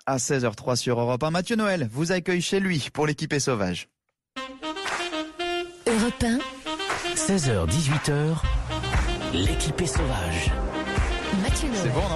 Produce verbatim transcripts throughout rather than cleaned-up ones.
à seize heures zéro trois sur Europe un. Mathieu Noël vous accueille chez lui pour l'équipée sauvage. Europe un. seize heures dix-huit heures, l'équipée sauvage. Mathieu Noël. C'est bon, non ?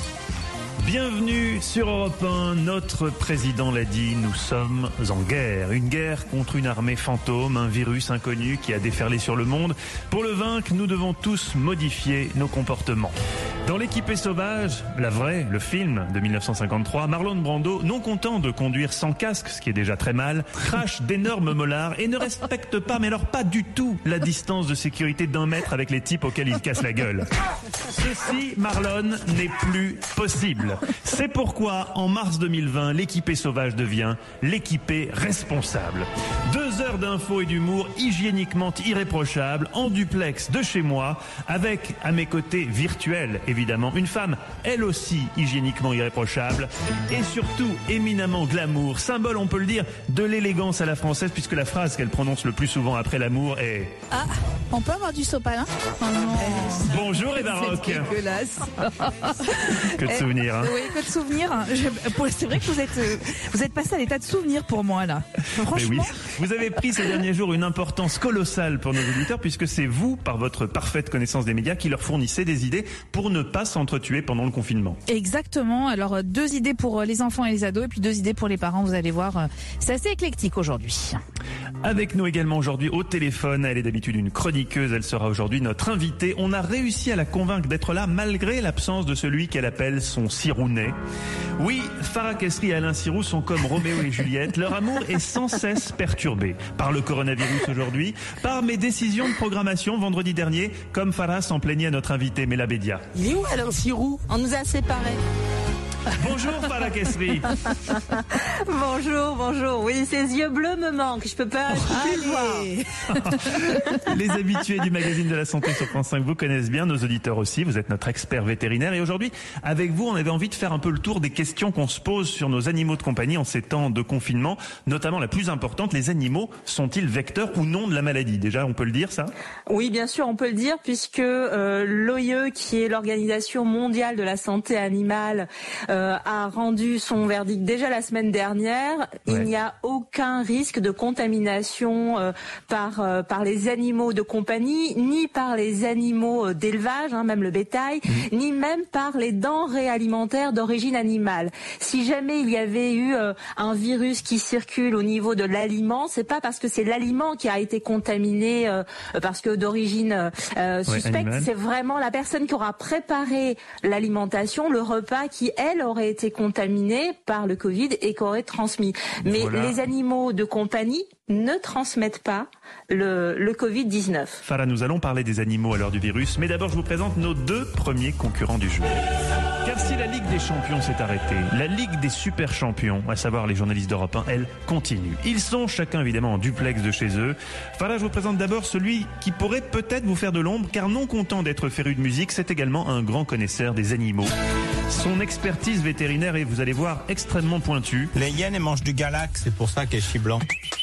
Bienvenue sur Europe un, notre président l'a dit, nous sommes en guerre. Une guerre contre une armée fantôme, un virus inconnu qui a déferlé sur le monde. Pour le vaincre, nous devons tous modifier nos comportements. Dans l'équipée sauvage, la vraie, le film de mille neuf cent cinquante-trois, Marlon Brando, non content de conduire sans casque, ce qui est déjà très mal, crache d'énormes molars et ne respecte pas, mais alors pas du tout, la distance de sécurité d'un mètre avec les types auxquels il casse la gueule. Ceci, Marlon, n'est plus possible. C'est pourquoi, en mars deux mille vingt, l'équipée sauvage devient l'équipée responsable. Deux heures d'infos et d'humour hygiéniquement irréprochables, en duplex de chez moi, avec, à mes côtés, virtuels, évidemment, une femme, elle aussi, hygiéniquement irréprochable, et surtout, éminemment glamour, symbole, on peut le dire, de l'élégance à la française, puisque la phrase qu'elle prononce le plus souvent après l'amour est... Ah, on peut avoir du sopalin ? Oh non. Bonjour et baroque. C'est dégueulasse. Que de souvenirs, hein. Oui, que de souvenirs. Je, c'est vrai que vous êtes, vous êtes passé à l'état de souvenirs pour moi, là. Franchement. Oui. Vous avez pris ces derniers jours une importance colossale pour nos auditeurs, puisque c'est vous, par votre parfaite connaissance des médias, qui leur fournissez des idées pour ne pas s'entretuer pendant le confinement. Exactement. Alors, deux idées pour les enfants et les ados, et puis deux idées pour les parents. Vous allez voir, c'est assez éclectique aujourd'hui. Avec nous également aujourd'hui au téléphone, elle est d'habitude une chroniqueuse, elle sera aujourd'hui notre invitée. On a réussi à la convaincre d'être là malgré l'absence de celui qu'elle appelle son Sirounet. Oui, Farah Kessri et Alain Sirou sont comme Roméo et Juliette. Leur amour est sans cesse perturbé par le coronavirus aujourd'hui, par mes décisions de programmation vendredi dernier, comme Farah s'en plaignait à notre invité Mela Bédia. Il est où Alain Sirou ? On nous a séparés. Bonjour Farah Kessri. Bonjour, bonjour. Oui, ses yeux bleus me manquent. Je peux pas plus le voir. Les habitués du magazine de la santé sur France cinq vous connaissent bien, nos auditeurs aussi. Vous êtes notre expert vétérinaire et aujourd'hui, avec vous, on avait envie de faire un peu le tour des questions qu'on se pose sur nos animaux de compagnie en ces temps de confinement. Notamment la plus importante, les animaux sont-ils vecteurs ou non de la maladie ? Déjà, on peut le dire ça ? Oui, bien sûr, on peut le dire puisque euh, l'O I E, qui est l'Organisation mondiale de la santé animale, euh, a rendu son verdict déjà la semaine dernière. Ouais. Il n'y a aucun risque de contamination euh, par euh, par les animaux de compagnie, ni par les animaux euh, d'élevage, hein, même le bétail, mmh. ni même par les denrées alimentaires d'origine animale. Si jamais il y avait eu euh, un virus qui circule au niveau de l'aliment, c'est pas parce que c'est l'aliment qui a été contaminé euh, parce que d'origine euh, suspecte, ouais, c'est vraiment la personne qui aura préparé l'alimentation, le repas, qui elle aurait été contaminé par le Covid et qui aurait transmis. Mais voilà. Les animaux de compagnie ne transmettent pas le, le covid dix-neuf. Farah, nous allons parler des animaux à l'heure du virus, mais d'abord je vous présente nos deux premiers concurrents du jour. Car si la Ligue des champions s'est arrêtée, la Ligue des super champions, à savoir les journalistes d'Europe un, elle continue. Ils sont chacun évidemment en duplex de chez eux. Farah, je vous présente d'abord celui qui pourrait peut-être vous faire de l'ombre, car non content d'être féru de musique, c'est également un grand connaisseur des animaux. Son expertise vétérinaire est, vous allez voir, extrêmement pointue. Les hyènes, elles mangent du galax, c'est pour ça que je suis blanc.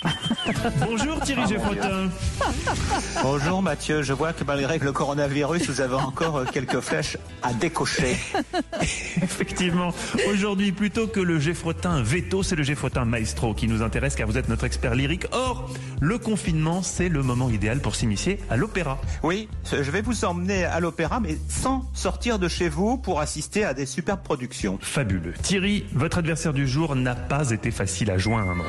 Bonjour Thierry Geffrotin. Bonjour Mathieu, je vois que malgré le coronavirus, vous avez encore quelques flèches à décocher. Effectivement, aujourd'hui, plutôt que le Geffrotin veto, c'est le Geffrotin maestro qui nous intéresse car vous êtes notre expert lyrique. Or, le confinement, c'est le moment idéal pour s'initier à l'opéra. Oui, je vais vous emmener à l'opéra, mais sans sortir de chez vous pour assister à des superbes productions. Fabuleux. Thierry, votre adversaire du jour n'a pas été facile à joindre.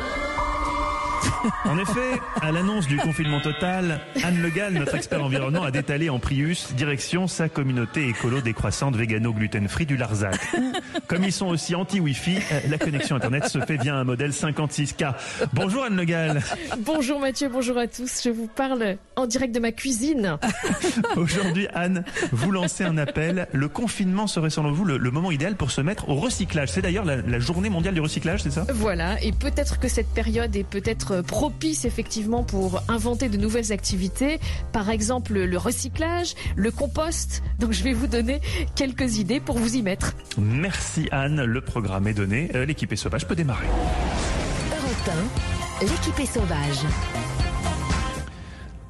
En effet, à l'annonce du confinement total, Anne Le Gall, notre expert environnement, a détalé en Prius direction sa communauté écolo décroissante végano-gluten-free du Larzac. Comme ils sont aussi anti-Wi-Fi, la connexion Internet se fait via un modèle cinquante-six K. Bonjour Anne Le Gall. Bonjour Mathieu, bonjour à tous. Je vous parle en direct de ma cuisine. Aujourd'hui, Anne, vous lancez un appel. Le confinement serait selon vous le, le moment idéal pour se mettre au recyclage. C'est d'ailleurs la, la journée mondiale du recyclage, c'est ça ? Voilà, et peut-être que cette période est peut-être propice effectivement pour inventer de nouvelles activités, par exemple le recyclage, le compost. Donc je vais vous donner quelques idées pour vous y mettre. Merci Anne, le programme est donné, euh, l'équipée sauvage peut démarrer. Europe un, l'équipée sauvage.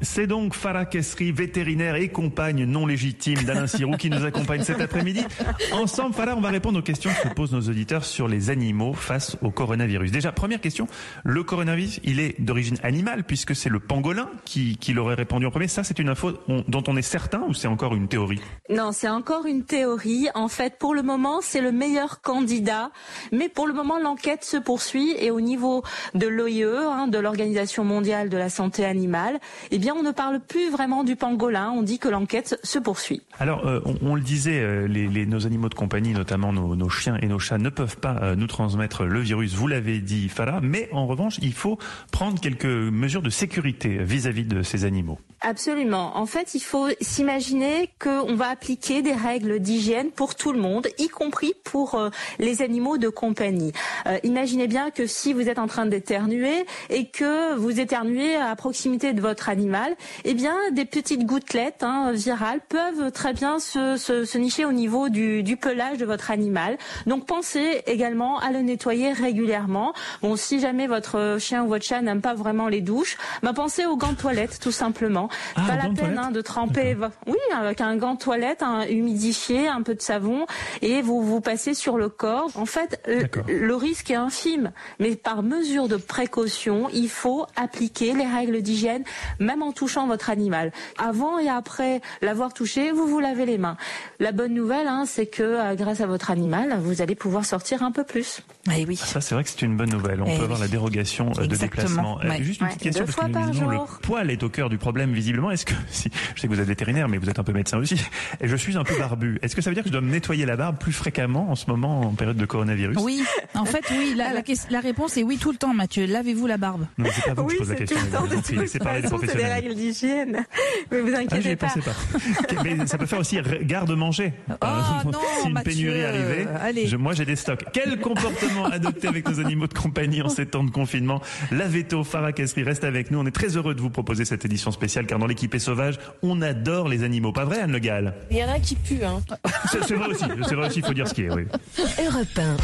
C'est donc Farah Kessri, vétérinaire et compagne non légitime d'Alain Sirou qui nous accompagne cet après-midi. Ensemble, Farah, on va répondre aux questions que se posent nos auditeurs sur les animaux face au coronavirus. Déjà, première question, le coronavirus, il est d'origine animale puisque c'est le pangolin qui, qui l'aurait répandu en premier. Ça, c'est une info on, dont on est certain ou c'est encore une théorie? Non, c'est encore une théorie. En fait, pour le moment, c'est le meilleur candidat. Mais pour le moment, l'enquête se poursuit et au niveau de l'O I E, hein, de l'Organisation mondiale de la santé animale, eh bien, on ne parle plus vraiment du pangolin. On dit que l'enquête se poursuit. Alors, euh, on, on le disait, euh, les, les, nos animaux de compagnie, notamment nos, nos chiens et nos chats, ne peuvent pas euh, nous transmettre le virus. Vous l'avez dit, Farah. Mais en revanche, il faut prendre quelques mesures de sécurité vis-à-vis de ces animaux. Absolument. En fait, il faut s'imaginer qu'on va appliquer des règles d'hygiène pour tout le monde, y compris pour euh, les animaux de compagnie. Euh, imaginez bien que si vous êtes en train d'éternuer et que vous éternuez à proximité de votre animal, eh bien, des petites gouttelettes hein, virales peuvent très bien se, se, se nicher au niveau du, du pelage de votre animal. Donc, pensez également à le nettoyer régulièrement. Bon, si jamais votre chien ou votre chat n'aime pas vraiment les douches, bah, pensez aux gants de toilette, tout simplement. Ah, pas la peine hein, de tremper, vo- oui, avec un gant de toilette, un humidifié, un peu de savon, et vous vous passez sur le corps. En fait, le, le risque est infime, mais par mesure de précaution, il faut appliquer les règles d'hygiène, même en touchant votre animal. Avant et après l'avoir touché, vous vous lavez les mains. La bonne nouvelle, hein, c'est que euh, grâce à votre animal, vous allez pouvoir sortir un peu plus. Eh oui. Ça, c'est vrai que c'est une bonne nouvelle. On Eh peut avoir oui. la dérogation euh, de Exactement. déplacement. Euh, Ouais. Juste une Ouais. petite question, Deux parce fois que par disons, le jour. poil est au cœur du problème, visiblement. Est-ce que, si, je sais que vous êtes vétérinaire, mais vous êtes un peu médecin aussi, et je suis un peu barbu. Est-ce que ça veut dire que je dois me nettoyer la barbe plus fréquemment en ce moment, en période de coronavirus? Oui, en fait, oui. La, la, la réponse est oui tout le temps, Mathieu. Lavez-vous la barbe. Non, c'est pas vous que Oui, je pose la c'est question. tout le temps. je vous en prie, De laissez toute parler des façon, c'est des professionnels. règles d'hygiène. Mais vous Ah, j'y inquiétez ai pas. pensé pas. Mais ça peut faire aussi garde-manger. Oh non, si une Mathieu, pénurie arrivait, allez. je, moi j'ai des stocks. Quel comportement adopter avec nos animaux de compagnie en ces temps de confinement? La Veto, Farah Kessri reste avec nous. On est très heureux de vous proposer cette édition spéciale car dans l'équipée sauvage, on adore les animaux. Pas vrai, Anne Le Gall? Il y en a qui puent, hein. C'est, c'est vrai aussi. C'est vrai aussi, il faut dire ce qui est, oui. Europe un.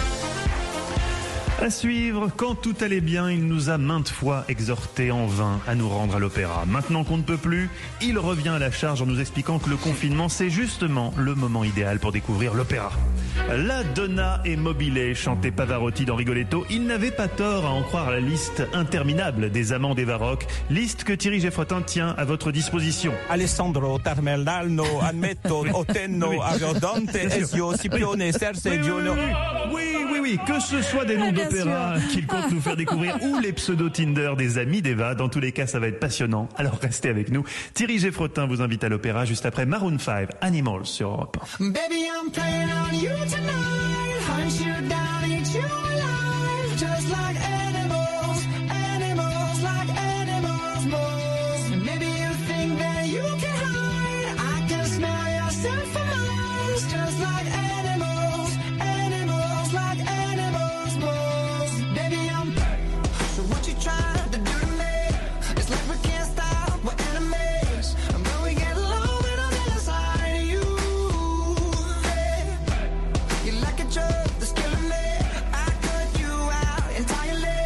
À suivre, quand tout allait bien, il nous a maintes fois exhortés en vain à nous rendre à l'opéra. Maintenant qu'on ne peut plus, il revient à la charge en nous expliquant que le confinement, c'est justement le moment idéal pour découvrir l'opéra. La Donna et Mobile, chantait Pavarotti dans Rigoletto. Il n'avait pas tort à en croire la liste interminable des amants des Varrock, liste que Thierry Geffrotin tient à votre disposition. Alessandro, Tarmelano, Admetto, Otenno, Oui. Aviodante, Bien sûr. Esio, Scipione, Serse, Oui, oui, Giulio. oui, oui, oui, oui, que ce soit des noms Ah, bien d'opéra qu'il compte nous faire découvrir ou les pseudo-Tinder des amis d'Eva, dans tous les cas, ça va être passionnant. Alors restez avec nous. Thierry Geffrotin vous invite à l'opéra juste après Maroon cinq, Animals sur Europe un. Baby, I'm playing on you tonight. Hunt you down, eat you alive. Just like animals, animals, like animals, moles. Maybe you think that you can hide. I can smell yourself for miles. Just like animals, animals, like animals, moles. Baby, I'm so what you trying to do to me? It's like we can't stop, we're enemies. But we get along when I'm inside of you. Hey. You like a drug that's killing me. I cut you out entirely.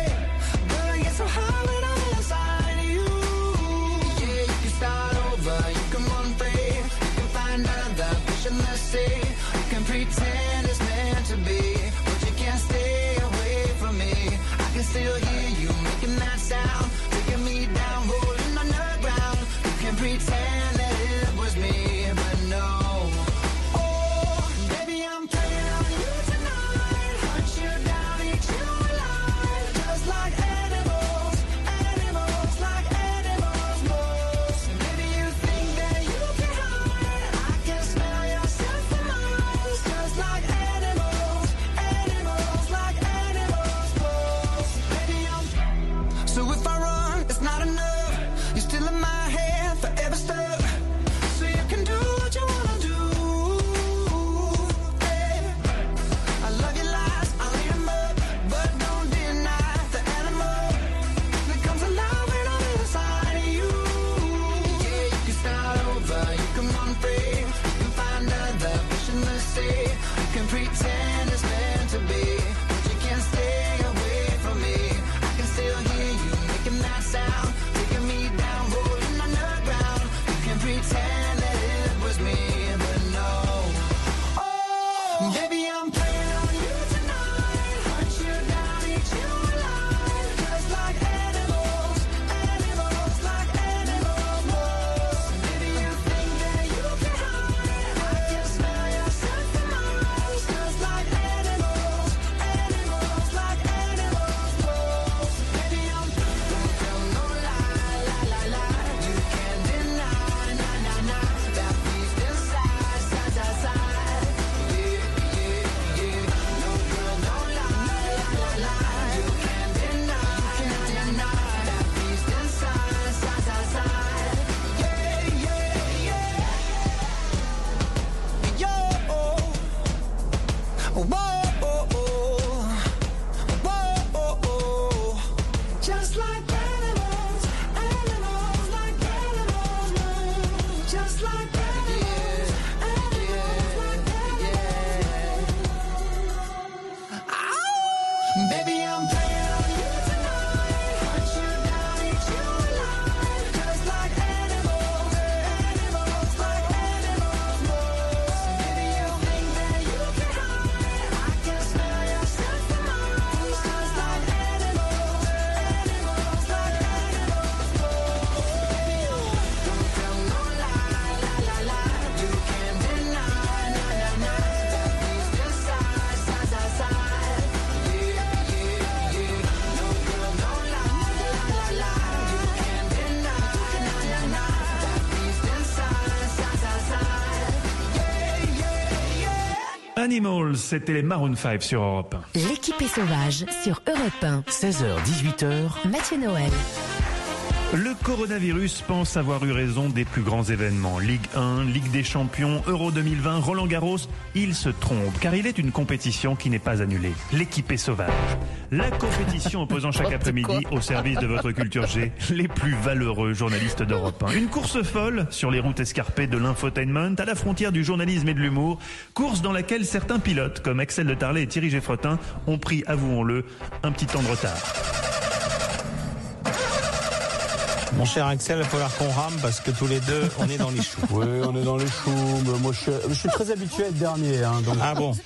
Baby, I'm playing on you tonight. Hunt you down, eat you alive. Just like animals, animals, like animals most. Maybe you think that you can hide. I can smell yourself from miles. Just like animals, animals, like animals most. Baby, you don't tell no lie, la la la. You can't deny, na na na. That we still side, side, side, side. Yeah, yeah, yeah. No girl, no lie, la la la. You can't deny, na na na. That we still side, side, side, side. Yeah, yeah, yeah. Animals, c'était les Maroon cinq sur Europe un. L'équipée sauvage sur Europe un. seize heures dix-huit heures. Mathieu Noël. Le coronavirus pense avoir eu raison des plus grands événements. Ligue un, Ligue des Champions, Euro deux mille vingt, Roland-Garros. Il se trompe, car il est une compétition qui n'est pas annulée. L'équipée sauvage. La compétition opposant chaque après-midi au service de votre culture G les plus valeureux journalistes d'Europe un. Une course folle sur les routes escarpées de l'infotainment à la frontière du journalisme et de l'humour. Course dans laquelle certains pilotes, comme Axel de Tarlet et Thierry Geffrotin, ont pris, avouons-le, un petit temps de retard. Mon cher Axel, il va falloir qu'on rame parce que tous les deux, on est dans les choux. Oui, on est dans les choux. Mais moi, je suis, je suis très habitué à être dernier. Hein, donc... Ah bon?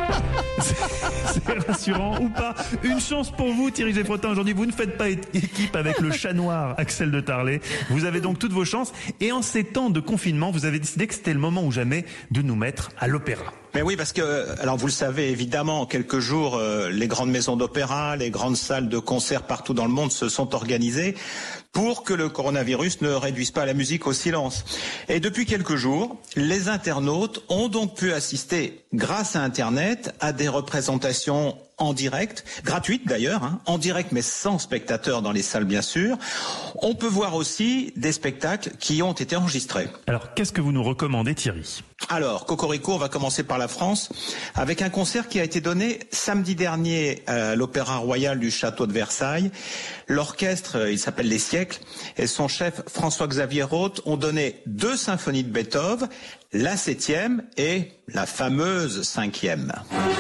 C'est rassurant ou pas? Une chance pour vous, Thierry Geffrotin. Aujourd'hui, vous ne faites pas équipe avec le chat noir Axel de Tarlet. Vous avez donc toutes vos chances. Et en ces temps de confinement, vous avez décidé que c'était le moment ou jamais de nous mettre à l'opéra. Mais oui, parce que, alors vous le savez évidemment, en quelques jours, euh, les grandes maisons d'opéra, les grandes salles de concert partout dans le monde se sont organisées pour que le coronavirus ne réduise pas la musique au silence. Et depuis quelques jours, les internautes ont donc pu assister, grâce à Internet, à des représentations en direct, gratuites d'ailleurs, hein, en direct mais sans spectateurs dans les salles bien sûr. On peut voir aussi des spectacles qui ont été enregistrés. Alors, qu'est-ce que vous nous recommandez, Thierry? Alors, Cocorico, on va commencer par la France, avec un concert qui a été donné samedi dernier à l'Opéra Royal du Château de Versailles. L'orchestre, il s'appelle Les Siècles, et son chef François-Xavier Roth ont donné deux symphonies de Beethoven, la septième et la fameuse cinquième.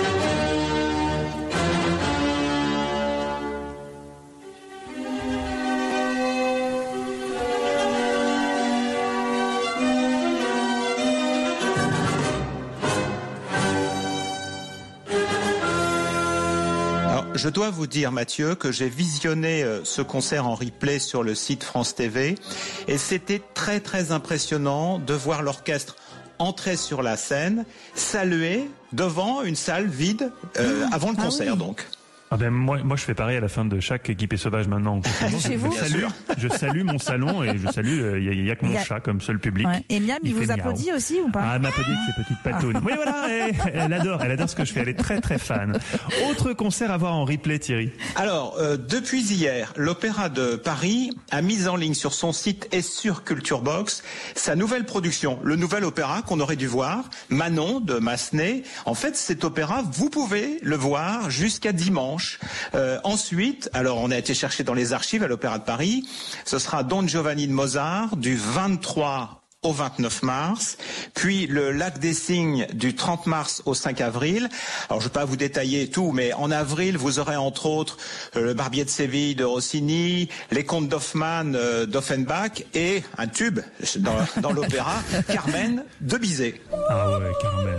Je dois vous dire, Mathieu, que j'ai visionné ce concert en replay sur le site France T V et c'était très très impressionnant de voir l'orchestre entrer sur la scène, saluer devant une salle vide euh, avant le concert ah oui. donc. Ah ben moi, moi je fais pareil à la fin de chaque équipée sauvage maintenant. Chez vous, je, salue, je salue mon salon et je salue, il euh, n'y a, a que mon a... chat comme seul public. Ouais. Et Miam, il, il vous applaudit miaou. Aussi ou pas? Ah, elle m'applaudit avec ses petites patounes. Ah. Oui voilà, elle, elle adore, elle adore ce que je fais, elle est très très fan. Autre concert à voir en replay, Thierry? Alors, euh, depuis hier, l'Opéra de Paris a mis en ligne sur son site et sur Culture Box sa nouvelle production, le nouvel opéra qu'on aurait dû voir, Manon de Massenet. En fait, cet opéra, vous pouvez le voir jusqu'à dimanche. Euh, ensuite, alors on a été chercher dans les archives à l'Opéra de Paris, ce sera Don Giovanni de Mozart du vingt-trois au vingt-neuf mars, puis le Lac des Cygnes du trente mars au cinq avril. Alors je ne vais pas vous détailler tout, mais en avril, vous aurez entre autres euh, le Barbier de Séville de Rossini, les Contes d'Hoffmann euh, d'Offenbach et un tube dans, dans l'opéra, Carmen de Bizet. Ah ouais, Carmen.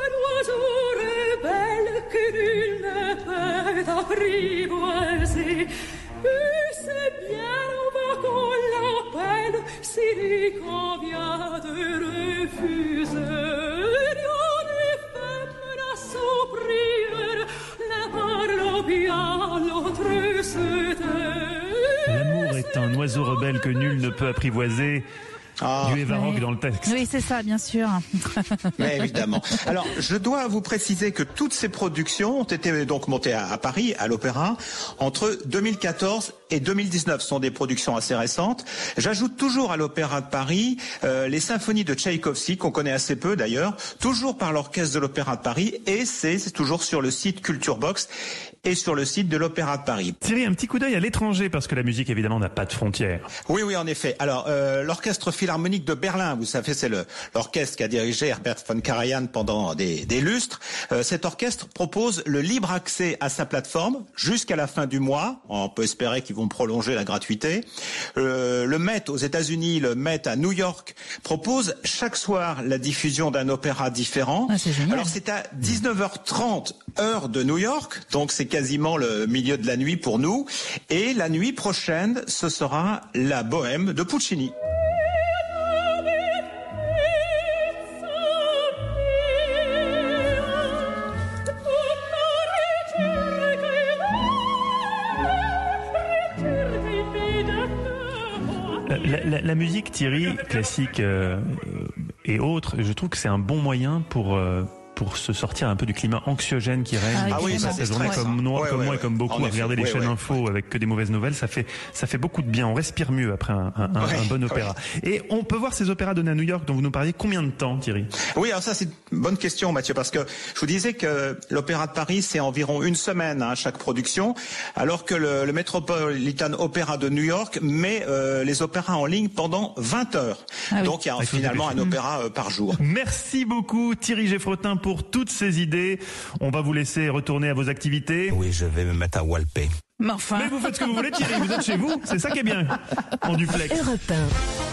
Apprivoiser, c'est bien, on va qu'on l'appelle, s'il convient de refuser. Rien ne fait la sourire, ne parle bien l'autre se tait. L'amour est un oiseau rebelle que nul ne peut apprivoiser. Ah, du Évaroc oui. Dans le texte. Oui, c'est ça, bien sûr. Mais évidemment. Alors, je dois vous préciser que toutes ces productions ont été donc montées à, à Paris, à l'Opéra, entre deux mille quatorze et deux mille dix-neuf. Ce sont des productions assez récentes. J'ajoute toujours à l'Opéra de Paris euh, les symphonies de Tchaïkovski, qu'on connaît assez peu d'ailleurs, toujours par l'Orchestre de l'Opéra de Paris, et c'est, c'est toujours sur le site Culture Box. et sur le site de l'Opéra de Paris. Thierry, un petit coup d'œil à l'étranger, parce que la musique, évidemment, n'a pas de frontières. Oui, oui, en effet. Alors, euh, l'Orchestre Philharmonique de Berlin, vous savez, c'est le, l'orchestre qu'a dirigé Herbert von Karajan pendant des, des lustres. Euh, cet orchestre propose le libre accès à sa plateforme jusqu'à la fin du mois. On peut espérer qu'ils vont prolonger la gratuité. Euh, le Met aux États-Unis, le Met à New York, propose chaque soir la diffusion d'un opéra différent. Ah, c'est génial. Alors, c'est à dix-neuf heures trente, heure de New York, donc c'est quasiment le milieu de la nuit pour nous. Et la nuit prochaine, ce sera la Bohème de Puccini. La, la, la musique, Thierry, classique euh, et autres, je trouve que c'est un bon moyen pour... Euh, pour se sortir un peu du climat anxiogène qui règne. Ah oui, ça, cette c'est journée stressant. comme moi, Ouais, comme ouais, moi ouais. et comme beaucoup En à regarder effet, les ouais, chaînes ouais, info ouais. avec que des mauvaises nouvelles, ça fait ça fait beaucoup de bien. On respire mieux après un, un, un, Ouais, un bon opéra. Et on peut voir ces opéras donnés à New York dont vous nous parliez combien de temps, Thierry? Oui, alors ça c'est une bonne question, Mathieu, parce que je vous disais que l'Opéra de Paris c'est environ une semaine hein, chaque production, alors que le, le Metropolitan Opera de New York met euh, les opéras en ligne pendant vingt heures. Ah oui. Donc il y a Ah, il faut finalement un dépêcher. opéra euh, par jour. Merci beaucoup, Thierry Geffrotin, pour toutes ces idées. On va vous laisser retourner à vos activités. Oui, je vais me mettre à walper. Mais enfin. Mais vous faites ce que vous voulez, Thierry. Vous êtes chez vous. C'est ça qui est bien. En duplex. Europe un.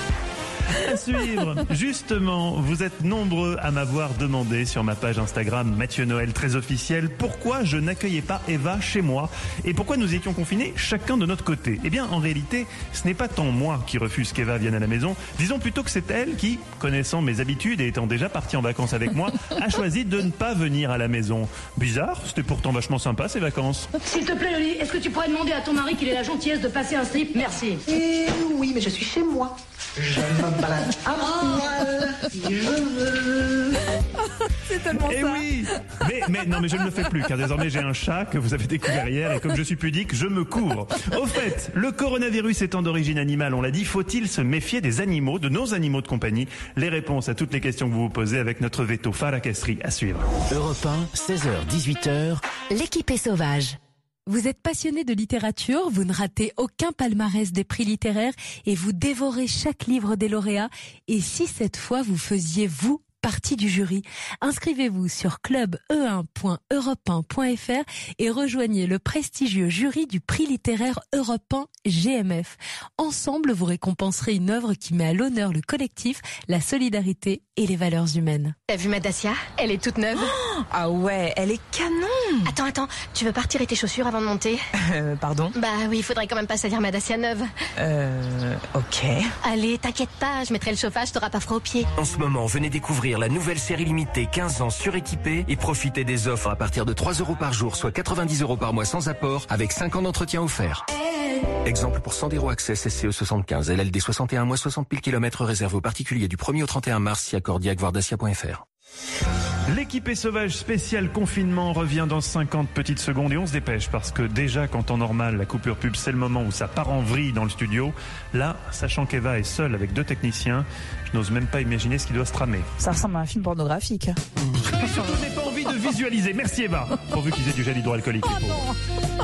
À suivre, justement, vous êtes nombreux à m'avoir demandé sur ma page Instagram Mathieu Noël très officiel pourquoi je n'accueillais pas Eva chez moi et pourquoi nous étions confinés chacun de notre côté. Eh bien, en réalité, ce n'est pas tant moi qui refuse qu'Eva vienne à la maison, disons plutôt que c'est elle qui, connaissant mes habitudes et étant déjà partie en vacances avec moi, a choisi de ne pas venir à la maison. Bizarre, c'était pourtant vachement sympa ces vacances. S'il te plaît, Loli, est-ce que tu pourrais demander à ton mari qu'il ait la gentillesse de passer un strip? Merci. Eh oui, mais je suis chez moi. Je me balade à poil si je veux. C'est tellement Eh ça. oui, mais, mais non, mais je ne le fais plus car désormais j'ai un chat que vous avez découvert hier et comme je suis pudique, je me couvre. Au fait, le coronavirus étant d'origine animale, on l'a dit, faut-il se méfier des animaux, de nos animaux de compagnie? Les réponses à toutes les questions que vous vous posez avec notre veto Farah Kastri à suivre. Europe un, seize heures dix-huit heures. L'équipe est sauvage. Vous êtes passionné de littérature, vous ne ratez aucun palmarès des prix littéraires et vous dévorez chaque livre des lauréats. Et si cette fois vous faisiez, vous, partie du jury? Inscrivez-vous sur club e un point europe un point f r et rejoignez le prestigieux jury du prix littéraire Europe un G M F. Ensemble, vous récompenserez une œuvre qui met à l'honneur le collectif, la solidarité et les valeurs humaines. T'as vu ma Dacia? Elle est toute neuve. Ah ouais, elle est canon. Attends, attends, tu veux pas retirer tes chaussures avant de monter? Euh, pardon? Bah oui, il faudrait quand même pas salir ma Dacia neuve. Euh, ok. Allez, t'inquiète pas, je mettrai le chauffage, t'auras pas froid aux pieds. En ce moment, venez découvrir la nouvelle série limitée quinze ans suréquipée et profitez des offres à partir de trois euros par jour, soit quatre-vingt-dix euros par mois sans apport, avec cinq ans d'entretien offert. Exemple pour Sandero Access S C E soixante-quinze, L L D soixante et un mois, soixante mille kilomètres réservé aux particuliers du premier au trente et un mars, si accordiaque, voir dacia point f r. L'équipe est sauvage spécial confinement revient dans cinquante petites secondes et on se dépêche parce que déjà qu'en temps normal, la coupure pub, c'est le moment où ça part en vrille dans le studio. Là, sachant qu'Eva est seule avec deux techniciens, je n'ose même pas imaginer ce qui doit se tramer. Ça ressemble à un film pornographique. Mais surtout, je n'ai pas envie de visualiser. Merci Eva. Pourvu qu'ils aient du gel hydroalcoolique. les pauvres.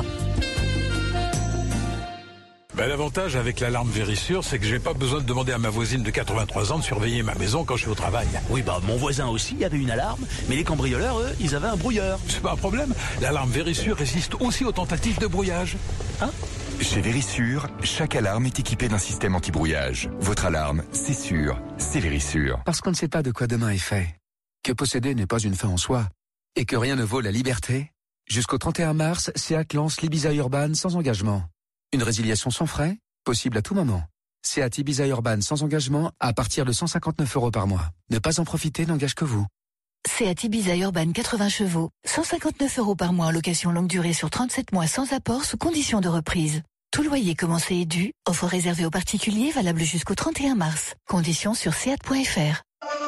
Ben, l'avantage avec l'alarme Vérissure, c'est que j'ai pas besoin de demander à ma voisine de quatre-vingt-trois ans de surveiller ma maison quand je suis au travail. Oui, bah mon voisin aussi avait une alarme, mais les cambrioleurs, eux, ils avaient un brouilleur. C'est pas un problème. L'alarme Vérissure résiste aussi aux tentatives de brouillage. Hein? Chez Vérissure, chaque alarme est équipée d'un système anti-brouillage. Votre alarme, c'est sûr, c'est Vérissure. Parce qu'on ne sait pas de quoi demain est fait. Que posséder n'est pas une fin en soi. Et que rien ne vaut la liberté. Jusqu'au trente et un mars, Seat lance l'Ibiza Urban sans engagement. Une résiliation sans frais, possible à tout moment. Seat Ibiza Urban sans engagement à partir de cent cinquante-neuf euros par mois. Ne pas en profiter n'engage que vous. Seat Ibiza Urban quatre-vingts chevaux, cent cinquante-neuf euros par mois en location longue durée sur trente-sept mois sans apport sous condition de reprise. Tout loyer commencé est dû. Offre réservée aux particuliers valable jusqu'au trente et un mars. Conditions sur seat point f r.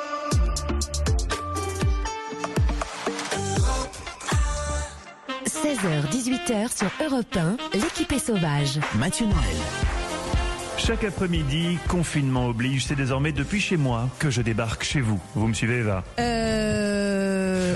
seize heures dix-huit heures sur Europe un, l'équipe est sauvage. Mathieu Noël. Chaque après-midi, confinement oblige, c'est désormais depuis chez moi que je débarque chez vous. Vous me suivez, Eva? Euh...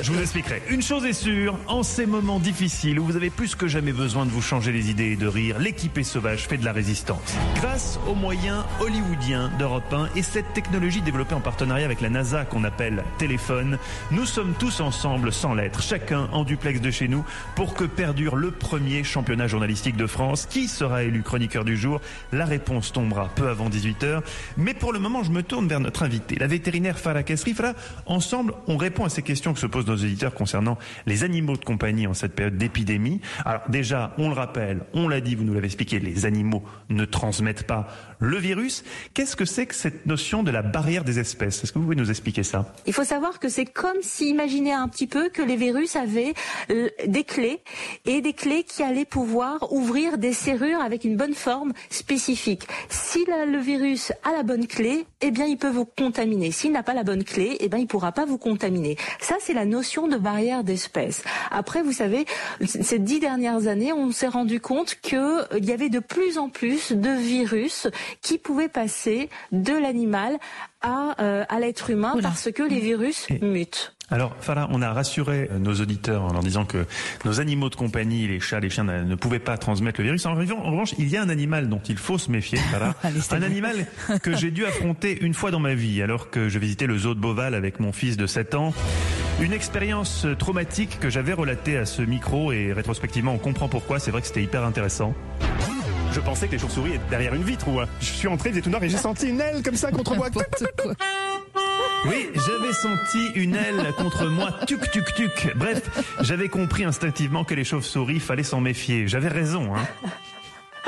Je vous expliquerai. Une chose est sûre, en ces moments difficiles où vous avez plus que jamais besoin de vous changer les idées et de rire, l'équipée sauvage fait de la résistance. Grâce aux moyens hollywoodiens d'Europe un et cette technologie développée en partenariat avec la NASA qu'on appelle téléphone, nous sommes tous ensemble sans lettres, chacun en duplex de chez nous, pour que perdure le premier championnat journalistique de France. Qui sera élu chroniqueur du jour? La réponse tombera peu avant dix-huit heures. Mais pour le moment, je me tourne vers notre invitée, la vétérinaire Farah Kessri. Farah, ensemble, on répond à ces questions que se posent nos auditeurs concernant les animaux de compagnie en cette période d'épidémie. Alors déjà, on le rappelle, on l'a dit, vous nous l'avez expliqué, les animaux ne transmettent pas le virus. Qu'est-ce que c'est que cette notion de la barrière des espèces? Est-ce que vous pouvez nous expliquer ça? Il faut savoir que c'est comme si, imaginez un petit peu que les virus avaient euh, des clés et des clés qui allaient pouvoir ouvrir des serrures avec une bonne forme spécifique. Si la, le virus a la bonne clé, eh bien il peut vous contaminer. S'il n'a pas la bonne clé, eh bien il pourra pas vous contaminer. Ça, c'est la notion de barrière d'espèces. Après, vous savez, ces dix dernières années, on s'est rendu compte qu'il euh, y avait de plus en plus de virus qui pouvaient passer de l'animal à, euh, à l'être humain. Oula. Parce que les virus et... mutent. Alors, Farah, on a rassuré nos auditeurs en leur disant que nos animaux de compagnie, les chats, les chiens, ne pouvaient pas transmettre le virus. En revanche, il y a un animal dont il faut se méfier, Farah. Un animal que j'ai dû affronter une fois dans ma vie, alors que je visitais le zoo de Beauval avec mon fils de sept ans. Une expérience traumatique que j'avais relatée à ce micro et rétrospectivement, on comprend pourquoi. C'est vrai que c'était hyper intéressant. Je pensais que les chauves-souris étaient derrière une vitre ou je suis entré, il faisait tout noir et j'ai senti une aile comme ça contre moi. Oui, j'avais senti une aile contre moi, tuc tuc tuc. Bref, j'avais compris instinctivement que les chauves-souris, fallait s'en méfier. J'avais raison, hein.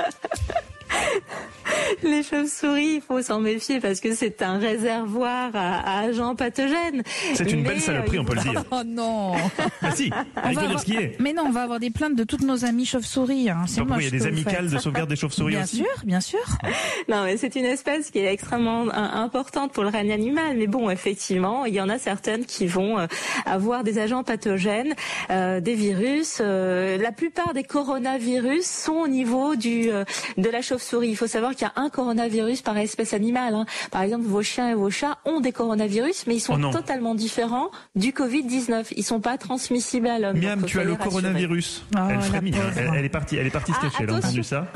Les chauves-souris, il faut s'en méfier parce que c'est un réservoir à, à agents pathogènes. C'est une mais belle saloperie, on peut le dire. Oh non. Ah si, on il faut avoir... dire ce qui est. Mais non, on va avoir des plaintes de toutes nos amies chauves-souris. Hein. C'est pourquoi moche, il y a des amicales de sauvegarde des chauves-souris bien aussi? Bien sûr, bien sûr. Non, mais c'est une espèce qui est extrêmement importante pour le règne animal. Mais bon, effectivement, il y en a certaines qui vont euh, avoir des agents pathogènes, euh, des virus. Euh, la plupart des coronavirus sont au niveau du euh, de la chauve-souris. Il faut savoir qu'il y a un coronavirus par espèce animale. Hein. Par exemple, vos chiens et vos chats ont des coronavirus, mais ils sont oh totalement différents du covid dix-neuf. Ils sont pas transmissibles à l'homme. Miam, tu as le rassurer. Coronavirus. Oh, elle frémit. Hein. Elle, elle est partie. Elle est partie se cacher. Ah, elle a entendu ça.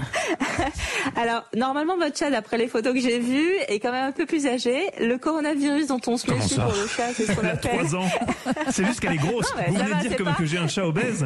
Alors, normalement, votre chat, d'après les photos que j'ai vues, est quand même un peu plus âgé. Le coronavirus dont on se méfie pour le chat, c'est ce qu'on appelle. Elle a trois ans. C'est juste qu'elle est grosse. Non, vous voulez va, dire comme pas... que j'ai un chat obèse?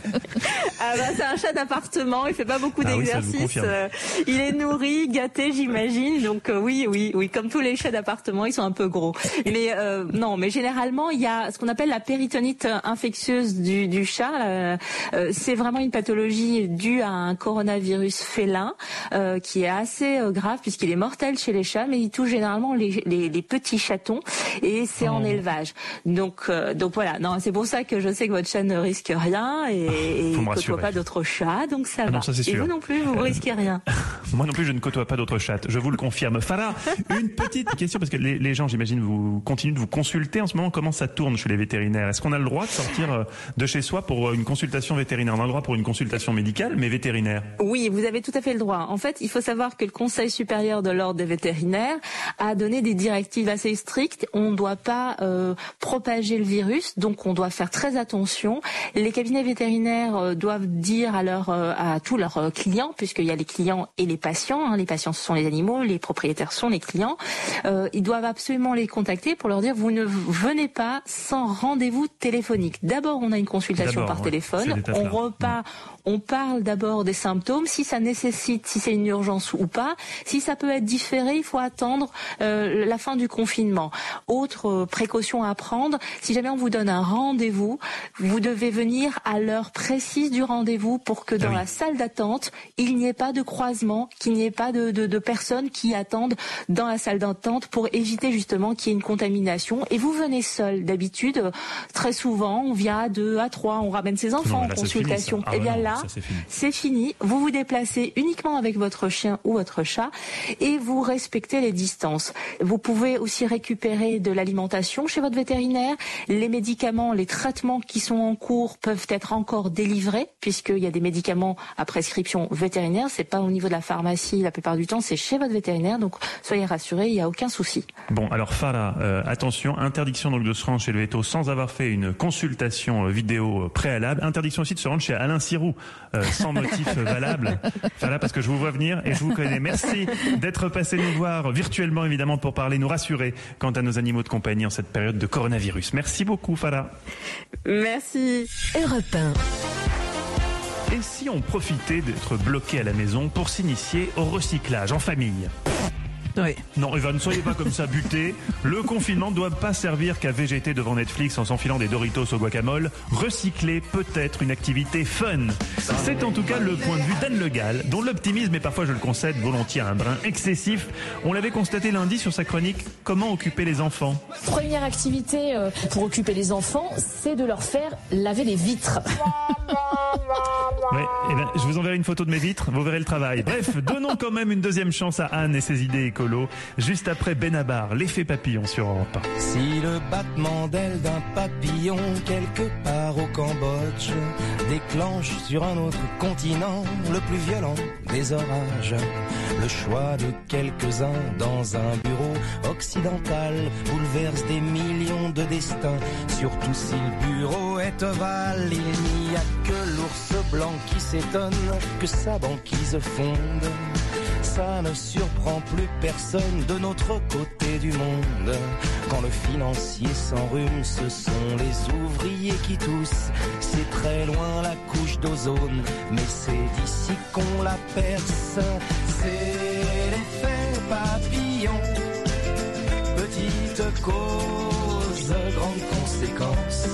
Ah bah, c'est un chat d'appartement. Il fait pas beaucoup ah d'exercices. Oui, euh, il est nourri, gâté, j'imagine. Donc euh, oui, oui, oui. Comme tous les chats d'appartement, ils sont un peu gros. Mais euh, non, mais généralement, il y a ce qu'on appelle la péritonite infectieuse du, du chat. Euh, euh, c'est vraiment une pathologie due à un coronavirus félin euh, qui est assez euh, grave puisqu'il est mortel chez les chats, mais il touche généralement les, les, les petits chatons et c'est oh. en élevage. Donc, euh, donc voilà. Non, c'est pour ça que je sais que votre chat ne risque rien et, et il ne côtoie pas d'autres chats, donc ça ah va. Non, ça, c'est sûr. Et vous non plus, vous ne euh, risquez rien. Moi non plus, je ne côtoie pas d'autres chats. Je vous le confirme. Farah, une petite question parce que les, les gens, j'imagine, vous continuent de vous consulter en ce moment. Comment ça tourne chez les vétérinaires? Est-ce qu'on a le droit de sortir de chez soi pour une consultation vétérinaire? On a le droit pour une consultation médicale, mais vétérinaire? Oui, vous avez tout à fait le droit. En fait, il faut savoir que le Conseil supérieur de l'ordre des vétérinaires a donné des directives assez strictes. On ne doit pas euh, propager le virus, donc on doit faire très attention. Les cabinets vétérinaires euh, doivent dire à, leur, euh, à tous leurs euh, clients, puisqu'il y a les clients et les patients. Hein. Les patients, ce sont les animaux, les propriétaires sont les clients. Euh, ils doivent absolument les contacter pour leur dire vous ne venez pas sans rendez-vous téléphonique. D'abord, on a une consultation d'abord, par ouais, téléphone. On repart, mmh. on parle d'abord des symptômes, si ça nécessite, si c'est une urgence ou pas. Si ça peut être différé, il faut attendre euh, la fin du confinement. Autre euh, précaution à prendre, si jamais on vous donne un rendez-vous, vous devez venir à l'heure précise du rendez-vous pour que dans ah oui. la salle d'attente, il n'y ait pas de croisement, qu'il n'y ait pas de, de, de personnes qui attendent dans la salle d'attente pour éviter justement qu'il y ait une contamination. Et vous venez seul. D'habitude, très souvent, on vient à deux, à trois, on ramène ses enfants non, là, en consultation. Fini, ah, et bien ouais, là, non, ça, c'est, fini. c'est fini. Vous vous déplacez uniquement avec votre chien ou votre chat et vous respectez les distances. Vous pouvez aussi récupérer de l'alimentation chez votre vétérinaire. Les médicaments, les traitements qui sont en cours peuvent être encore délivrés puisqu'il y a des médicaments à prescription vétérinaire. C'est pas au niveau de la pharmacie la plupart du temps. temps, c'est chez votre vétérinaire, donc soyez rassurés, il n'y a aucun souci. Bon, alors Farah, euh, attention, interdiction donc de se rendre chez le véto sans avoir fait une consultation vidéo préalable. Interdiction aussi de se rendre chez Alain Sirou euh, sans motif valable. Farah, parce que je vous vois venir et je vous connais. Merci d'être passé nous voir virtuellement, évidemment, pour parler, nous rassurer quant à nos animaux de compagnie en cette période de coronavirus. Merci beaucoup, Farah. Merci. Europe un. Et si on profitait d'être bloqué à la maison pour s'initier au recyclage en famille? Oui. Non, Eva, ne soyez pas comme ça buté. Le confinement ne doit pas servir qu'à végéter devant Netflix en s'enfilant des Doritos au guacamole. Recycler peut être une activité fun. C'est en tout cas le point de vue d'Anne Le Gall, dont l'optimisme est parfois, je le concède, volontiers un brin excessif. On l'avait constaté lundi sur sa chronique « Comment occuper les enfants ». Première activité euh, pour occuper les enfants, c'est de leur faire laver les vitres. Ouais, eh ben, je vous enverrai une photo de mes vitres, vous verrez le travail. Bref, donnons quand même une deuxième chance à Anne et ses idées écolo, juste après Benabar, l'effet papillon sur Europe un. Si le battement d'aile d'un papillon quelque part au Cambodge déclenche sur un autre continent le plus violent des orages, le choix de quelques-uns dans un bureau occidental bouleverse des millions de destins, surtout si le bureau est ovale. Il n'y a que l'ours blanc qui s'étonne que sa banquise fonde. Ça ne surprend plus personne de notre côté du monde. Quand le financier s'enrhume, ce sont les ouvriers qui toussent. C'est très loin la couche d'ozone, mais c'est d'ici qu'on la perce. C'est l'effet papillon, petite cause, grande conséquence.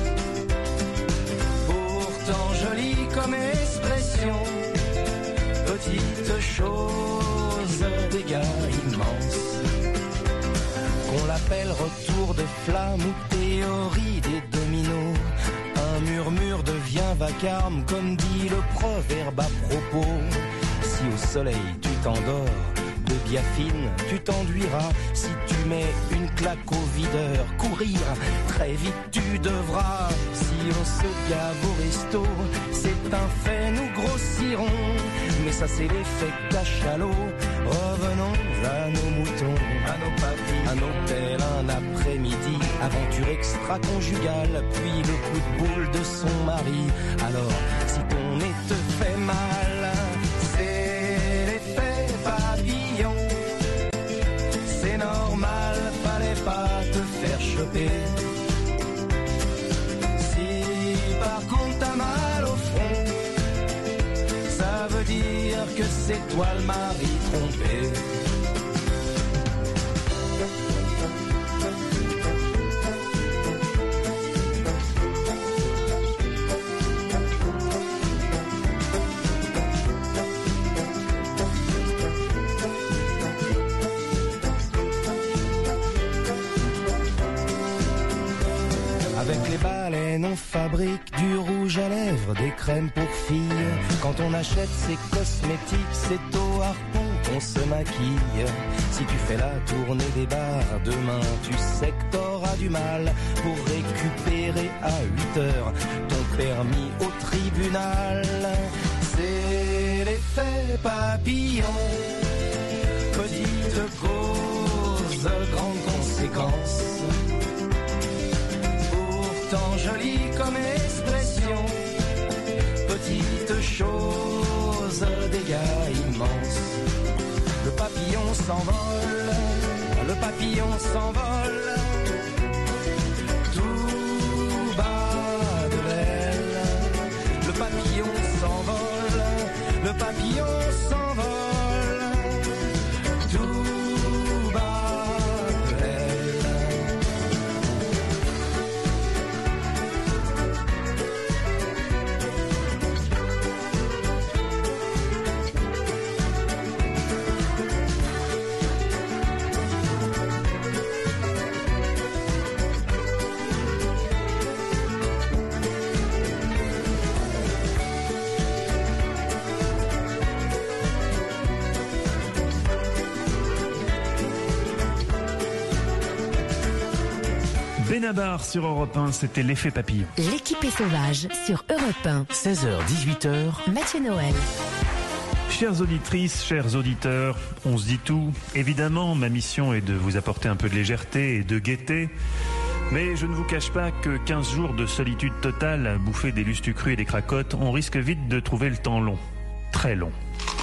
Pourtant jolie comme expression, petite chose, dégâts immenses. Qu'on l'appelle retour de flamme ou théorie des dominos, un murmure devient vacarme comme dit le proverbe à propos. Si au soleil tu t'endors de biafine, tu t'enduiras. Si tu mets une claque au videur, courir, très vite tu devras. Si on se gave au resto, c'est un fait, nous grossirons. Mais ça c'est l'effet cachalot. Revenons à nos moutons, à nos papilles, un hôtel, un après-midi, aventure extra-conjugale, puis le coup de boule de son mari. Alors, si ton nez te fait mal, c'est l'effet papillon. C'est normal, fallait pas te faire choper. Si par contre t'as mal au front, ça veut dire que c'est toi le mari trompé. Avec les baleines on fabrique du rouge à lèvres, des crèmes pour filles. Quand on achète ses cosmétiques, c'est au harpon qu'on se maquille. Si tu fais la tournée des bars, demain tu sais que t'auras du mal pour récupérer à huit heures ton permis au tribunal. C'est l'effet papillon, petite cause, grande conséquence. Tant jolie comme expression, petite chose, dégâts immenses. Le papillon s'envole, le papillon s'envole, tout bas de l'aile. Le papillon s'envole, le papillon s'envole, tout bas de l'aile. Benabar sur Europe un, c'était l'effet papillon. L'équipe est sauvage sur Europe un. seize heures dix-huit heures. Mathieu Noël. Chères auditrices, chers auditeurs, on se dit tout. Évidemment, ma mission est de vous apporter un peu de légèreté et de gaieté. Mais je ne vous cache pas que quinze jours de solitude totale, bouffés des lustus crus et des cracottes, on risque vite de trouver le temps long. Très long.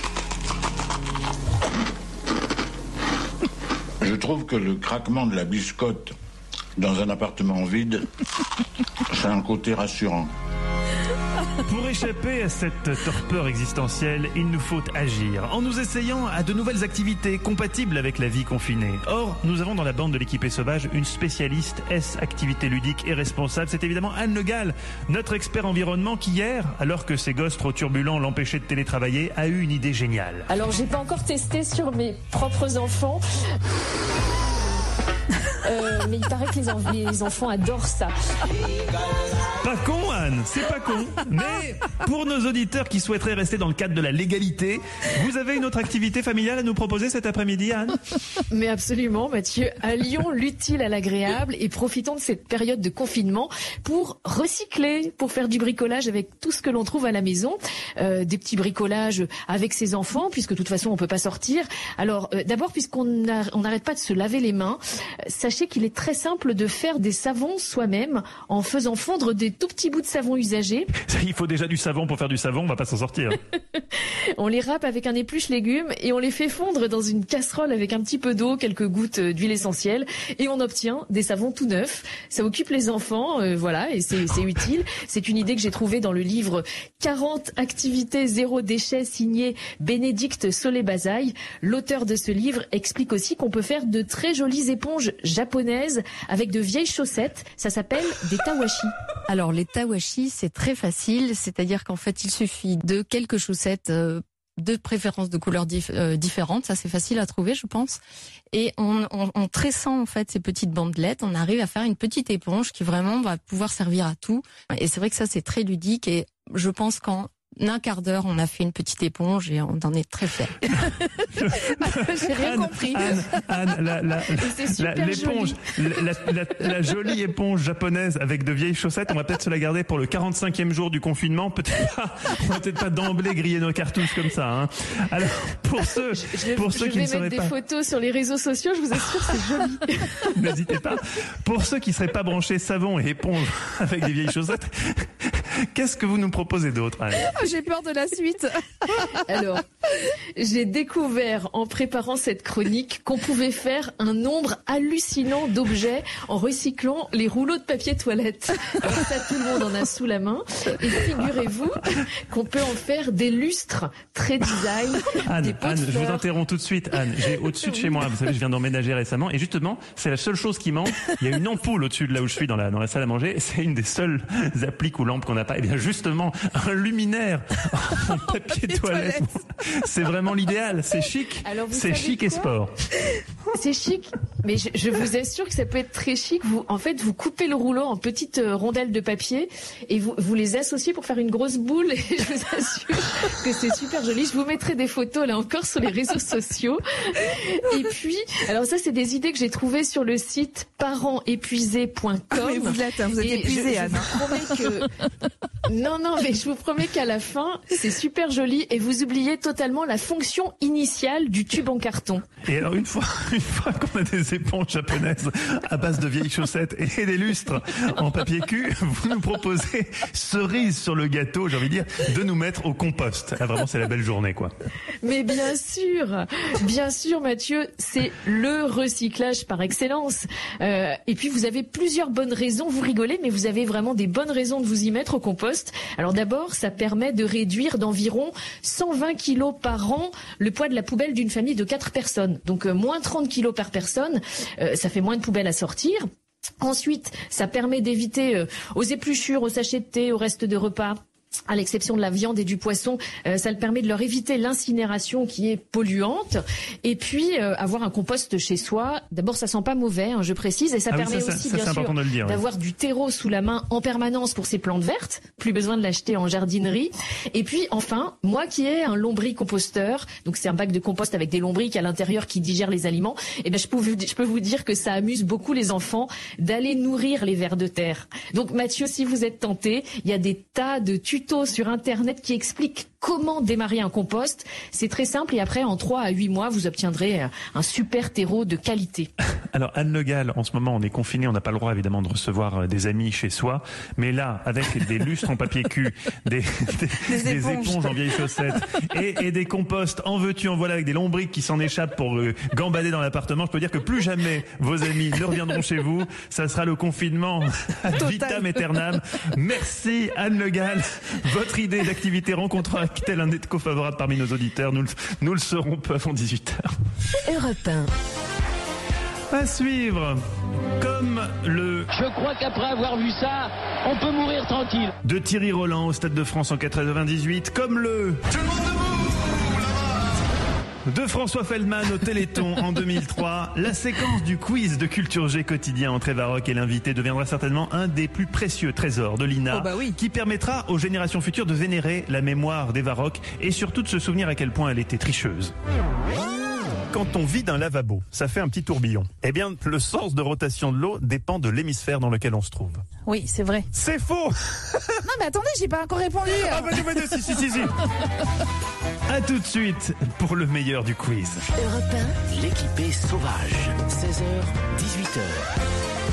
Je trouve que le craquement de la biscotte dans un appartement vide, c'est un côté rassurant. Pour échapper à cette torpeur existentielle, il nous faut agir en nous essayant à de nouvelles activités compatibles avec la vie confinée. Or, nous avons dans la bande de l'équipée sauvage une spécialiste S activité ludique et responsable. C'est évidemment Anne Le Gall, notre expert environnement qui hier, alors que ses gosses trop turbulents l'empêchaient de télétravailler, a eu une idée géniale. Alors, j'ai pas encore testé sur mes propres enfants. Euh, mais il paraît que les, en- les enfants adorent ça. Pas con, Anne, c'est pas con. Mais pour nos auditeurs qui souhaiteraient rester dans le cadre de la légalité, vous avez une autre activité familiale à nous proposer cet après-midi, Anne ? Mais absolument, Mathieu. Allions l'utile à l'agréable et profitons de cette période de confinement pour recycler, pour faire du bricolage avec tout ce que l'on trouve à la maison. Euh, des petits bricolages avec ses enfants, puisque de toute façon on peut pas sortir. Alors euh, d'abord, puisqu'on n'a- on n'arrête pas de se laver les mains, euh, sachez qu'il est très simple de faire des savons soi-même en faisant fondre des tout petits bouts de savon usagés. Il faut déjà du savon pour faire du savon, on va pas s'en sortir. On les râpe avec un épluche légumes et on les fait fondre dans une casserole avec un petit peu d'eau, quelques gouttes d'huile essentielle et on obtient des savons tout neufs. Ça occupe les enfants, euh, voilà, et c'est c'est utile. C'est une idée que j'ai trouvée dans le livre quarante activités zéro déchet signé Bénédicte Solé-Bazaille. L'auteur de ce livre explique aussi qu'on peut faire de très jolies éponges japonaises avec de vieilles chaussettes. Ça s'appelle des tawashi. Alors les tawashi, c'est très facile, c'est-à-dire qu'en fait il suffit de quelques chaussettes, euh, de préférence de couleurs dif- euh, différentes, ça c'est facile à trouver je pense, et on, on, en tressant en fait ces petites bandelettes, on arrive à faire une petite éponge qui vraiment va pouvoir servir à tout, et c'est vrai que ça c'est très ludique, et je pense qu'en un quart d'heure, on a fait une petite éponge et on en est très fiers. J'ai rien Anne, compris. Anne, Anne, la, la, c'est super la- l'éponge, la, la, la, la jolie éponge japonaise avec de vieilles chaussettes, on va peut-être se la garder pour le quarante-cinquième jour du confinement. Peut-être pas, on va peut-être pas d'emblée griller nos cartouches comme ça. Hein. Alors, pour ceux, Je, pour je ceux qui vais ne seraient mettre des pas, photos sur les réseaux sociaux, je vous assure, c'est joli. n'hésitez pas. Pour ceux qui seraient pas branchés savon et éponge avec des vieilles chaussettes, qu'est-ce que vous nous proposez d'autre, Anne ? J'ai peur de la suite. Alors, j'ai découvert en préparant cette chronique qu'on pouvait faire un nombre hallucinant d'objets en recyclant les rouleaux de papier toilette. Alors ça, tout le monde en a sous la main. Et figurez-vous qu'on peut en faire des lustres très design. Anne, des pots de Anne, je vous fleurs. interromps tout de suite. Anne, j'ai au-dessus de chez moi, vous savez, je viens d'emménager récemment, et justement, c'est la seule chose qui manque. Il y a une ampoule au-dessus de là où je suis, dans la, dans la salle à manger. C'est une des seules appliques ou lampes qu'on n'a pas. Et bien justement, un luminaire en papier toilette. C'est vraiment l'idéal. C'est chic. Alors, vous C'est savez chic et quoi sport. C'est chic, mais je, je vous assure que ça peut être très chic. Vous, en fait, vous coupez le rouleau en petites euh, rondelles de papier et vous, vous les associez pour faire une grosse boule. Et je vous assure que c'est super joli. Je vous mettrai des photos là encore sur les réseaux sociaux. Et puis, alors ça, c'est des idées que j'ai trouvées sur le site parents épuisés point com. Ah, mais vous êtes, hein, vous êtes Et épuisée, je- Anne. Je vous promets que non, non, mais je vous promets qu'à la fin, c'est super joli et vous oubliez totalement la fonction initiale du tube en carton. Et alors, une fois, une fois qu'on a des éponges japonaises à base de vieilles chaussettes et des lustres en papier cul, vous nous proposez cerise sur le gâteau, j'ai envie de dire, de nous mettre au compost. Là, vraiment, c'est la belle journée, quoi. Mais bien sûr, bien sûr, Mathieu, c'est le recyclage par excellence. Euh, et puis, vous avez plusieurs bonnes raisons. Vous rigolez, mais vous avez vraiment des bonnes raisons de vous y mettre au compost. Alors d'abord, ça permet de réduire d'environ cent vingt kilos par an le poids de la poubelle d'une famille de quatre personnes. Donc, euh, moins trente kilos par personne. Euh, ça fait moins de poubelles à sortir. Ensuite, ça permet d'éviter euh, aux épluchures, aux sachets de thé, aux restes de repas, à l'exception de la viande et du poisson, euh, ça le permet de leur éviter l'incinération qui est polluante. Et puis, euh, avoir un compost chez soi, d'abord, ça sent pas mauvais, hein, je précise, et ça Ah oui, permet ça, ça, aussi, ça, bien c'est sûr, important de le dire, oui. d'avoir du terreau sous la main en permanence pour ces plantes vertes. Plus besoin de l'acheter en jardinerie. Et puis, enfin, moi qui ai un lombricomposteur, donc c'est un bac de compost avec des lombriques à l'intérieur qui digèrent les aliments, et ben, je peux vous, je peux vous dire que ça amuse beaucoup les enfants d'aller nourrir les vers de terre. Donc, Mathieu, si vous êtes tenté, il y a des tas de tutos sur Internet qui expliquent comment démarrer un compost. C'est très simple et après, en trois à huit mois, vous obtiendrez un super terreau de qualité. Alors Anne Le Gall, en ce moment on est confiné, on n'a pas le droit évidemment de recevoir des amis chez soi, mais là avec des lustres en papier cul, des, des, des, des éponges. éponges en vieilles chaussettes et, et des composts en veux-tu en voilà avec des lombriques qui s'en échappent pour euh, gambader dans l'appartement, je peux dire que plus jamais vos amis ne reviendront chez vous, ça sera le confinement ad vitam aeternam. Merci Anne Le Gall, votre idée d'activité rencontrera-t-elle un écho favorable parmi nos auditeurs? Nous, nous le saurons peu avant dix-huit heures. Europe un. À suivre, comme le... Je crois qu'après avoir vu ça, on peut mourir tranquille. De Thierry Roland au Stade de France en quatre-vingt-dix-huit, comme le... Tout le monde debout, de François Feldman au Téléthon en deux mille trois, la séquence du quiz de Culture G quotidien entre Evaroc et l'invité deviendra certainement un des plus précieux trésors de l'I N A, oh bah oui. qui permettra aux générations futures de vénérer la mémoire d'Evaroc et surtout de se souvenir à quel point elle était tricheuse. Quand on vide un lavabo, ça fait un petit tourbillon. Eh bien, le sens de rotation de l'eau dépend de l'hémisphère dans lequel on se trouve. Oui, c'est vrai. C'est faux. Non, mais attendez, j'ai pas encore répondu. Ah bah, bah, bah, si, si, si, si. À tout de suite pour le meilleur du quiz. Europe un. L'équipée sauvage. seize heures, dix-huit heures.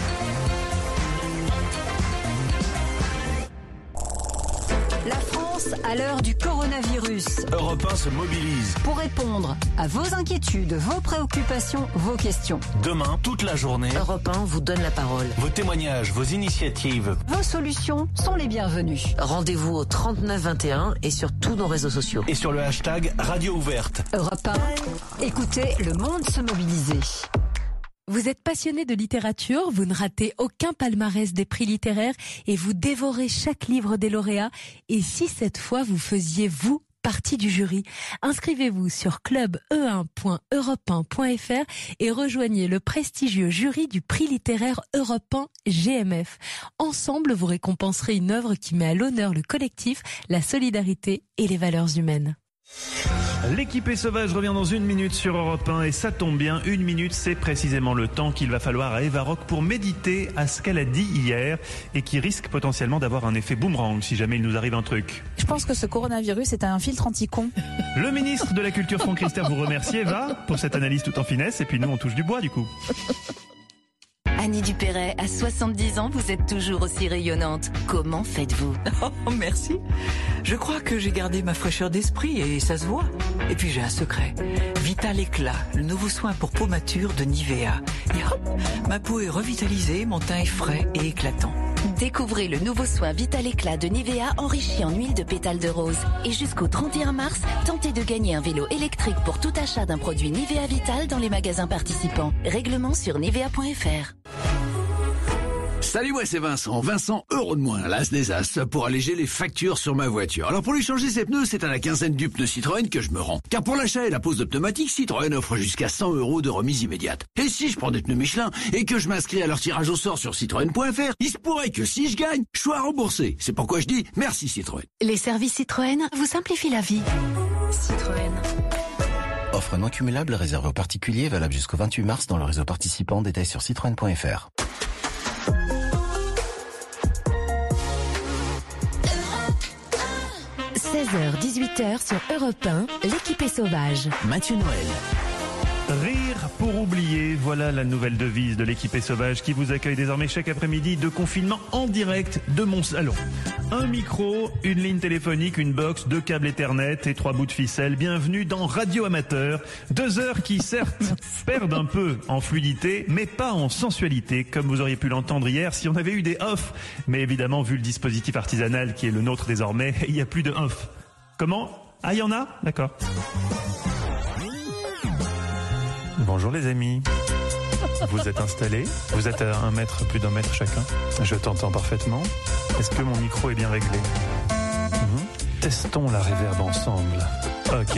La France à l'heure du coronavirus. Europe un se mobilise. Pour répondre à vos inquiétudes, vos préoccupations, vos questions. Demain, toute la journée, Europe un vous donne la parole. Vos témoignages, vos initiatives. Vos solutions sont les bienvenues. Rendez-vous au trente-neuf vingt et un et sur tous nos réseaux sociaux. Et sur le hashtag Radio Ouverte. Europe un, écoutez le monde se mobiliser. Vous êtes passionné de littérature, vous ne ratez aucun palmarès des prix littéraires et vous dévorez chaque livre des lauréats. Et si cette fois vous faisiez, vous, partie du jury? Inscrivez-vous sur club e un point europe un point f r et rejoignez le prestigieux jury du prix littéraire Europe un G M F. Ensemble, vous récompenserez une œuvre qui met à l'honneur le collectif, la solidarité et les valeurs humaines. L'équipée sauvage revient dans une minute sur Europe un et ça tombe bien, une minute c'est précisément le temps qu'il va falloir à Evaroc pour méditer à ce qu'elle a dit hier et qui risque potentiellement d'avoir un effet boomerang si jamais il nous arrive un truc. Je pense que ce coronavirus est un filtre anti-con. Le ministre de la Culture Franck Riester vous remercie Eva pour cette analyse tout en finesse et puis nous on touche du bois du coup. Annie Dupéret, à soixante-dix ans, vous êtes toujours aussi rayonnante. Comment faites-vous? Oh, merci. Je crois que j'ai gardé ma fraîcheur d'esprit et ça se voit. Et puis j'ai un secret. Vital Éclat, le nouveau soin pour peau mature de Nivea. Et hop, ma peau est revitalisée, mon teint est frais et éclatant. Découvrez le nouveau soin Vital Éclat de Nivea enrichi en huile de pétales de rose. Et jusqu'au trente et un mars, tentez de gagner un vélo électrique pour tout achat d'un produit Nivea Vital dans les magasins participants. Règlement sur nivea point f r. Salut, moi c'est Vincent. Vincent, euro de moins, l'as des as, pour alléger les factures sur ma voiture. Alors pour lui changer ses pneus, c'est à la quinzaine du pneu Citroën que je me rends. Car pour l'achat et la pose de pneumatiques, Citroën offre jusqu'à cent euros de remise immédiate. Et si je prends des pneus Michelin et que je m'inscris à leur tirage au sort sur citroën point f r, il se pourrait que si je gagne, je sois remboursé. C'est pourquoi je dis merci Citroën. Les services Citroën vous simplifient la vie. Citroën. Offre non cumulable réservée aux particuliers, valable jusqu'au vingt-huit mars dans le réseau participant. Détails sur citroën point f r. seize heures dix-huit heures sur Europe un, l'équipée sauvage. Mathieu Noël. Rire pour oublier, voilà la nouvelle devise de l'équipée sauvage qui vous accueille désormais chaque après-midi de confinement en direct de mon salon. Un micro, une ligne téléphonique, une box, deux câbles Ethernet et trois bouts de ficelle. Bienvenue dans Radio Amateur. Deux heures qui certes perdent un peu en fluidité, mais pas en sensualité, comme vous auriez pu l'entendre hier si on avait eu des off. Mais évidemment, vu le dispositif artisanal qui est le nôtre désormais, il n'y a plus de off. Comment? Ah, il y en a? D'accord. Bonjour les amis, vous êtes installés, vous êtes à un mètre, plus d'un mètre chacun, je t'entends parfaitement. Est-ce que mon micro est bien réglé? mmh. Testons la réverb ensemble. Ok.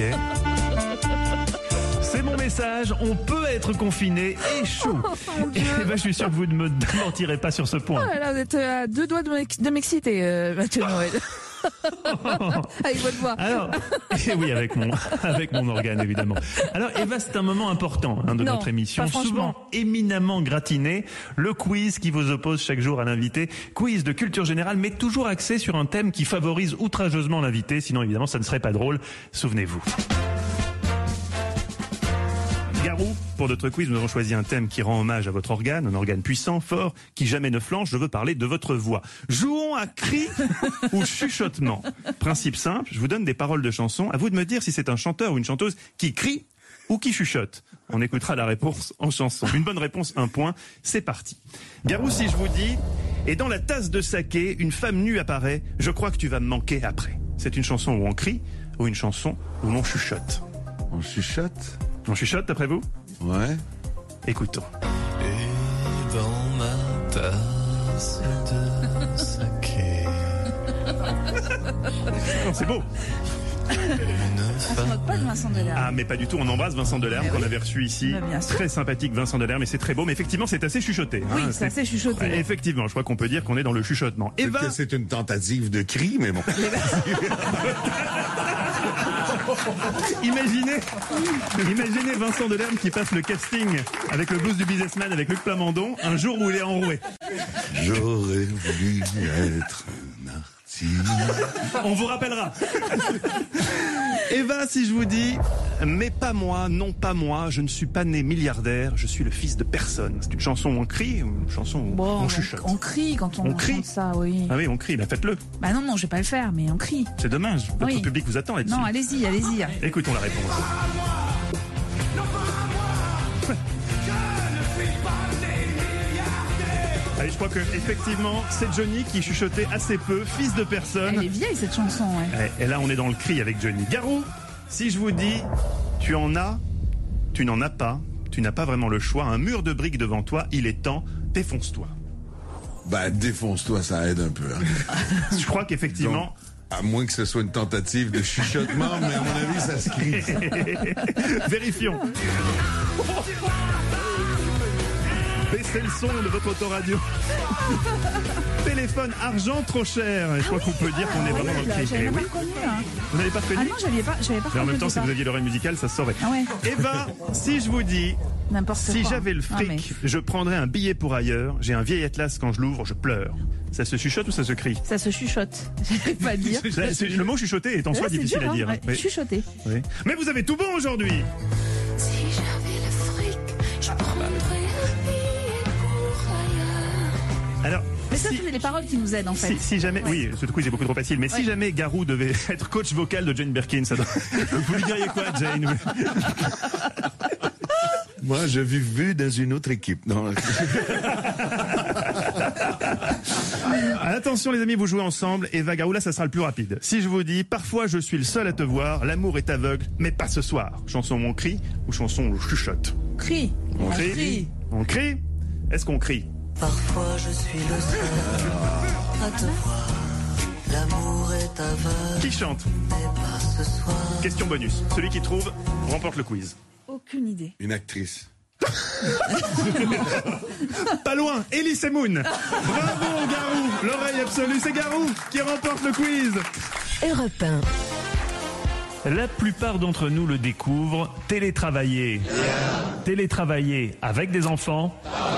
C'est mon message, on peut être confiné et chaud. Oh, et ben, je suis sûr que vous ne me mentirez pas sur ce point. Oh là là, vous êtes à deux doigts de m'exciter, euh, Mathieu Noël. Avec votre voix. Alors, et oui, avec mon, avec mon organe, évidemment. Alors, Eva, c'est un moment important hein, de non, notre émission, pas souvent éminemment gratiné, le quiz qui vous oppose chaque jour à l'invité, quiz de culture générale, mais toujours axé sur un thème qui favorise outrageusement l'invité, sinon évidemment ça ne serait pas drôle, souvenez-vous. Garou, pour notre quiz, nous avons choisi un thème qui rend hommage à votre organe, un organe puissant, fort, qui jamais ne flanche. Je veux parler de votre voix. Jouons à cri ou chuchotement. Principe simple, je vous donne des paroles de chansons. À vous de me dire si c'est un chanteur ou une chanteuse qui crie ou qui chuchote. On écoutera la réponse en chanson. Une bonne réponse, un point. C'est parti. Garou, si je vous dis, et dans la tasse de saké, une femme nue apparaît, je crois que tu vas me manquer après. C'est une chanson où on crie ou une chanson où l'on chuchote. On chuchote? On chuchote, d'après vous? Ouais. Écoutons. Et dans ma tasse de saké. Non, c'est beau. On se moque pas de Vincent Delerme. Ah, mais pas du tout. On embrasse Vincent Delerme, qu'on avait reçu ici. Très sympathique, Vincent Delerme, mais c'est très beau. Mais effectivement, c'est assez chuchoté. Oui, hein. c'est assez chuchoté. Ouais, effectivement, je crois qu'on peut dire qu'on est dans le chuchotement. C'est Eva, que c'est une tentative de cri, mais bon. Imaginez, imaginez Vincent Delerme qui passe le casting avec le blues du businessman avec Luc Plamondon un jour où il est enroué. J'aurais voulu être un artiste. On vous rappellera. Eva, si je vous dis, mais pas moi, non pas moi, je ne suis pas né milliardaire, je suis le fils de personne. C'est une chanson où on crie ou une chanson où bon, on chuchote? On, on crie quand on, on crie. chante ça, oui. Ah oui, on crie, bah faites-le. Bah non, non, je vais pas le faire, mais on crie. C'est dommage, votre oui. public vous attend là-dessus. Non, allez-y, allez-y. Écoutons la réponse. Allez, je crois que effectivement, c'est Johnny qui chuchotait assez peu, fils de personne. Elle est vieille cette chanson, ouais. Et là, on est dans le cri avec Johnny. Garou, si je vous dis, tu en as, tu n'en as pas, tu n'as pas vraiment le choix, un mur de briques devant toi, il est temps, défonce-toi. Bah, défonce-toi, ça aide un peu. Hein. Je crois qu'effectivement... Donc, à moins que ce soit une tentative de chuchotement, mais à mon avis, ça se crie. Vérifions. Baissez le son de votre autoradio. Téléphone argent trop cher. Je crois ah qu'on oui, peut dire qu'on est vraiment dans le cri. J'avais eh pas oui. reconnu. Hein. Vous n'avez pas reconnu? Ah non, j'avais pas, j'avais pas Mais en même temps, ça. si vous aviez l'oreille musicale, ça se saurait. Ah ouais. Eva, si je vous dis, si j'avais le fric, ah, mais... je prendrais un billet pour ailleurs. J'ai un vieil atlas, quand je l'ouvre, je pleure. Ça se chuchote ou ça se crie? Ça se chuchote. J'arrive pas à dire. Le mot chuchoter est en soi difficile dur, à dire. Hein, ouais. Oui. Chuchoter. Oui. Mais vous avez tout bon aujourd'hui. Si j'avais le fric, je prendrais un billet pour ailleurs. Alors, mais ça, si, c'est les paroles qui nous aident en fait. Si, si jamais, ouais. Oui, ce coup, c'est beaucoup trop facile. Mais ouais. Si jamais Garou devait être coach vocal de Jane Birkin, ça doit... vous lui diriez quoi, Jane? Moi, je vis vu dans une autre équipe. Non. Attention les amis, vous jouez ensemble. Eva, Garou, là, ça sera le plus rapide. Si je vous dis, parfois je suis le seul à te voir, l'amour est aveugle, mais pas ce soir. Chanson où on crie ou chanson où on chuchote? Crie. On, on crie. crie. On crie. Est-ce qu'on crie? Parfois je suis le seul à te voir. L'amour est aveugle. Qui chante? Mais pas ce soir. Question bonus. Celui qui trouve remporte le quiz. Aucune idée. Une actrice. Pas loin, Elie Moon. Bravo Garou, l'oreille absolue, c'est Garou qui remporte le quiz. Europe un. La plupart d'entre nous le découvrent, télétravailler. Yeah. Télétravailler avec des enfants.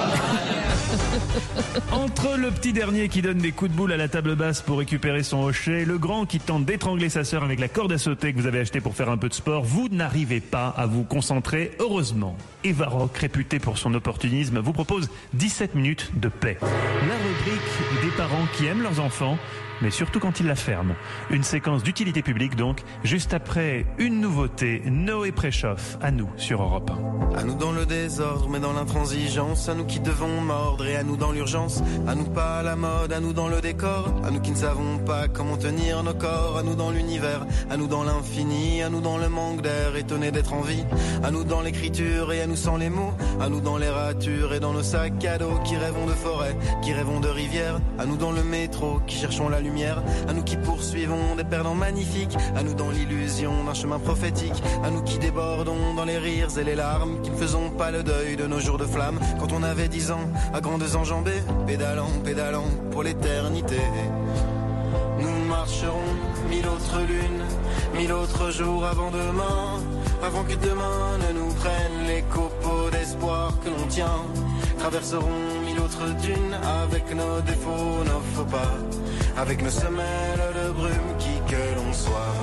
Entre le petit dernier qui donne des coups de boule à la table basse pour récupérer son hochet, le grand qui tente d'étrangler sa sœur avec la corde à sauter que vous avez achetée pour faire un peu de sport, vous n'arrivez pas à vous concentrer. Heureusement, Eva Rock, réputée pour son opportunisme, vous propose dix-sept minutes de paix. La rubrique des parents qui aiment leurs enfants, mais surtout quand ils la ferment. Une séquence d'utilité publique donc, juste après une nouveauté, Noé Préchoff, à nous sur Europe un. À nous dans le désordre mais dans l'intransigeance, à nous qui devons mordre et à nous dans l'urgence, à nous pas à la mode, à nous dans le décor, à nous qui ne savons pas comment tenir nos corps, à nous dans l'univers, à nous dans l'infini, à nous dans le manque d'air, étonnés d'être en vie, à nous dans l'écriture et à nous sans les mots, à nous dans les ratures et dans nos sacs à dos, qui rêvons de forêt, qui rêvons de rivière, à nous dans le métro, qui cherchons la lumière, à nous qui poursuivons des perdants magnifiques, à nous dans l'illusion d'un chemin prophétique, à nous qui débordons dans les rires et les larmes, qui ne faisons pas le deuil de nos jours de flamme, quand on avait dix ans, à grandes enjambées, pédalant, pédalant pour l'éternité. Nous marcherons mille autres lunes, mille autres jours avant demain, avant que demain ne nous prenne les copeaux d'espoir que l'on tient. Traverserons mille autres dunes avec nos défauts, nos faux pas, avec nos semelles de brume qui que l'on soit.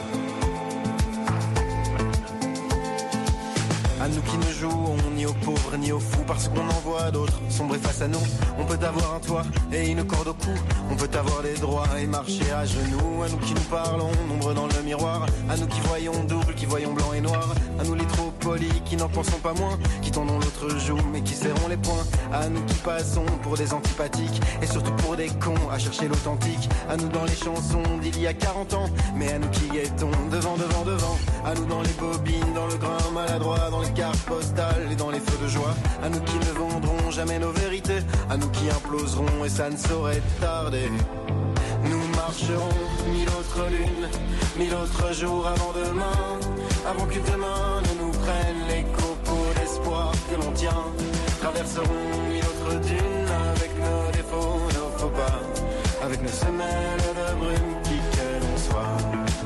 À nous qui ne jouons ni aux pauvres ni aux fous, parce qu'on en voit d'autres sombrer face à nous. On peut avoir un toit et une corde au cou, on peut avoir des droits et marcher à genoux. À nous qui nous parlons, nombreux dans le miroir, à nous qui voyons double, qui voyons blanc et noir, à nous les trop polis qui n'en pensons pas moins, qui tendons l'autre joue mais qui serrons les poings, à nous qui passons pour des antipathiques et surtout pour des cons à chercher l'authentique, à nous dans les chansons d'il y a quarante ans, mais à nous qui guettons devant, devant, devant, à nous dans les bobines, dans le grain maladroit, dans les cartes postales et dans les feux de joie, à nous qui ne vendrons jamais nos vérités, à nous qui imploserons et ça ne saurait tarder. Nous marcherons mille autres lunes, mille autres jours avant demain, avant que demain ne nous prenne les copeaux d'espoir que l'on tient. Traverserons mille autres dunes avec nos défauts, nos faux pas, avec nos semelles de brume qui que l'on soit.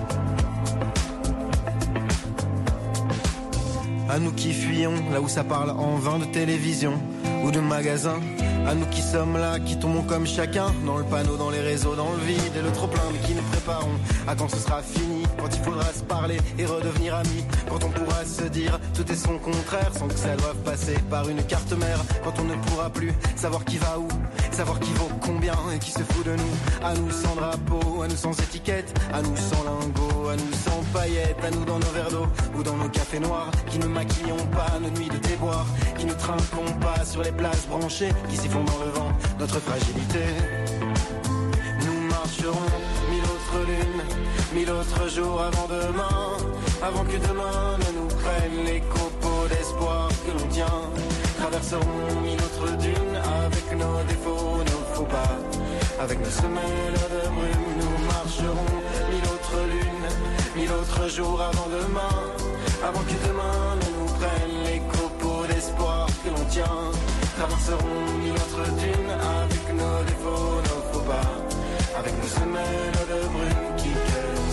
À nous qui fuyons là où ça parle en vain de télévision ou de magasins, à nous qui sommes là, qui tombons comme chacun dans le panneau, dans les réseaux, dans le vide et le trop plein, mais qui nous préparons à quand ce sera fini, quand il faudra se parler et redevenir amis, quand on pourra se dire tout est son contraire sans que ça doive passer par une carte mère, quand on ne pourra plus savoir qui va où, savoir qui vaut combien et qui se fout de nous, à nous sans drapeau, à nous sans étiquette, à nous sans lingots, à nous sans paillettes, à nous dans nos verres d'eau ou dans nos cafés noirs, qui ne maquillons pas nos nuits de déboire, qui ne trinquons pas sur les places branchées, qui sifflons dans le vent notre fragilité. Nous marcherons mille autres lunes, mille autres jours avant demain, avant que demain ne nous prenne les copeaux d'espoir que l'on tient. Traverserons mille autres dunes avec nos défauts, nos faux pas, avec nos semelles de brume. Nous marcherons mille autres lunes, mille autres jours avant demain, avant que demain ne nous prenne les copeaux d'espoir que l'on tient. Traverserons mille autres dunes avec nos défauts, nos faux pas, avec nos semelles de brume qui que l'on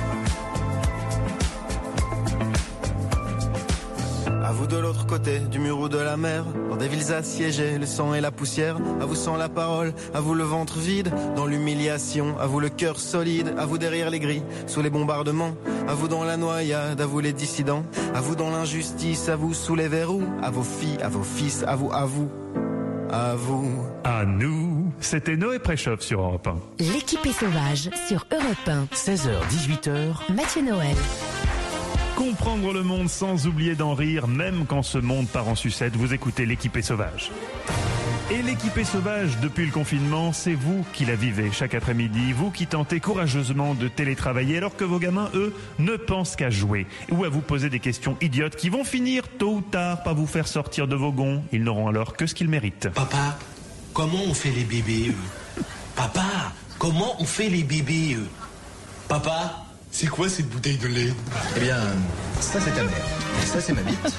soit. À vous de l'autre côté du mur ou de la mer, dans des villes assiégées, le sang et la poussière. À vous sans la parole, à vous le ventre vide, dans l'humiliation. À vous le cœur solide, à vous derrière les grilles, sous les bombardements. À vous dans la noyade, à vous les dissidents. À vous dans l'injustice, à vous sous les verrous. À vos filles, à vos fils, à vous, à vous, à vous. À nous. C'était Noé Préchoff sur Europe un. L'équipe est sauvage sur Europe un. seize heures, dix-huit heures. Mathieu Noël. Comprendre le monde sans oublier d'en rire, même quand ce monde part en sucette. Vous écoutez l'équipe est sauvage. Et l'équipée sauvage, depuis le confinement, c'est vous qui la vivez chaque après-midi, vous qui tentez courageusement de télétravailler alors que vos gamins, eux, ne pensent qu'à jouer ou à vous poser des questions idiotes qui vont finir tôt ou tard par vous faire sortir de vos gonds. Ils n'auront alors que ce qu'ils méritent. Papa, comment on fait les bébés euh Papa, comment on fait les bébés euh Papa, c'est quoi cette bouteille de lait? Eh bien, ça c'est ta mère, et ça c'est ma bite.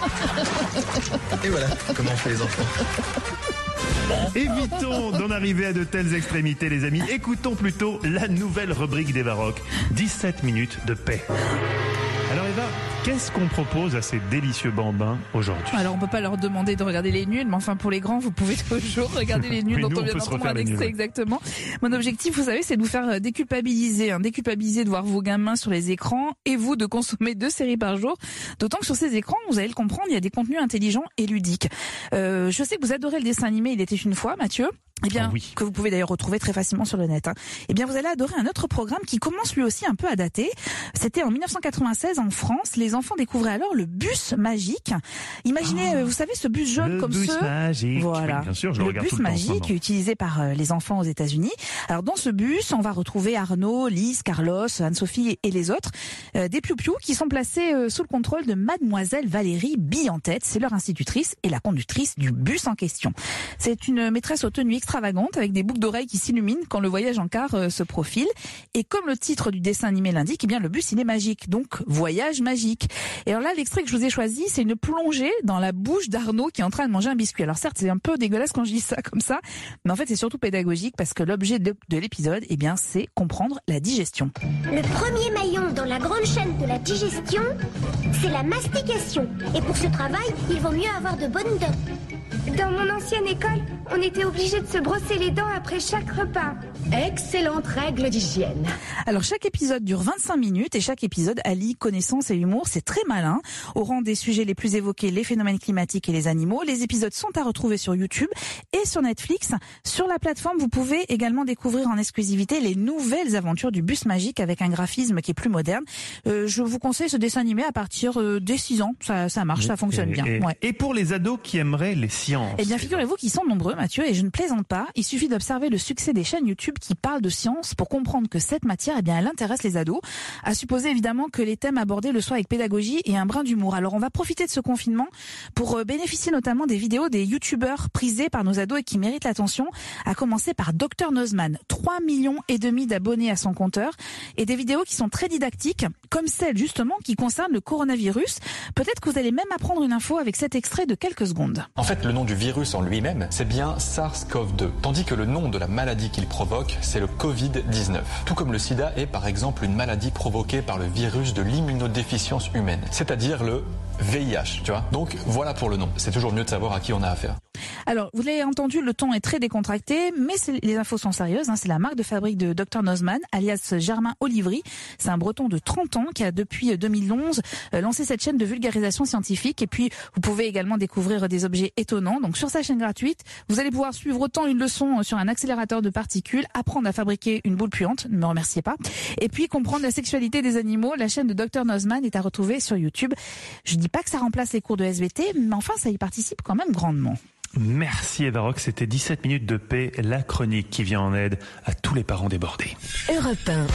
Et voilà comment on fait les enfants. Évitons d'en arriver à de telles extrémités, les amis. Écoutons plutôt la nouvelle rubrique des Baroques. dix-sept minutes de paix. Alors Eva, qu'est-ce qu'on propose à ces délicieux bambins aujourd'hui? Alors on peut pas leur demander de regarder les nuls, mais enfin pour les grands, vous pouvez toujours regarder les nuls oui, dont nous, on vient d'entendre un extrait exactement. Mon objectif, vous savez, c'est de vous faire déculpabiliser, hein, déculpabiliser de voir vos gamins sur les écrans et vous de consommer deux séries par jour. D'autant que sur ces écrans, vous allez le comprendre, il y a des contenus intelligents et ludiques. Euh, je sais que vous adorez le dessin animé Il était une fois, Mathieu. Eh bien, oui. Que vous pouvez d'ailleurs retrouver très facilement sur le net. Hein. Eh bien, vous allez adorer un autre programme qui commence lui aussi un peu à dater. C'était en dix-neuf cent quatre-vingt-seize en France. Les enfants découvraient alors le bus magique. Imaginez, oh, vous savez, ce bus jaune le comme bus ceux. Magique. Voilà. Oui, bien sûr, je le le regarde bus tout le magique temps, utilisé par euh, les enfants aux États-Unis. Alors, dans ce bus, on va retrouver Arnaud, Lise, Carlos, Anne-Sophie et les autres, euh, des piou-piou qui sont placés euh, sous le contrôle de Mademoiselle Valérie Bille-en-Tête. C'est leur institutrice et la conductrice du bus en question. C'est une maîtresse aux tenues extravagante avec des boucles d'oreilles qui s'illuminent quand le voyage en car euh, se profile. Et comme le titre du dessin animé l'indique, eh bien le bus il est magique, donc voyage magique. Et alors là, l'extrait que je vous ai choisi, c'est une plongée dans la bouche d'Arnaud qui est en train de manger un biscuit. Alors certes, c'est un peu dégueulasse quand je dis ça comme ça, mais en fait c'est surtout pédagogique parce que l'objet de, de l'épisode, eh bien c'est comprendre la digestion. Le premier maillon dans la grande chaîne de la digestion, c'est la mastication. Et pour ce travail, il vaut mieux avoir de bonnes dents. Dans mon ancienne école, on était obligé de se brosser les dents après chaque repas. Excellente règle d'hygiène. Alors chaque épisode dure vingt-cinq minutes et chaque épisode allie connaissance et humour. C'est très malin. Au rang des sujets les plus évoqués, les phénomènes climatiques et les animaux. Les épisodes sont à retrouver sur YouTube et sur Netflix. Sur la plateforme, vous pouvez également découvrir en exclusivité les nouvelles aventures du bus magique avec un graphisme qui est plus moderne. Euh, je vous conseille ce dessin animé à partir euh, des six ans. Ça, ça marche, ça fonctionne et, bien. Et, ouais. et pour les ados qui aimeraient les sciences? Eh bien, figurez-vous qu'ils sont nombreux, Mathieu, et je ne plaisante pas. Il suffit d'observer le succès des chaînes YouTube qui parlent de science pour comprendre que cette matière, eh bien, elle intéresse les ados. À supposer évidemment que les thèmes abordés le soient avec pédagogie et un brin d'humour. Alors, on va profiter de ce confinement pour bénéficier notamment des vidéos des youtubeurs prisés par nos ados et qui méritent l'attention. À commencer par docteur Nozman, trois millions et demi d'abonnés à son compteur et des vidéos qui sont très didactiques, comme celle justement qui concerne le coronavirus. Peut-être que vous allez même apprendre une info avec cet extrait de quelques secondes. En fait, le nom du virus en lui-même, c'est bien SARS-CoV deux, tandis que le nom de la maladie qu'il provoque, c'est le covid dix-neuf. Tout comme le sida est par exemple une maladie provoquée par le virus de l'immunodéficience humaine, c'est-à-dire le V I H, tu vois. Donc voilà pour le nom, c'est toujours mieux de savoir à qui on a affaire. Alors, vous l'avez entendu, le ton est très décontracté, mais les infos sont sérieuses. Hein, c'est la marque de fabrique de docteur Nozman, alias Germain Olivry. C'est un breton de trente ans qui a, depuis deux mille onze, euh, lancé cette chaîne de vulgarisation scientifique. Et puis, vous pouvez également découvrir des objets étonnants. Donc, sur sa chaîne gratuite, vous allez pouvoir suivre autant une leçon sur un accélérateur de particules, apprendre à fabriquer une boule puante, ne me remerciez pas, et puis comprendre la sexualité des animaux. La chaîne de docteur Nozman est à retrouver sur YouTube. Je dis pas que ça remplace les cours de S V T, mais enfin, ça y participe quand même grandement. Merci Eva Rock, c'était dix-sept minutes de paix, la chronique qui vient en aide à tous les parents débordés. Europe un.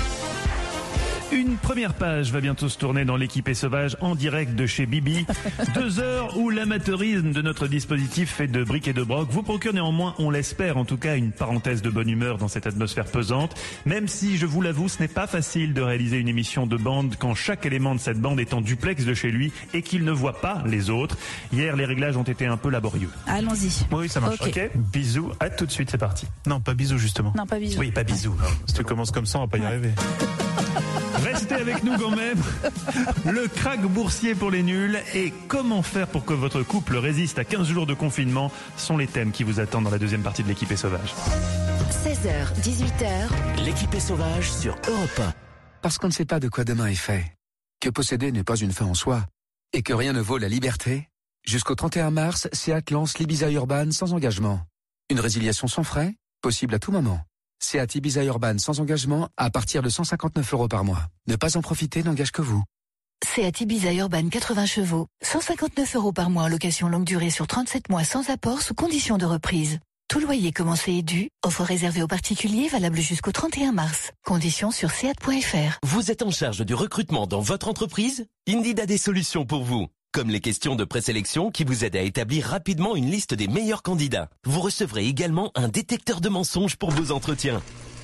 Une première page va bientôt se tourner dans l'équipée sauvage en direct de chez Bibi. Deux heures où l'amateurisme de notre dispositif fait de briques et de broc vous procure néanmoins, on l'espère en tout cas, une parenthèse de bonne humeur dans cette atmosphère pesante. Même si, je vous l'avoue, ce n'est pas facile de réaliser une émission de bande quand chaque élément de cette bande est en duplex de chez lui et qu'il ne voit pas les autres. Hier, les réglages ont été un peu laborieux. Allons-y. Oui, ça marche. Ok. okay. Bisous, à tout de suite, c'est parti. Non, pas bisous justement. Non, pas bisous. Oui, pas bisous. Si tu commences comme ça, on va pas y ouais. arriver. Restez avec nous quand même. Le krach boursier pour les nuls et comment faire pour que votre couple résiste à quinze jours de confinement sont les thèmes qui vous attendent dans la deuxième partie de l'équipée sauvage. seize heures, dix-huit heures. L'équipée sauvage sur Europe un. Parce qu'on ne sait pas de quoi demain est fait, que posséder n'est pas une fin en soi et que rien ne vaut la liberté, jusqu'au trente et un mars, Seat lance l'Ibiza Urban sans engagement. Une résiliation sans frais, possible à tout moment. Seat Ibiza Urban sans engagement à partir de cent cinquante-neuf euros par mois. Ne pas en profiter n'engage que vous. Seat Ibiza Urban quatre-vingts chevaux, cent cinquante-neuf euros par mois en location longue durée sur trente-sept mois sans apport sous condition de reprise. Tout loyer commencé et dû. Offre réservée aux particuliers valable jusqu'au trente et un mars. Conditions sur seat point f r. Vous êtes en charge du recrutement dans votre entreprise? Indeed a des solutions pour vous. Comme les questions de présélection qui vous aident à établir rapidement une liste des meilleurs candidats. Vous recevrez également un détecteur de mensonges pour vos entretiens.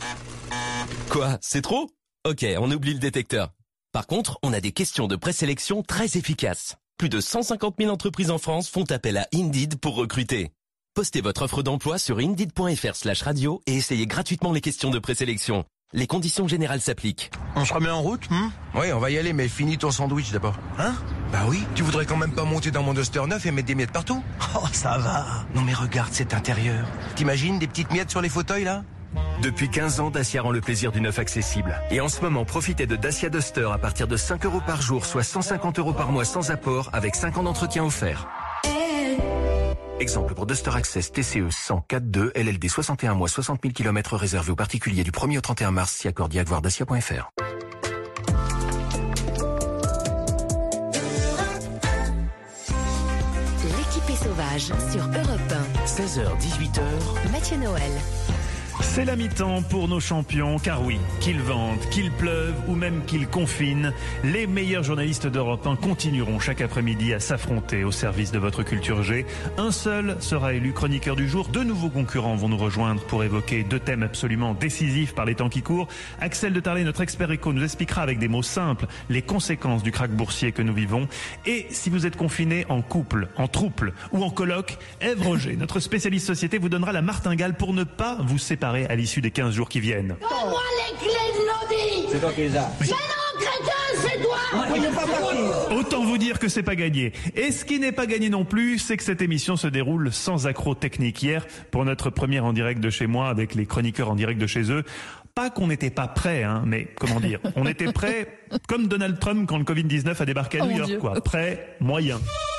Quoi, c'est trop? Ok, on oublie le détecteur. Par contre, on a des questions de présélection très efficaces. Plus de cent cinquante mille entreprises en France font appel à Indeed pour recruter. Postez votre offre d'emploi sur indeed point f r slash radio et essayez gratuitement les questions de présélection. Les conditions générales s'appliquent. On se remet en route, hmm Oui, on va y aller, mais finis ton sandwich d'abord. Hein? Bah oui, tu voudrais quand même pas monter dans mon Duster neuf et mettre des miettes partout? Oh, ça va. Non mais regarde cet intérieur. T'imagines des petites miettes sur les fauteuils, là? Depuis quinze ans, Dacia rend le plaisir du neuf accessible. Et en ce moment, profitez de Dacia Duster à partir de cinq euros par jour, soit cent cinquante euros par mois sans apport, avec cinq ans d'entretien offert. Exemple pour Duster Access T C E cent quatre deux, L L D soixante et un mois, soixante mille kilomètres réservé aux particuliers du premier au trente et un mars, si accordé à voir dacia point f r. L'équipée sauvage sur Europe un. seize heures, dix-huit heures. Mathieu Noël. C'est la mi-temps pour nos champions, car oui, qu'il vente, qu'il pleuve ou même qu'il confine, les meilleurs journalistes d'Europe un continueront chaque après-midi à s'affronter au service de votre culture G. Un seul sera élu chroniqueur du jour. Deux nouveaux concurrents vont nous rejoindre pour évoquer deux thèmes absolument décisifs par les temps qui courent. Axel de Tarlet, notre expert éco, nous expliquera avec des mots simples les conséquences du krach boursier que nous vivons. Et si vous êtes confiné en couple, en trouble ou en coloc, Ève Roger, notre spécialiste société, vous donnera la martingale pour ne pas vous séparer à l'issue des quinze jours qui viennent. Donne-moi les clés de l'audi. C'est toi qui les as. Mais non, crétin, c'est toi. On n'est pas parti. Autant vous dire que c'est pas gagné. Et ce qui n'est pas gagné non plus, c'est que cette émission se déroule sans accroc technique. Hier, pour notre première en direct de chez moi, avec les chroniqueurs en direct de chez eux, pas qu'on n'était pas prêts, hein, mais comment dire, on était prêts comme Donald Trump quand le covid dix-neuf a débarqué à Oh New mon York, Dieu. quoi. Prêts, moyen.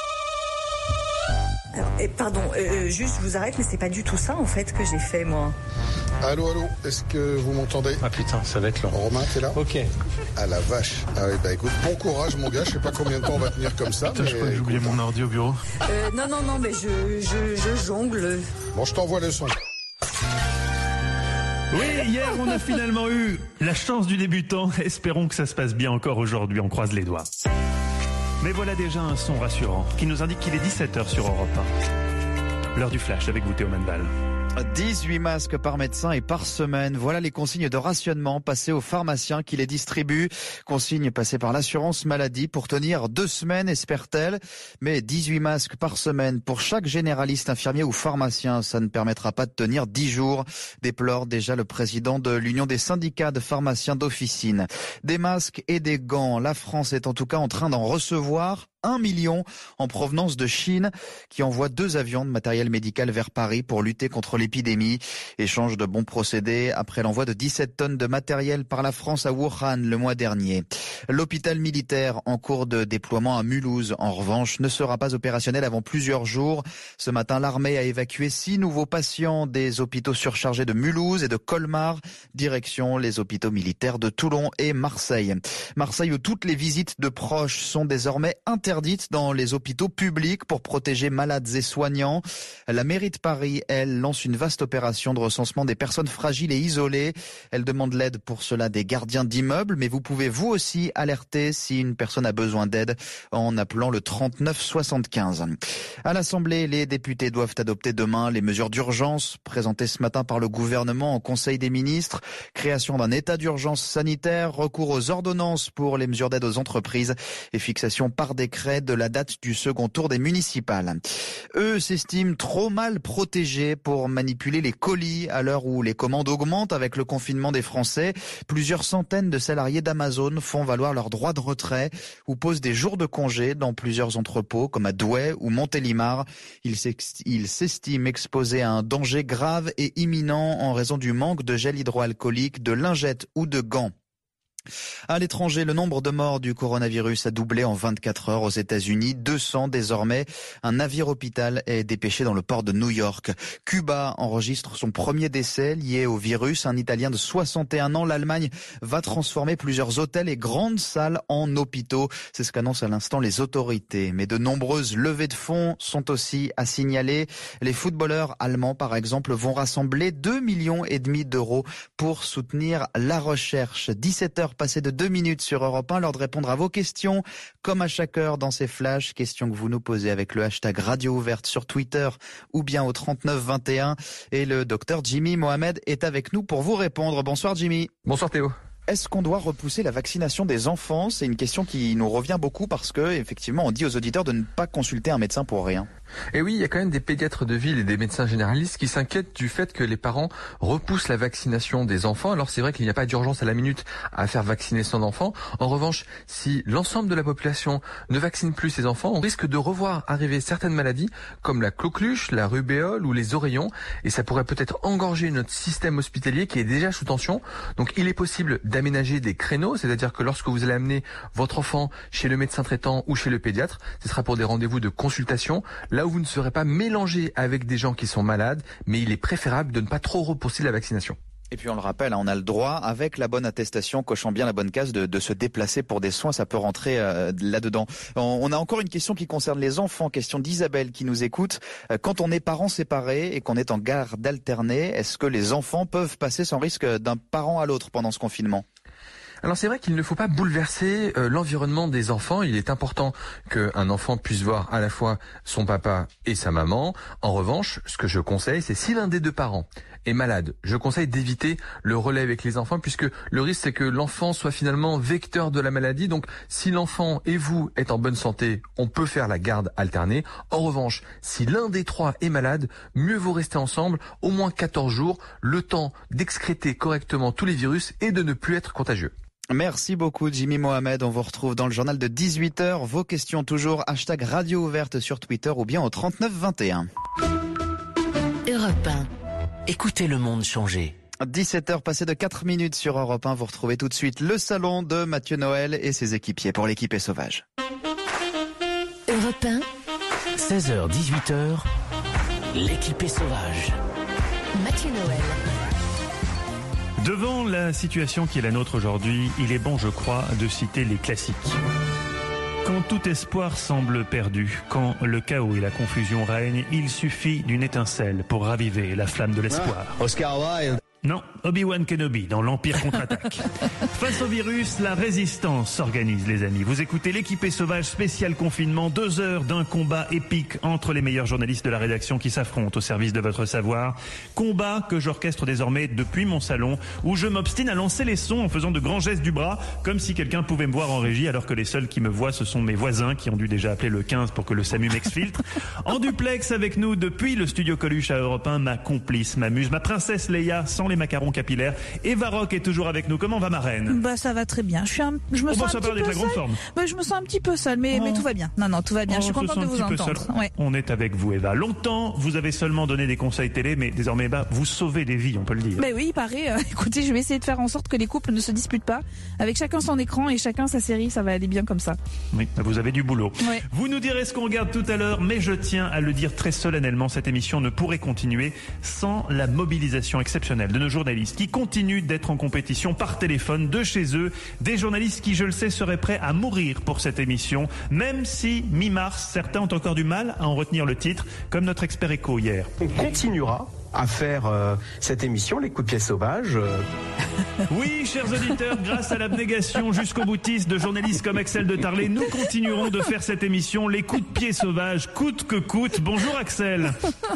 Alors, eh, pardon, euh, juste je vous arrête, mais c'est pas du tout ça en fait que j'ai fait moi. Allô, allô, est-ce que vous m'entendez? Ah putain, ça va être long. Romain, t'es là? Ok. Ah la vache. Ah oui, bah écoute, bon courage mon gars, je sais pas combien de temps on va tenir comme ça. Putain, mais je crois que j'ai oublié mon ordi au bureau. Euh, non, non, non, mais je, je, je jongle. Bon, je t'envoie le son. Oui, hier, on a finalement eu la chance du débutant. Espérons que ça se passe bien encore aujourd'hui. On croise les doigts. Mais voilà déjà un son rassurant qui nous indique qu'il est dix-sept heures sur Europe un. L'heure du flash avec vous, Théo Manval. dix-huit masques par médecin et par semaine. Voilà les consignes de rationnement passées aux pharmaciens qui les distribuent. Consignes passées par l'assurance maladie pour tenir deux semaines, espère-t-elle. Mais dix-huit masques par semaine pour chaque généraliste, infirmier ou pharmacien, ça ne permettra pas de tenir dix jours, déplore déjà le président de l'Union des syndicats de pharmaciens d'officine. Des masques et des gants. La France est en tout cas en train d'en recevoir un million en provenance de Chine, qui envoie deux avions de matériel médical vers Paris pour lutter contre l'épidémie. Échange de bons procédés après l'envoi de dix-sept tonnes de matériel par la France à Wuhan le mois dernier. L'hôpital militaire en cours de déploiement à Mulhouse, en revanche, ne sera pas opérationnel avant plusieurs jours. Ce matin, l'armée a évacué six nouveaux patients des hôpitaux surchargés de Mulhouse et de Colmar, direction les hôpitaux militaires de Toulon et Marseille. Marseille où toutes les visites de proches sont désormais interdites dans les hôpitaux publics pour protéger malades et soignants. La mairie de Paris, elle, lance une vaste opération de recensement des personnes fragiles et isolées. Elle demande l'aide pour cela des gardiens d'immeubles, mais vous pouvez vous aussi alerter si une personne a besoin d'aide en appelant le trente-neuf soixante-quinze. À l'Assemblée, les députés doivent adopter demain les mesures d'urgence présentées ce matin par le gouvernement en Conseil des ministres. Création d'un état d'urgence sanitaire, recours aux ordonnances pour les mesures d'aide aux entreprises et fixation par décret de la date du second tour des municipales. Eux s'estiment trop mal protégés pour manipuler les colis à l'heure où les commandes augmentent avec le confinement des Français. Plusieurs centaines de salariés d'Amazon font valoir leur droit de retrait ou posent des jours de congé dans plusieurs entrepôts comme à Douai ou Montélimar. Ils s'estiment exposés à un danger grave et imminent en raison du manque de gel hydroalcoolique, de lingettes ou de gants. À l'étranger, le nombre de morts du coronavirus a doublé en vingt-quatre heures aux États-Unis. deux cents désormais. Un navire hôpital est dépêché dans le port de New York. Cuba enregistre son premier décès lié au virus. Un Italien de soixante et un ans. L'Allemagne va transformer plusieurs hôtels et grandes salles en hôpitaux. C'est ce qu'annoncent à l'instant les autorités. Mais de nombreuses levées de fonds sont aussi à signaler. Les footballeurs allemands, par exemple, vont rassembler deux millions et demi d'euros pour soutenir la recherche. dix-sept heures passées de deux minutes sur Europe un, l'heure de répondre à vos questions, comme à chaque heure dans ces flashs, questions que vous nous posez avec le hashtag Radio Ouverte sur Twitter ou bien au trente-neuf vingt et un. Et le docteur Jimmy Mohamed est avec nous pour vous répondre. Bonsoir Jimmy. Bonsoir Théo. Est-ce qu'on doit repousser la vaccination des enfants? C'est une question qui nous revient beaucoup parce que, effectivement, on dit aux auditeurs de ne pas consulter un médecin pour rien. Et oui, il y a quand même des pédiatres de ville et des médecins généralistes qui s'inquiètent du fait que les parents repoussent la vaccination des enfants. Alors c'est vrai qu'il n'y a pas d'urgence à la minute à faire vacciner son enfant. En revanche, si l'ensemble de la population ne vaccine plus ses enfants, on risque de revoir arriver certaines maladies comme la coqueluche, la rubéole ou les oreillons. Et ça pourrait peut-être engorger notre système hospitalier qui est déjà sous tension. Donc il est possible d'aménager des créneaux, c'est-à-dire que lorsque vous allez amener votre enfant chez le médecin traitant ou chez le pédiatre, ce sera pour des rendez-vous de consultation, là où vous ne serez pas mélangé avec des gens qui sont malades, mais il est préférable de ne pas trop repousser la vaccination. Et puis on le rappelle, on a le droit, avec la bonne attestation, cochant bien la bonne case, de, de se déplacer pour des soins. Ça peut rentrer euh, là-dedans. On, on a encore une question qui concerne les enfants. Question d'Isabelle qui nous écoute. Euh, quand on est parents séparés et qu'on est en garde alternée, est-ce que les enfants peuvent passer sans risque d'un parent à l'autre pendant ce confinement ? Alors c'est vrai qu'il ne faut pas bouleverser euh, l'environnement des enfants. Il est important qu'un enfant puisse voir à la fois son papa et sa maman. En revanche, ce que je conseille, c'est si l'un des deux parents est malade, je conseille d'éviter le relais avec les enfants, puisque le risque c'est que l'enfant soit finalement vecteur de la maladie. Donc si l'enfant et vous êtes en bonne santé, on peut faire la garde alternée. En revanche, si l'un des trois est malade, mieux vaut rester ensemble au moins quatorze jours, le temps d'excréter correctement tous les virus et de ne plus être contagieux. Merci beaucoup Jimmy Mohamed, on vous retrouve dans le journal de dix-huit heures. Vos questions toujours, hashtag Radio Ouverte sur Twitter ou bien au trente-neuf vingt et un. Europe un. Écoutez le monde changer. dix-sept heures passées de quatre minutes sur Europe un, vous retrouvez tout de suite le salon de Mathieu Noël et ses équipiers pour l'équipée sauvage. Europe un. seize heures dix-huit heures. L'équipée sauvage. Mathieu Noël. Devant la situation qui est la nôtre aujourd'hui, il est bon, je crois, de citer les classiques. Quand tout espoir semble perdu, quand le chaos et la confusion règnent, il suffit d'une étincelle pour raviver la flamme de l'espoir. Ah, Oscar Wilde. Non, Obi-Wan Kenobi dans l'Empire contre-attaque. Face au virus, la résistance s'organise, les amis. Vous écoutez l'équipée sauvage spécial confinement, deux heures d'un combat épique entre les meilleurs journalistes de la rédaction qui s'affrontent au service de votre savoir. Combat que j'orchestre désormais depuis mon salon, où je m'obstine à lancer les sons en faisant de grands gestes du bras, comme si quelqu'un pouvait me voir en régie, alors que les seuls qui me voient, ce sont mes voisins qui ont dû déjà appeler le quinze pour que le SAMU m'exfiltre. En duplex avec nous depuis le studio Coluche à Europe un, ma complice, ma muse, ma princesse Leia, sans les macarons capillaires. Eva Rock est toujours avec nous. Comment va ma reine ? Bah ça va très bien. Je suis un, je me oh, sens bon, un petit peu seule. Bah, je me sens un petit peu seule, mais, oh. mais tout va bien. Non non, tout va bien. Oh, je suis contente de vous entendre. Ouais. On est avec vous, Eva. Longtemps, vous avez seulement donné des conseils télé, mais désormais, Eva, vous sauvez des vies, on peut le dire. Mais oui, il paraît. Euh, écoutez, je vais essayer de faire en sorte que les couples ne se disputent pas, avec chacun son écran et chacun sa série. Ça va aller bien comme ça. Oui, vous avez du boulot. Ouais. Vous nous direz ce qu'on regarde tout à l'heure, mais je tiens à le dire très solennellement, cette émission ne pourrait continuer sans la mobilisation exceptionnelle de nos journalistes qui continuent d'être en compétition par téléphone de chez eux, des journalistes qui, je le sais, seraient prêts à mourir pour cette émission, même si, mi-mars, certains ont encore du mal à en retenir le titre, comme notre expert éco hier. On continuera à faire euh, cette émission, les coups de pied sauvages. Euh... Oui, chers auditeurs, grâce à l'abnégation jusqu'au boutiste de journalistes comme Axel de Tarlet, nous continuerons de faire cette émission, les coups de pied sauvages, coûte que coûte. Bonjour Axel.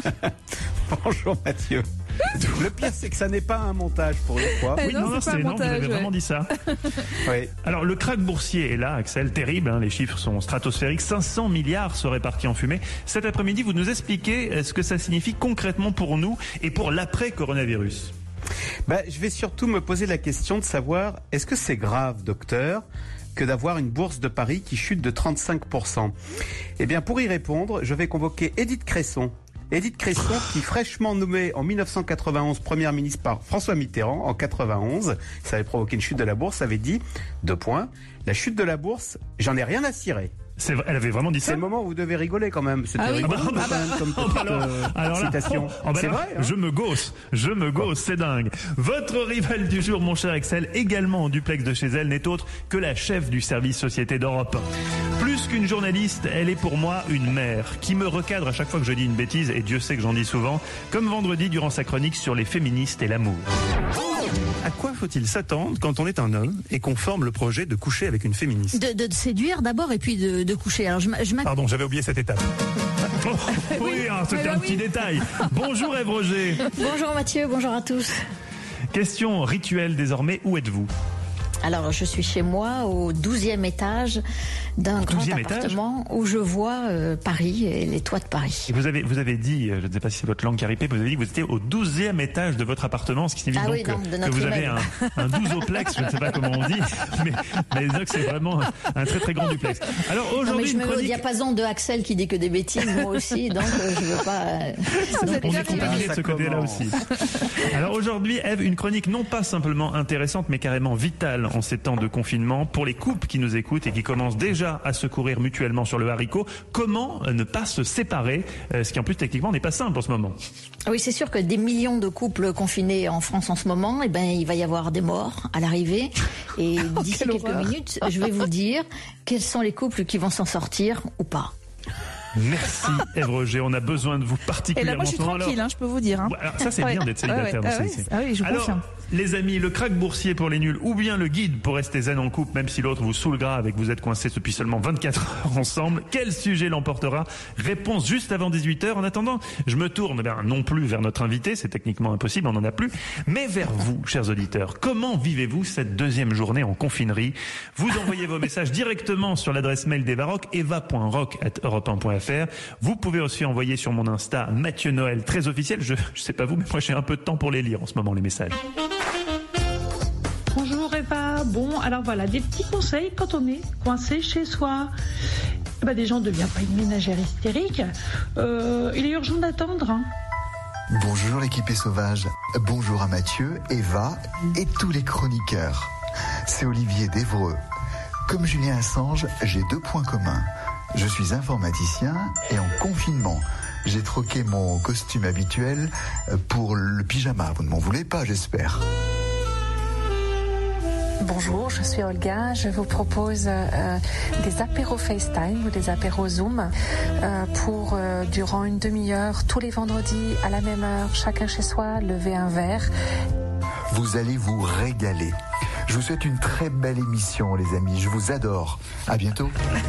Bonjour Mathieu. Le pire, c'est que ça n'est pas un montage pour une fois. Oui, non, non, non, c'est, non montage, vous avez ouais. vraiment dit ça. Oui. Alors, le krach boursier est là, Axel, terrible, hein, les chiffres sont stratosphériques. cinq cents milliards seraient partis en fumée. Cet après-midi, vous nous expliquez ce que ça signifie concrètement pour nous et pour l'après-coronavirus. Bah, je vais surtout me poser la question de savoir, est-ce que c'est grave, docteur, que d'avoir une bourse de Paris qui chute de trente-cinq pour cent ? Eh bien, pour y répondre, je vais convoquer Édith Cresson. Édith Cresson, qui fraîchement nommée en mille neuf cent quatre-vingt-onze première ministre par François Mitterrand en quatre-vingt-onze, ça avait provoqué une chute de la bourse, avait dit, deux points, la chute de la bourse, j'en ai rien à cirer. C'est vrai, elle avait vraiment dit ça. C'est le moment où vous devez rigoler quand même. C'était ah oui, rigolo, ah bah, quand même, comme petite alors, euh, alors là, citation. Oh, oh bah c'est là, vrai. Hein, je me gausse, je me gausse, c'est dingue. Votre rival du jour, mon cher Axel, également en duplex de chez elle, n'est autre que la chef du service société d'Europe un. Plus qu'une journaliste, elle est pour moi une mère qui me recadre à chaque fois que je dis une bêtise, et Dieu sait que j'en dis souvent, comme vendredi durant sa chronique sur les féministes et l'amour. À quoi faut-il s'attendre quand on est un homme et qu'on forme le projet de coucher avec une féministe ? De, de séduire d'abord et puis de, de coucher. Alors je, je Pardon, j'avais oublié cette étape. Oh, oui, oui hein, c'était un oui. petit détail. Bonjour Ève Roger. Bonjour Mathieu, bonjour à tous. Question rituelle désormais, où êtes-vous ? Alors, je suis chez moi au douzième étage d'un grand appartement où je vois euh, Paris et les toits de Paris. Et vous avez, vous avez dit, je ne sais pas si c'est votre langue qui a ripé, vous avez dit que vous étiez au douzième étage de votre appartement, ce qui signifie ah donc oui, non, que, que vous avez un, un douzoplex, je ne sais pas comment on dit, mais, mais disons que c'est vraiment un, un très très grand duplex. Alors aujourd'hui, non, mais je une me mets chronique... au diapason de Axel qui dit que des bêtises, moi aussi, donc euh, je ne veux pas... Euh... donc, on est contaminé de ce côté-là aussi. Alors aujourd'hui, Ève, une chronique non pas simplement intéressante, mais carrément vitale en ces temps de confinement. Pour les couples qui nous écoutent et qui commencent déjà à se courir mutuellement sur le haricot, comment ne pas se séparer, ce qui en plus techniquement n'est pas simple en ce moment. Oui, c'est sûr que des millions de couples confinés en France en ce moment, eh ben, il va y avoir des morts à l'arrivée. Et d'ici quelques horreur. minutes, je vais vous dire quels sont les couples qui vont s'en sortir ou pas. Merci Ève Roger, on a besoin de vous particulièrement. Et là moi je suis tranquille, hein, je peux vous dire. Hein. Alors, ça c'est bien d'être célibataire. Ah ouais, ah ouais, ah oui, je Alors, confirme. Les amis, le crack boursier pour les nuls ou bien le guide pour rester zen en couple même si l'autre vous saoule grave et que vous êtes coincés depuis seulement vingt-quatre heures ensemble, quel sujet l'emportera? Réponse juste avant dix-huit heures. En attendant, je me tourne ben, non plus vers notre invité, c'est techniquement impossible, on n'en a plus, mais vers vous, chers auditeurs. Comment vivez-vous cette deuxième journée en confinerie? Vous envoyez vos messages directement sur l'adresse mail d'Eva Rock, eva point rock arobase europe un point f r. Vous pouvez aussi envoyer sur mon Insta Mathieu Noël, très officiel. Je, je sais pas vous, mais moi j'ai un peu de temps pour les lire en ce moment, les messages. Bonjour Eva. Bon, alors voilà, des petits conseils quand on est coincé chez soi. Bah déjà, on ne devient pas une ménagère hystérique. Euh, il est urgent d'attendre. Hein. Bonjour l'équipée sauvage. Bonjour à Mathieu, Eva et tous les chroniqueurs. C'est Olivier d'Évreux. Comme Julien Assange, j'ai deux points communs. Je suis informaticien et en confinement. J'ai troqué mon costume habituel pour le pyjama. Vous ne m'en voulez pas, j'espère. Bonjour, je suis Olga. Je vous propose euh, des apéros FaceTime ou des apéros Zoom euh, pour, euh, durant une demi-heure, tous les vendredis, à la même heure, chacun chez soi, lever un verre. Vous allez vous régaler. Je vous souhaite une très belle émission, les amis. Je vous adore. À bientôt.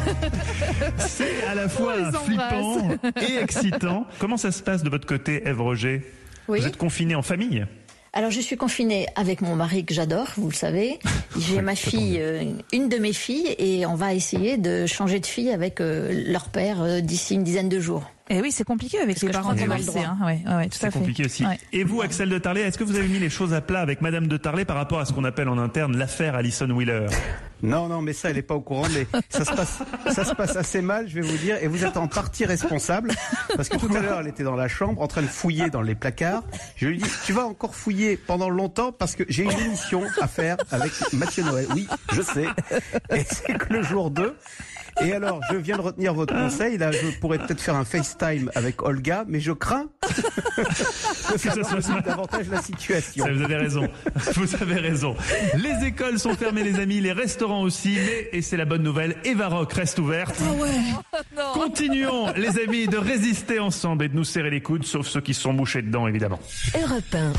C'est à la fois flippant et excitant. Comment ça se passe de votre côté, Ève Roger? Oui. Vous êtes confinée en famille? Alors je suis confinée avec mon mari que j'adore, vous le savez. J'ai ma fille, euh, une de mes filles, et on va essayer de changer de fille avec euh, leur père euh, d'ici une dizaine de jours. Et oui, c'est compliqué avec les parents divorcés. Hein. Ouais, ouais, tout à fait. C'est compliqué aussi. Ouais. Et vous, Axel de Tarlet, est-ce que vous avez mis les choses à plat avec Madame de Tarlet par rapport à ce qu'on appelle en interne l'affaire Alison Wheeler? Non, non, mais ça, elle n'est pas au courant, mais ça se passe, ça se passe assez mal, je vais vous dire, et vous êtes en partie responsable, parce que tout à l'heure, elle était dans la chambre, en train de fouiller dans les placards. Je lui ai dit, tu vas encore fouiller pendant longtemps, parce que j'ai une émission à faire avec Mathieu Noël. Oui, je sais. Et c'est que le jour deux. Et alors, je viens de retenir votre conseil. Là, je pourrais peut-être faire un FaceTime avec Olga, mais je crains que ça alourdisse davantage la situation. Ça, vous avez raison. Vous avez raison. Les écoles sont fermées, les amis, les restaurants aussi, mais, et c'est la bonne nouvelle, Eva Rock reste ouverte. Ah ouais. Non. Continuons, les amis, de résister ensemble et de nous serrer les coudes, sauf ceux qui se sont mouchés dedans, évidemment. Europe un.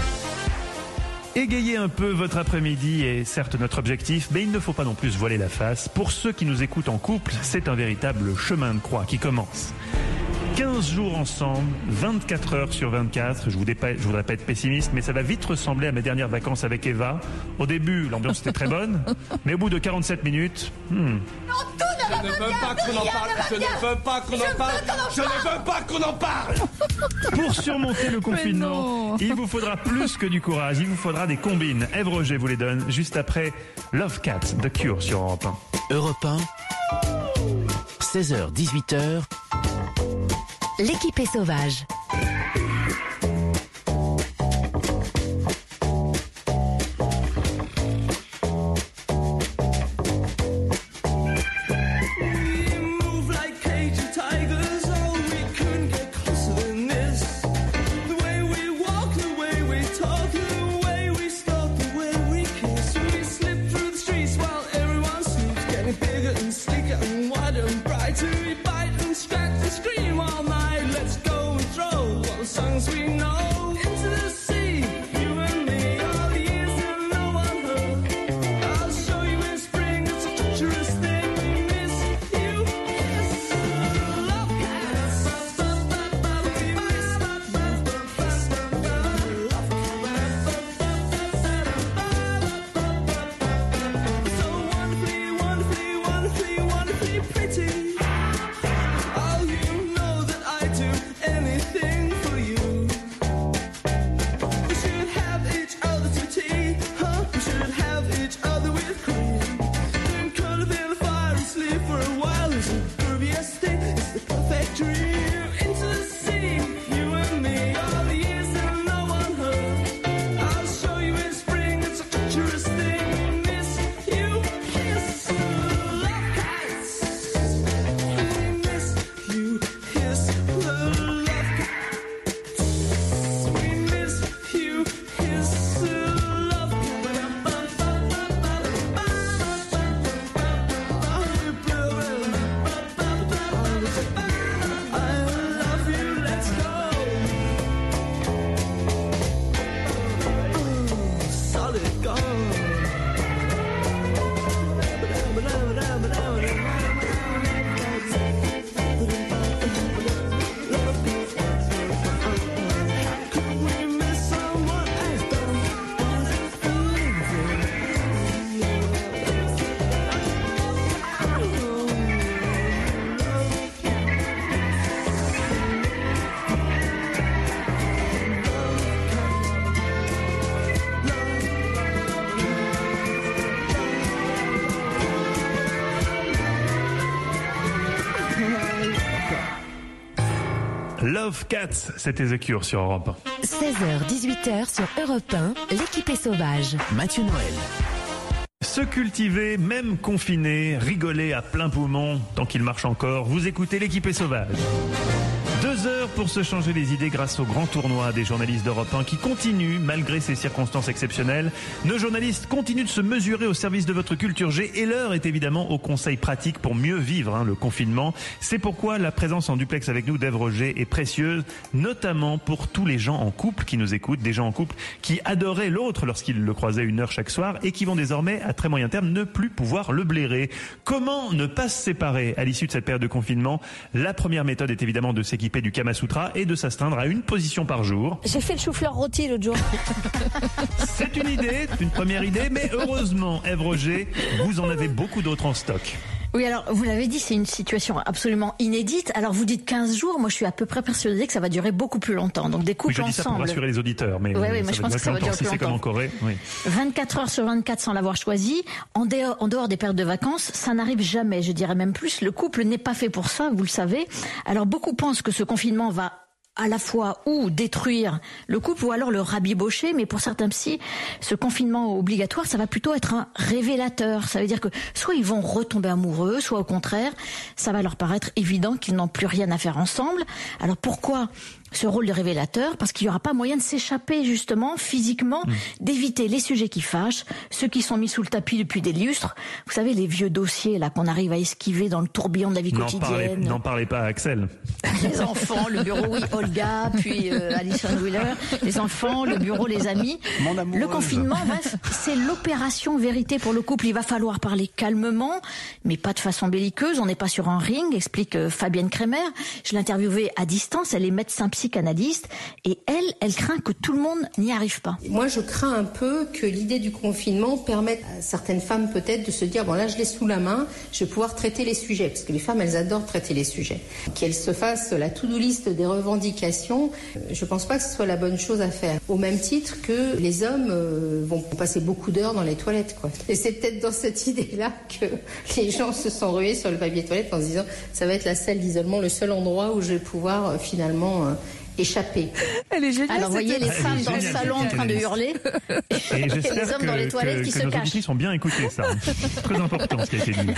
Égayez un peu votre après-midi est certes notre objectif, mais il ne faut pas non plus se voiler la face. Pour ceux qui nous écoutent en couple, c'est un véritable chemin de croix qui commence. quinze jours ensemble, vingt-quatre heures sur vingt-quatre. Je vous dépa- je voudrais pas être pessimiste, mais ça va vite ressembler à mes dernières vacances avec Eva. Au début, l'ambiance était très bonne, mais au bout de quarante-sept minutes... Hmm. Non, tout ne Je ne veux pas qu'on en parle. Je ne veux pas qu'on en parle. Je ne veux pas qu'on en parle. Pour surmonter le confinement, il vous faudra plus que du courage. Il vous faudra des combines. Ève Roger vous les donne juste après Love Cats, The Cure sur Europe un. Europe un, seize heures dix-huit heures. L'équipée sauvage. Love Cats, c'était The Cure sur Europe un. seize heures dix-huit heures sur Europe un, l'équipe est sauvage. Mathieu Noël. Se cultiver, même confiné, rigoler à plein poumon, tant qu'il marche encore, vous écoutez l'équipe est sauvage. Deux heures pour se changer les idées grâce au grand tournoi des journalistes d'Europe un qui continue malgré ces circonstances exceptionnelles. Nos journalistes continuent de se mesurer au service de votre culture G et l'heure est évidemment aux conseils pratiques pour mieux vivre hein, le confinement. C'est pourquoi la présence en duplex avec nous d'Ève Roger est précieuse, notamment pour tous les gens en couple qui nous écoutent, des gens en couple qui adoraient l'autre lorsqu'ils le croisaient une heure chaque soir et qui vont désormais à très moyen terme ne plus pouvoir le blairer. Comment ne pas se séparer à l'issue de cette période de confinement? La première méthode est évidemment de s'équiper du Kama Sutra et de s'astreindre à une position par jour. J'ai fait le chou-fleur rôti l'autre jour. C'est une idée, une première idée, mais heureusement, Ève Roger, vous en avez beaucoup d'autres en stock. Oui, alors, vous l'avez dit, c'est une situation absolument inédite. Alors, vous dites quinze jours. Moi, je suis à peu près persuadée que ça va durer beaucoup plus longtemps. Donc, des couples oui, je dis ensemble. Ça pour rassurer les auditeurs, mais, oui, oui, mais je pense que ça va durer plus longtemps. C'est comme en Corée, oui. vingt-quatre heures sur vingt-quatre sans l'avoir choisi. En dehors, en dehors des périodes de vacances, ça n'arrive jamais. Je dirais même plus. Le couple n'est pas fait pour ça, vous le savez. Alors, beaucoup pensent que ce confinement va à la fois ou détruire le couple ou alors le rabibocher, mais pour certains psys, ce confinement obligatoire, ça va plutôt être un révélateur. Ça veut dire que soit ils vont retomber amoureux, soit au contraire, ça va leur paraître évident qu'ils n'ont plus rien à faire ensemble. Alors pourquoi ce rôle de révélateur? Parce qu'il n'y aura pas moyen de s'échapper justement physiquement, mmh. d'éviter les sujets qui fâchent, ceux qui sont mis sous le tapis depuis des lustres. Vous savez, les vieux dossiers là qu'on arrive à esquiver dans le tourbillon de la vie n'en quotidienne. Parlez, n'en parlez pas à Axel. Les enfants, le bureau, oui, Olga, puis euh, Alison Wheeler. Les enfants, le bureau, les amis. Mon amoureuse. Le confinement, bref, c'est l'opération vérité pour le couple. Il va falloir parler calmement, mais pas de façon belliqueuse. On n'est pas sur un ring, explique euh, Fabienne Kremer. Je l'ai interviewée à distance. Elle est médecin psychanalyste et elle, elle craint que tout le monde n'y arrive pas. Moi, je crains un peu que l'idée du confinement permette à certaines femmes peut-être de se dire bon là, je l'ai sous la main, je vais pouvoir traiter les sujets parce que les femmes, elles adorent traiter les sujets. Qu'elles se fassent la to-do list des revendications, je pense pas que ce soit la bonne chose à faire. Au même titre que les hommes euh, vont passer beaucoup d'heures dans les toilettes, quoi. Et c'est peut-être dans cette idée-là que les gens se sont rués sur le papier toilette en se disant ça va être la salle d'isolement, le seul endroit où je vais pouvoir euh, finalement euh, échapper. Elle est géniale. Alors, vous voyez les femmes dans le salon en train de hurler et, et les hommes que, dans les toilettes que, qui que se nos cachent. auditeurs ont bien écouté ça. C'est très important ce qui a été dit.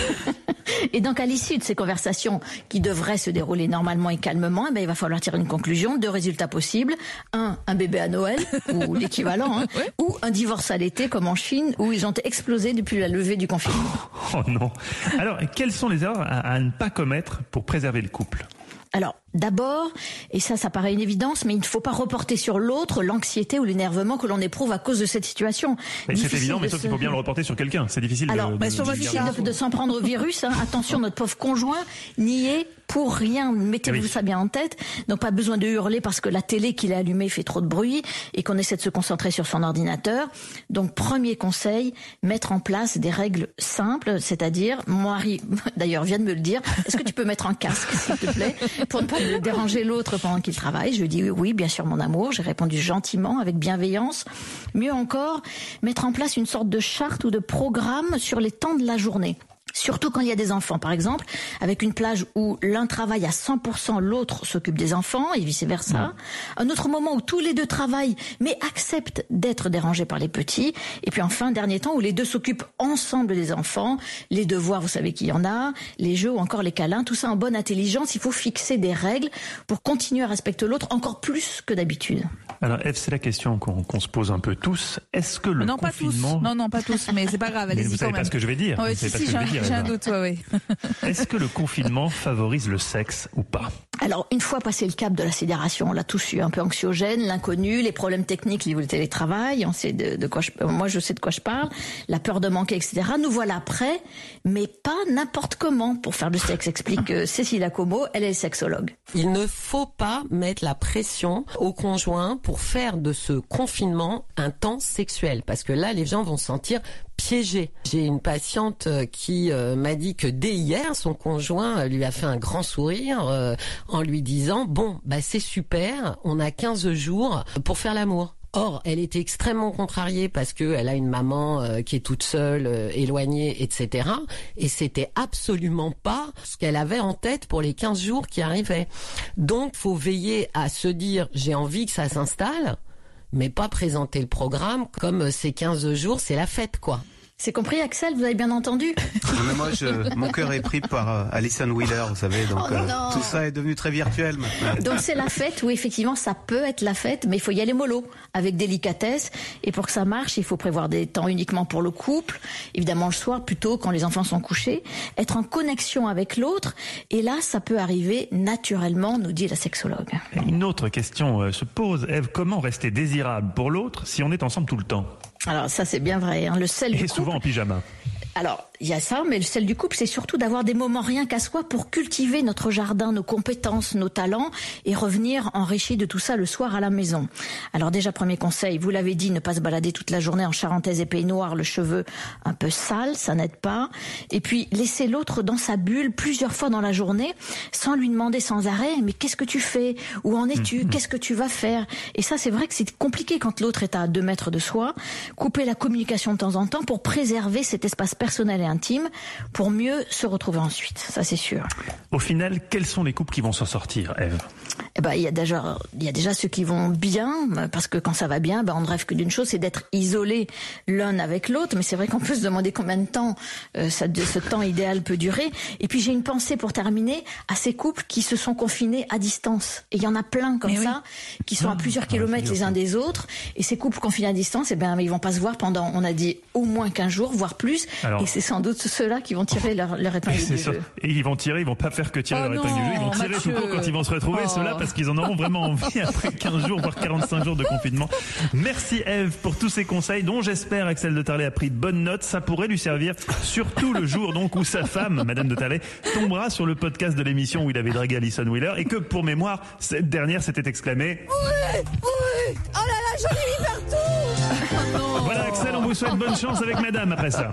Et donc, à l'issue de ces conversations qui devraient se dérouler normalement et calmement, eh bien, il va falloir tirer une conclusion, deux résultats possibles. Un, un bébé à Noël, ou l'équivalent, hein, ouais. ou un divorce à l'été, comme en Chine, où ils ont explosé depuis la levée du confinement. Oh non. Alors, quelles sont les erreurs à, à ne pas commettre pour préserver le couple ? Alors, d'abord, et ça, ça paraît une évidence, mais il ne faut pas reporter sur l'autre l'anxiété ou l'énervement que l'on éprouve à cause de cette situation. Mais c'est évident, mais sauf se... qu'il faut bien le reporter sur quelqu'un. C'est difficile. Alors, de, bah, de, sur votre de, de, de s'en prendre au virus. Hein. Attention, notre pauvre conjoint n'y est pour rien. Mettez-vous oui. ça bien en tête. Donc, pas besoin de hurler parce que la télé qu'il a allumée fait trop de bruit et qu'on essaie de se concentrer sur son ordinateur. Donc, premier conseil, mettre en place des règles simples, c'est-à-dire, mon mari, d'ailleurs, vient de me le dire, est-ce que tu peux mettre un casque, s'il te plaît, pour ne pas déranger l'autre pendant qu'il travaille? Je lui dis oui, bien sûr, mon amour. J'ai répondu gentiment, avec bienveillance. Mieux encore, mettre en place une sorte de charte ou de programme sur les temps de la journée. Surtout quand il y a des enfants, par exemple, avec une plage où l'un travaille à cent pour cent, l'autre s'occupe des enfants et vice-versa. Un autre moment où tous les deux travaillent, mais acceptent d'être dérangés par les petits. Et puis enfin, dernier temps où les deux s'occupent ensemble des enfants, les devoirs, vous savez qu'il y en a, les jeux ou encore les câlins, tout ça en bonne intelligence. Il faut fixer des règles pour continuer à respecter l'autre encore plus que d'habitude. Alors Ève, c'est la question qu'on, qu'on se pose un peu tous. Est-ce que le non, confinement... Pas tous. Non, non, pas tous, mais c'est pas grave, allez-y. Mais vous savez quand pas même. ce que je vais dire. Ouais, si, si, j'ai, j'ai un doute, ouais, ouais. Est-ce que le confinement favorise le sexe ou pas ? Alors, une fois passé le cap de la sidération, on l'a tous eu, un peu anxiogène, l'inconnu, les problèmes techniques liés au télétravail, on sait de, de quoi je, moi je sais de quoi je parle, la peur de manquer, et cetera. Nous voilà prêts, mais pas n'importe comment pour faire du sexe, explique euh, Cécilia Como, elle est sexologue. Il ne faut pas mettre la pression au conjoint pour faire de ce confinement un temps sexuel, parce que là, les gens vont se sentir piégé. J'ai une patiente qui euh, m'a dit que dès hier, son conjoint lui a fait un grand sourire euh, en lui disant « Bon, bah c'est super, on a quinze jours pour faire l'amour ». Or, elle était extrêmement contrariée parce que elle a une maman euh, qui est toute seule, euh, éloignée, et cetera. Et c'était absolument pas ce qu'elle avait en tête pour les quinze jours qui arrivaient. Donc, faut veiller à se dire, j'ai envie que ça s'installe, mais pas présenter le programme comme ces quinze jours, c'est la fête, quoi. C'est compris, Axel, vous avez bien entendu? Non, mais moi, je, mon cœur est pris par euh, Alison Wheeler, vous savez, donc oh, euh, non. tout ça est devenu très virtuel maintenant. Donc c'est la fête, oui, effectivement, ça peut être la fête, mais il faut y aller mollo, avec délicatesse. Et pour que ça marche, il faut prévoir des temps uniquement pour le couple, évidemment le soir, plutôt quand les enfants sont couchés, être en connexion avec l'autre. Et là, ça peut arriver naturellement, nous dit la sexologue. Une autre question euh, se pose, Ève, comment rester désirable pour l'autre si on est ensemble tout le temps? Alors ça c'est bien vrai, hein. Le sel du Et couple. souvent en pyjama. Alors, il y a ça, mais le sel du couple, c'est surtout d'avoir des moments rien qu'à soi pour cultiver notre jardin, nos compétences, nos talents et revenir enrichi de tout ça le soir à la maison. Alors déjà, premier conseil, vous l'avez dit, ne pas se balader toute la journée en charentaise et peignoir, le cheveu un peu sale, ça n'aide pas. Et puis, laisser l'autre dans sa bulle plusieurs fois dans la journée sans lui demander sans arrêt, mais qu'est-ce que tu fais? Où en es-tu? Mmh. Qu'est-ce que tu vas faire? Et ça, c'est vrai que c'est compliqué quand l'autre est à deux mètres de soi. Couper la communication de temps en temps pour préserver cet espace personnel et intime pour mieux se retrouver ensuite, ça c'est sûr. Au final, quels sont les couples qui vont s'en sortir, Ève? Eh ben, il y a déjà, il y a déjà ceux qui vont bien, parce que quand ça va bien, ben, on ne rêve que d'une chose, c'est d'être isolés l'un avec l'autre, mais c'est vrai qu'on peut se demander combien de temps euh, ça, ce temps idéal peut durer. Et puis j'ai une pensée pour terminer à ces couples qui se sont confinés à distance. Et il y en a plein comme mais ça, oui. qui sont à plusieurs kilomètres les uns des autres. Et ces couples confinés à distance, eh ben, ils vont pas se voir pendant, on a dit, au moins quinze jours, voire plus. Alors, et c'est sans doute ceux-là qui vont tirer leur, leur épingle du jeu. Et ils vont tirer, ils vont pas faire que tirer oh leur non, épingle du jeu, ils vont tirer Mathieu. tout court quand ils vont se retrouver, oh. ceux-là, parce qu'ils en auront vraiment envie après quinze jours, voire quarante-cinq jours de confinement. Merci Ève pour tous ces conseils dont j'espère Axel de Tarlet a pris bonne note. Ça pourrait lui servir surtout le jour donc où sa femme, Madame de Tarlet, tombera sur le podcast de l'émission où il avait dragué Alison Wheeler et que pour mémoire, cette dernière s'était exclamée oui, oui, oh là là, j'en ai mis partout. Oh non. Voilà Axel, on vous souhaite bonne chance avec Madame après ça.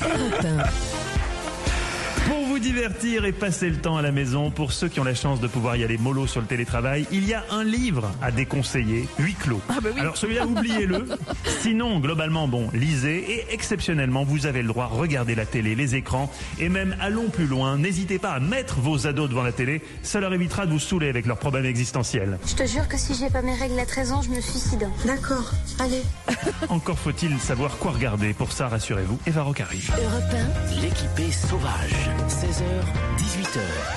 Pour vous divertir et passer le temps à la maison, pour ceux qui ont la chance de pouvoir y aller mollo sur le télétravail, il y a un livre à déconseiller, Huis clos. Ah bah oui. Alors celui-là, oubliez-le. Sinon, globalement, bon, lisez et exceptionnellement, vous avez le droit, regardez la télé, les écrans et même allons plus loin. N'hésitez pas à mettre vos ados devant la télé, ça leur évitera de vous saouler avec leurs problèmes existentiels. Je te jure que si j'ai pas mes règles à treize ans, je me suicide. D'accord, allez. Encore faut-il savoir quoi regarder. Pour ça, rassurez-vous, Eva Rock arrive. Europe un, l'équipée sauvage. seize heures, dix-huit heures.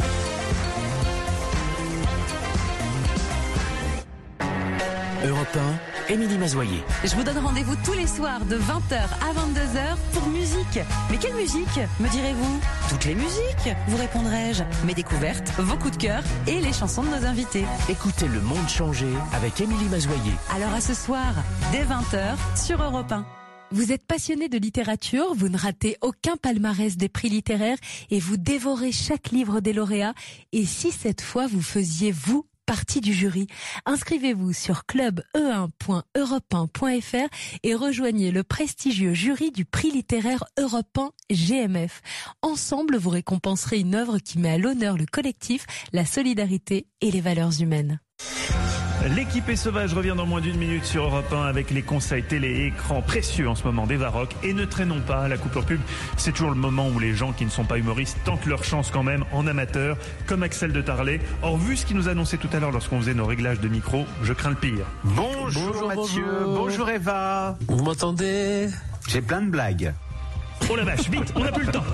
Europe un, Émilie Mazoyer. Je vous donne rendez-vous tous les soirs de vingt heures à vingt-deux heures pour musique. Mais quelle musique, me direz-vous? Toutes les musiques, vous répondrai-je. Mes découvertes, vos coups de cœur et les chansons de nos invités. Écoutez Le Monde changer avec Émilie Mazoyer. Alors à ce soir, dès vingt heures sur Europe un. Vous êtes passionné de littérature, vous ne ratez aucun palmarès des prix littéraires et vous dévorez chaque livre des lauréats. Et si cette fois vous faisiez, vous, partie du jury? Inscrivez-vous sur club e un point europe un point f r et rejoignez le prestigieux jury du prix littéraire Europe un G M F. Ensemble, vous récompenserez une œuvre qui met à l'honneur le collectif, la solidarité et les valeurs humaines. L'équipée sauvage revient dans moins d'une minute sur Europe un avec les conseils télé et écran précieux en ce moment d'Eva Rock. Et ne traînons pas, la coupure pub, c'est toujours le moment où les gens qui ne sont pas humoristes tentent leur chance quand même en amateur, comme Axel de Tarlet. Or, vu ce qu'il nous annonçait tout à l'heure lorsqu'on faisait nos réglages de micro, je crains le pire. Bonjour, bonjour Mathieu, bonjour. bonjour Eva. Vous m'entendez? J'ai plein de blagues. Oh la vache, vite, on n'a plus le temps.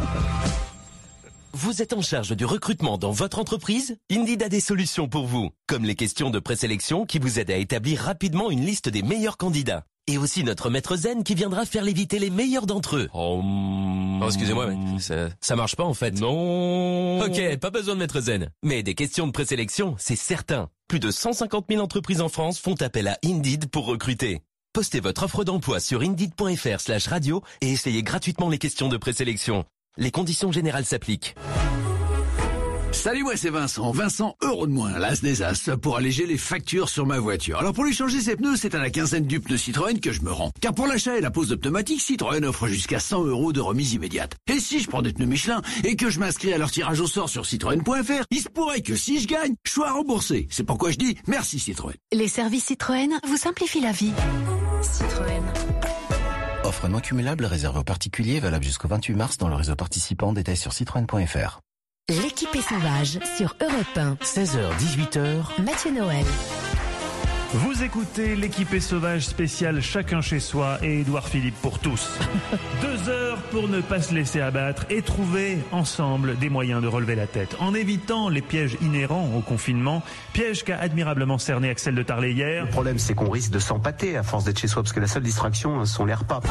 Vous êtes en charge du recrutement dans votre entreprise? Indeed a des solutions pour vous, comme les questions de présélection qui vous aident à établir rapidement une liste des meilleurs candidats. Et aussi notre maître zen qui viendra faire léviter les meilleurs d'entre eux. Oh, oh excusez-moi, mais ça, ça marche pas en fait. Non. Ok, pas besoin de maître zen. Mais des questions de présélection, c'est certain. Plus de cent cinquante mille entreprises en France font appel à Indeed pour recruter. Postez votre offre d'emploi sur indeed.fr slash radio et essayez gratuitement les questions de présélection. Les conditions générales s'appliquent. Salut, moi c'est Vincent. Vincent, euro de moins, l'as des as, pour alléger les factures sur ma voiture. Alors pour lui changer ses pneus, c'est à la quinzaine du pneu Citroën que je me rends. Car pour l'achat et la pose de pneumatiques, Citroën offre jusqu'à cent euros de remise immédiate. Et si je prends des pneus Michelin et que je m'inscris à leur tirage au sort sur citroën point f r, il se pourrait que si je gagne, je sois remboursé. C'est pourquoi je dis merci Citroën. Les services Citroën vous simplifient la vie. Citroën. Offre non cumulable réservée aux particuliers, valable jusqu'au vingt-huit mars dans le réseau participant. Détails sur citroën point f r. L'équipe est sauvage sur Europe un. seize heures dix-huit heures. Mathieu Noël. Vous écoutez l'équipée sauvage spéciale Chacun chez soi et Édouard Philippe pour tous. Deux heures pour ne pas se laisser abattre et trouver ensemble des moyens de relever la tête. En évitant les pièges inhérents au confinement, piège qu'a admirablement cerné Axel de Tarlé hier. Le problème, c'est qu'on risque de s'empâter à force d'être chez soi, parce que la seule distraction sont les repas.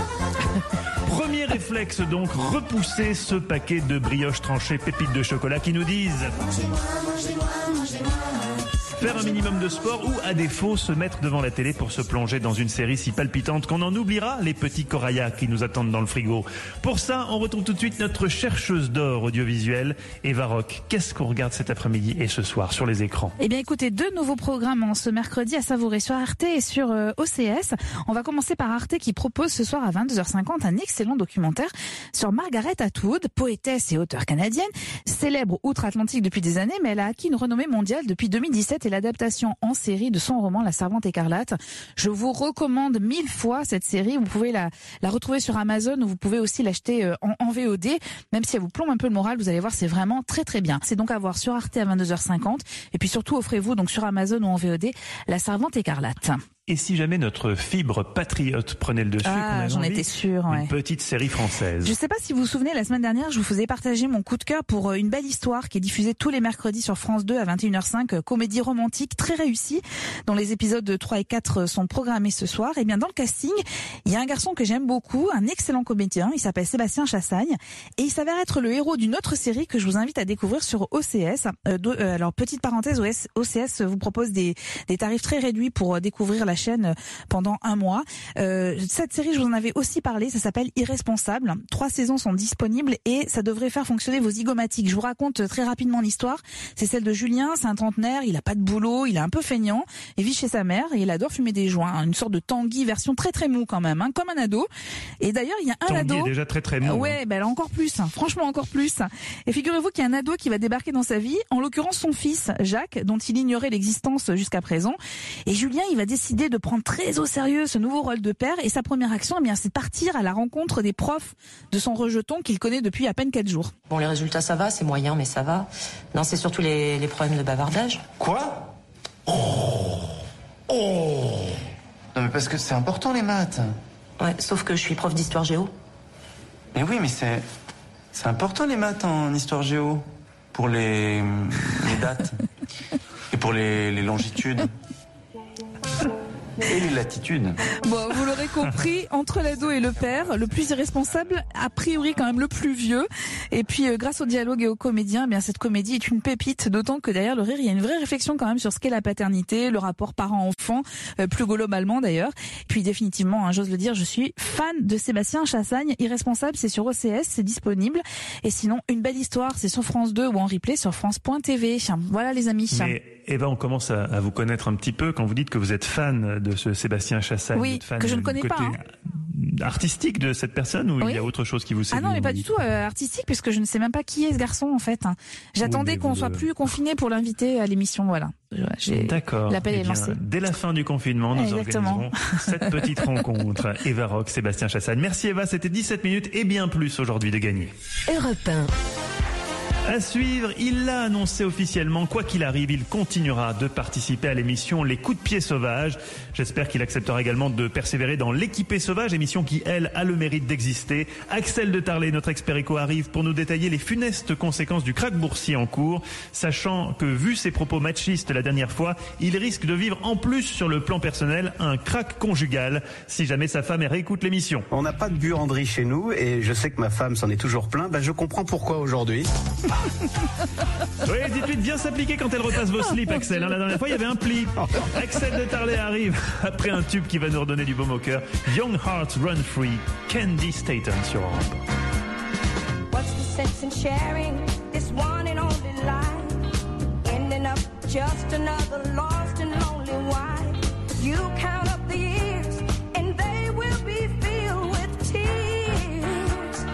Premier réflexe donc, repousser ce paquet de brioches tranchées pépites de chocolat qui nous disent... Mangez-moi, mangez-moi, mangez-moi. Faire un minimum de sport ou, à défaut, se mettre devant la télé pour se plonger dans une série si palpitante qu'on en oubliera les petits corayas qui nous attendent dans le frigo. Pour ça, on retrouve tout de suite notre chercheuse d'or audiovisuelle, Eva Rock. Qu'est-ce qu'on regarde cet après-midi et ce soir sur les écrans? Eh bien, écoutez, deux nouveaux programmes en ce mercredi à savourer sur Arte et sur euh, O C S. On va commencer par Arte qui propose ce soir à vingt-deux heures cinquante un excellent documentaire sur Margaret Atwood, poétesse et auteure canadienne, célèbre outre-Atlantique depuis des années, mais elle a acquis une renommée mondiale depuis deux mille dix-sept et l'adaptation en série de son roman La Servante écarlate. Je vous recommande mille fois cette série. Vous pouvez la, la retrouver sur Amazon ou vous pouvez aussi l'acheter en, en V O D. Même si elle vous plombe un peu le moral, vous allez voir, c'est vraiment très très bien. C'est donc à voir sur Arte à vingt-deux heures cinquante. Et puis surtout, offrez-vous donc sur Amazon ou en V O D La Servante écarlate. Et si jamais notre fibre patriote prenait le dessus, ah, j'en étais sûre, ouais. Une petite série française. Je sais pas si vous vous souvenez, la semaine dernière, je vous faisais partager mon coup de cœur pour une belle histoire qui est diffusée tous les mercredis sur France deux à vingt et une heures cinq, comédie romantique très réussie, dont les épisodes trois et quatre sont programmés ce soir. Et bien, dans le casting, il y a un garçon que j'aime beaucoup, un excellent comédien, il s'appelle Sébastien Chassagne, et il s'avère être le héros d'une autre série que je vous invite à découvrir sur O C S. Euh, de, euh, alors, petite parenthèse, O C S vous propose des, des tarifs très réduits pour découvrir la chaîne pendant un mois. Euh, cette série, je vous en avais aussi parlé, ça s'appelle Irresponsable. Trois saisons sont disponibles et ça devrait faire fonctionner vos zygomatiques. Je vous raconte très rapidement l'histoire. C'est celle de Julien, c'est un trentenaire, il a pas de boulot, il est un peu feignant, il vit chez sa mère et il adore fumer des joints. Une sorte de Tanguy version très très mou quand même, hein, comme un ado. Et d'ailleurs, il y a un Tanguy ado... est déjà très très mou. Ouais, hein. ben là encore plus, hein, franchement encore plus. Et figurez-vous qu'il y a un ado qui va débarquer dans sa vie, en l'occurrence son fils, Jacques, dont il ignorait l'existence jusqu'à présent. Et Julien, il va décider de prendre très au sérieux ce nouveau rôle de père et sa première action, eh bien, c'est de partir à la rencontre des profs de son rejeton qu'il connaît depuis à peine quatre jours. Bon, les résultats, ça va, c'est moyen, mais ça va. Non, c'est surtout les, les problèmes de bavardage. Quoi? Oh. Oh. Non, mais parce que c'est important, les maths. Ouais, sauf que je suis prof d'histoire géo. Mais oui, mais c'est... C'est important, les maths en histoire géo. Pour les... les dates. Et pour les, les longitudes. Et les latitudes. Bon, vous l'aurez compris, entre l'ado et le père, le plus irresponsable, a priori quand même le plus vieux. Et puis, euh, grâce au dialogue et aux comédiens, eh bien cette comédie est une pépite, d'autant que derrière le rire, il y a une vraie réflexion quand même sur ce qu'est la paternité, le rapport parent-enfant, euh, plus globalement d'ailleurs. Puis définitivement, hein, j'ose le dire, je suis fan de Sébastien Chassagne. Irresponsable, c'est sur O C S, c'est disponible. Et sinon, une belle histoire, c'est sur France deux ou en replay sur France point T V. Voilà les amis. Mais Eva, on commence à, à vous connaître un petit peu quand vous dites que vous êtes fan de ce Sébastien Chassagne. Oui, fan que je ne connais côté pas. Hein. Artistique de cette personne ou oui. Il y a autre chose qui vous séduit? Ah non, mais pas du tout euh, artistique, puisque je ne sais même pas qui est ce garçon en fait. J'attendais oui, qu'on vous... soit plus confiné pour l'inviter à l'émission, voilà. D'accord. L'appel eh est bien, lancé. Dès la fin du confinement, nous Exactement. organiserons cette petite rencontre. Eva Rock, Sébastien Chassagne. Merci Eva, c'était dix-sept minutes et bien plus aujourd'hui de gagner. Europe un. À suivre, il l'a annoncé officiellement, quoi qu'il arrive, il continuera de participer à l'émission Les Coups de Pied Sauvages. J'espère qu'il acceptera également de persévérer dans L'équipée sauvage, émission qui, elle, a le mérite d'exister. Axel de Tarlé, notre expert éco, arrive pour nous détailler les funestes conséquences du krach boursier en cours, sachant que, vu ses propos machistes la dernière fois, il risque de vivre en plus sur le plan personnel un krach conjugal, si jamais sa femme réécoute l'émission. On n'a pas de buanderie chez nous et je sais que ma femme s'en est toujours plein, ben je comprends pourquoi aujourd'hui. Oui, dites-lui de bien s'appliquer quand elle repasse vos slips, Axel. La dernière fois, il y avait un pli. Axel de Tarlé arrive après un tube qui va nous redonner du baume au cœur. Young Hearts Run Free, Candy Staton sur Europe. What's the sense in sharing this one and only life? Ending up just another lost and lonely wife. You count up the years and they will be filled with tears.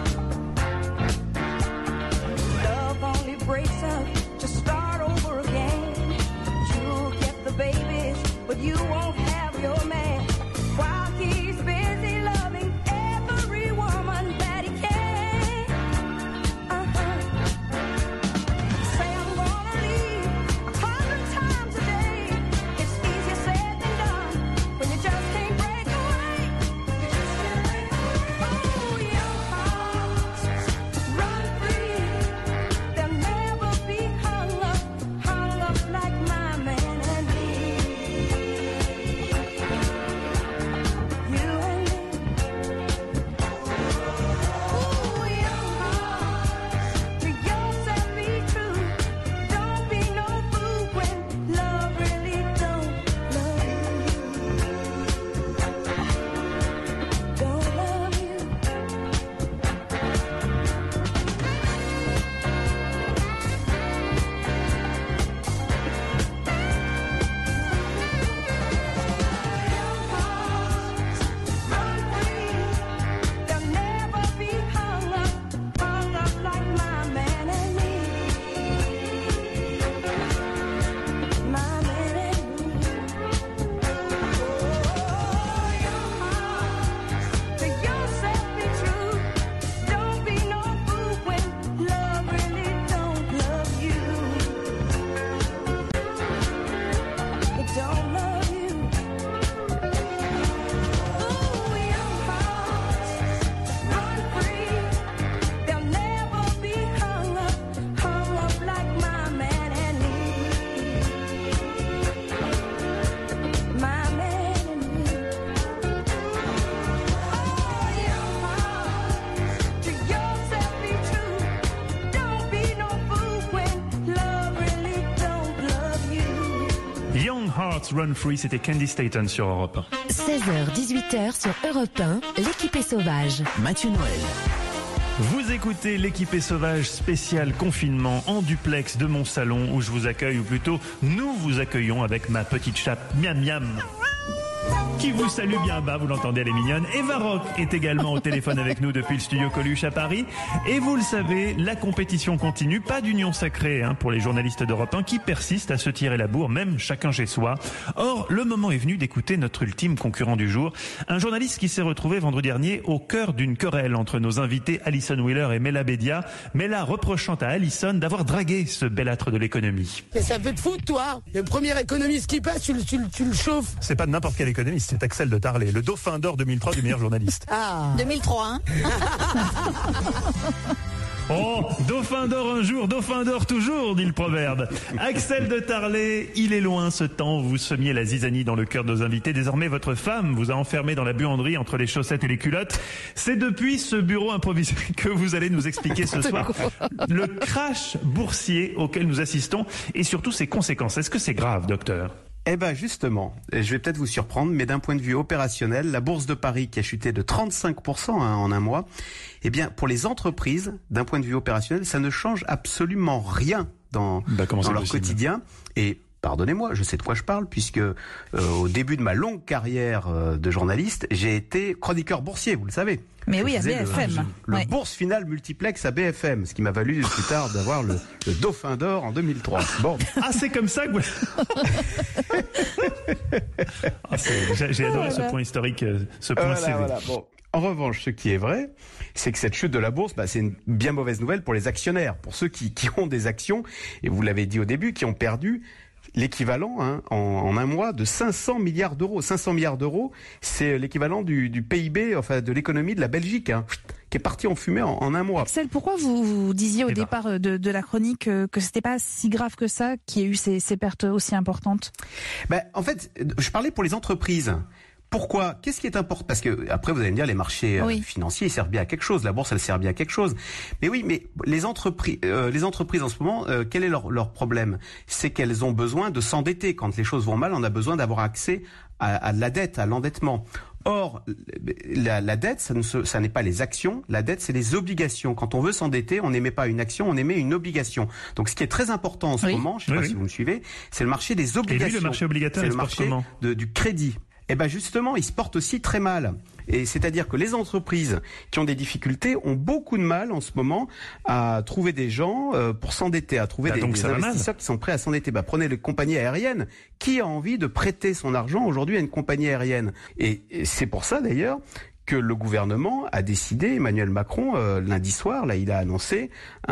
Love only breaks up to start over again. You'll get the babies, but you won't have your man. While he's Young Hearts Run Free, c'était Candy Staton sur Europe un. seize heures dix-huit heures sur Europe un, l'équipée sauvage. Mathieu Noël. Vous écoutez l'équipée sauvage spécial confinement en duplex de mon salon où je vous accueille, ou plutôt nous vous accueillons avec ma petite chatte miam miam qui vous salue bien bas, vous l'entendez, elle est mignonne. Eva Rock est également au téléphone avec nous depuis le studio Coluche à Paris. Et vous le savez, la compétition continue, pas d'union sacrée hein, pour les journalistes d'Europe un qui persistent à se tirer la bourre, même chacun chez soi. Or, le moment est venu d'écouter notre ultime concurrent du jour, un journaliste qui s'est retrouvé vendredi dernier au cœur d'une querelle entre nos invités Alison Wheeler et Mela Bédia, Mela reprochant à Alison d'avoir dragué ce belâtre de l'économie. Mais ça peut te foutre, toi. Le premier économiste qui passe, tu le, tu le, tu le chauffes. C'est pas n'importe quel économiste, c'est Axel de Tarlet, le dauphin d'or deux mille trois du meilleur journaliste. Ah. deux mille trois, hein. Oh, dauphin d'or un jour, dauphin d'or toujours, dit le proverbe. Axel de Tarlet, il est loin ce temps où vous semiez la zizanie dans le cœur de nos invités. Désormais, votre femme vous a enfermé dans la buanderie entre les chaussettes et les culottes. C'est depuis ce bureau improvisé que vous allez nous expliquer ce soir le crash boursier auquel nous assistons et surtout ses conséquences. Est-ce que c'est grave, docteur ? Eh ben justement, je vais peut-être vous surprendre, mais d'un point de vue opérationnel, la bourse de Paris qui a chuté de trente-cinq pour cent hein, en un mois, eh bien pour les entreprises, d'un point de vue opérationnel, ça ne change absolument rien dans, bah, dans leur possible quotidien. Et pardonnez-moi, je sais de quoi je parle, puisque euh, au début de ma longue carrière euh, de journaliste, j'ai été chroniqueur boursier, vous le savez. Mais je oui, à B F M. Le, le ouais. bourse finale multiplex à B F M, ce qui m'a valu plus tard d'avoir le, le dauphin d'or en deux mille trois. Bon. Ah, c'est comme ça que vous... ah, j'ai, j'ai adoré voilà. ce point historique, ce point voilà, C V. Voilà, bon. En revanche, ce qui est vrai, c'est que cette chute de la bourse, bah, c'est une bien mauvaise nouvelle pour les actionnaires, pour ceux qui, qui ont des actions, et vous l'avez dit au début, qui ont perdu l'équivalent hein, en, en un mois de cinq cents milliards d'euros. cinq cents milliards d'euros, c'est l'équivalent du, du P I B, enfin de l'économie de la Belgique, hein, qui est parti en fumée en, en un mois. Axel, pourquoi vous, vous disiez au eh départ ben. de, de la chronique que, que c'était pas si grave que ça, qu'il y ait eu ces, ces pertes aussi importantes ? Ben, en fait, je parlais pour les entreprises. Pourquoi ? Qu'est-ce qui est important ? Parce que après vous allez me dire les marchés oui. euh, financiers ils servent bien à quelque chose, la bourse elle sert bien à quelque chose. Mais oui, mais les entreprises, euh, les entreprises en ce moment, euh, quel est leur, leur problème ? C'est qu'elles ont besoin de s'endetter. Quand les choses vont mal, on a besoin d'avoir accès à, à la dette, à l'endettement. Or, la, la dette, ça, ne se, ça n'est pas les actions. La dette, c'est les obligations. Quand on veut s'endetter, on n'émet pas une action, on émet une obligation. Donc, ce qui est très important en ce oui. moment, je ne sais oui, pas oui. si vous me suivez, c'est le marché des obligations. Et lui, le marché obligataire, c'est le marché de, du crédit. Eh ben justement, il se porte aussi très mal. Et c'est-à-dire que les entreprises qui ont des difficultés ont beaucoup de mal en ce moment à trouver des gens euh, pour s'endetter, à trouver bah des, des investisseurs qui sont prêts à s'endetter. Bah, prenez les compagnies aériennes. Qui a envie de prêter son argent aujourd'hui à une compagnie aérienne ? Et, et c'est pour ça d'ailleurs que le gouvernement a décidé, Emmanuel Macron, euh, lundi soir, là, il a annoncé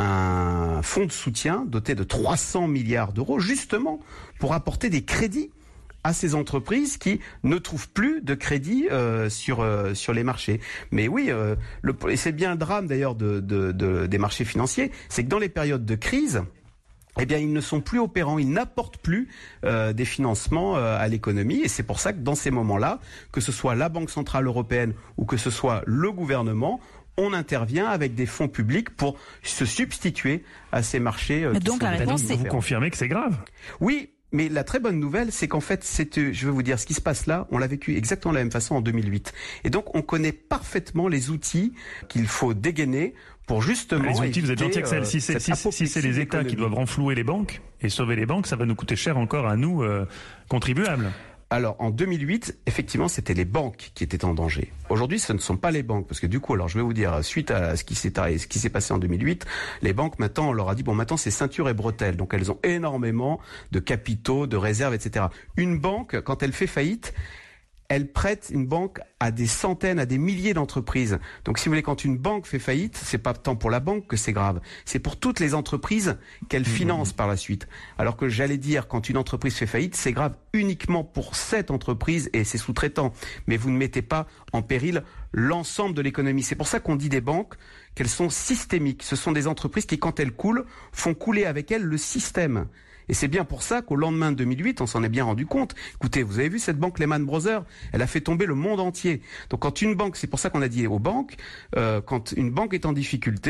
un fonds de soutien doté de trois cents milliards d'euros, justement pour apporter des crédits à ces entreprises qui ne trouvent plus de crédit euh, sur euh, sur les marchés. Mais oui, euh, le, et c'est bien le drame d'ailleurs de, de, de, des marchés financiers, c'est que dans les périodes de crise, eh bien, ils ne sont plus opérants, ils n'apportent plus euh, des financements euh, à l'économie. Et c'est pour ça que dans ces moments-là, que ce soit la Banque Centrale Européenne ou que ce soit le gouvernement, on intervient avec des fonds publics pour se substituer à ces marchés. Euh, qui donc sont la réponse, c'est... Vous confirmez que c'est grave ? Oui. Mais la très bonne nouvelle, c'est qu'en fait, c'est, je vais vous dire, ce qui se passe là, on l'a vécu exactement de la même façon en deux mille huit. Et donc, on connaît parfaitement les outils qu'il faut dégainer pour justement... Les outils, vous êtes gentil, Axel. Euh, si c'est, si, si c'est les États qui doivent renflouer les banques et sauver les banques, ça va nous coûter cher encore à nous, euh, contribuables. Alors, en deux mille huit, effectivement, c'était les banques qui étaient en danger. Aujourd'hui, ce ne sont pas les banques. Parce que du coup, alors je vais vous dire, suite à ce qui s'est, ce qui s'est passé en deux mille huit, les banques, maintenant, on leur a dit, bon, maintenant, c'est ceinture et bretelles. Donc, elles ont énormément de capitaux, de réserves, et cetera. Une banque, quand elle fait faillite, elle prête une banque à des centaines, à des milliers d'entreprises. Donc, si vous voulez, quand une banque fait faillite, c'est pas tant pour la banque que c'est grave. C'est pour toutes les entreprises qu'elle finance par la suite. Alors que j'allais dire, quand une entreprise fait faillite, c'est grave uniquement pour cette entreprise et ses sous-traitants. Mais vous ne mettez pas en péril l'ensemble de l'économie. C'est pour ça qu'on dit des banques qu'elles sont systémiques. Ce sont des entreprises qui, quand elles coulent, font couler avec elles le système. Et c'est bien pour ça qu'au lendemain de deux mille huit, on s'en est bien rendu compte. Écoutez, vous avez vu cette banque Lehman Brothers, elle a fait tomber le monde entier. Donc quand une banque, c'est pour ça qu'on a dit aux banques, euh, quand une banque est en difficulté,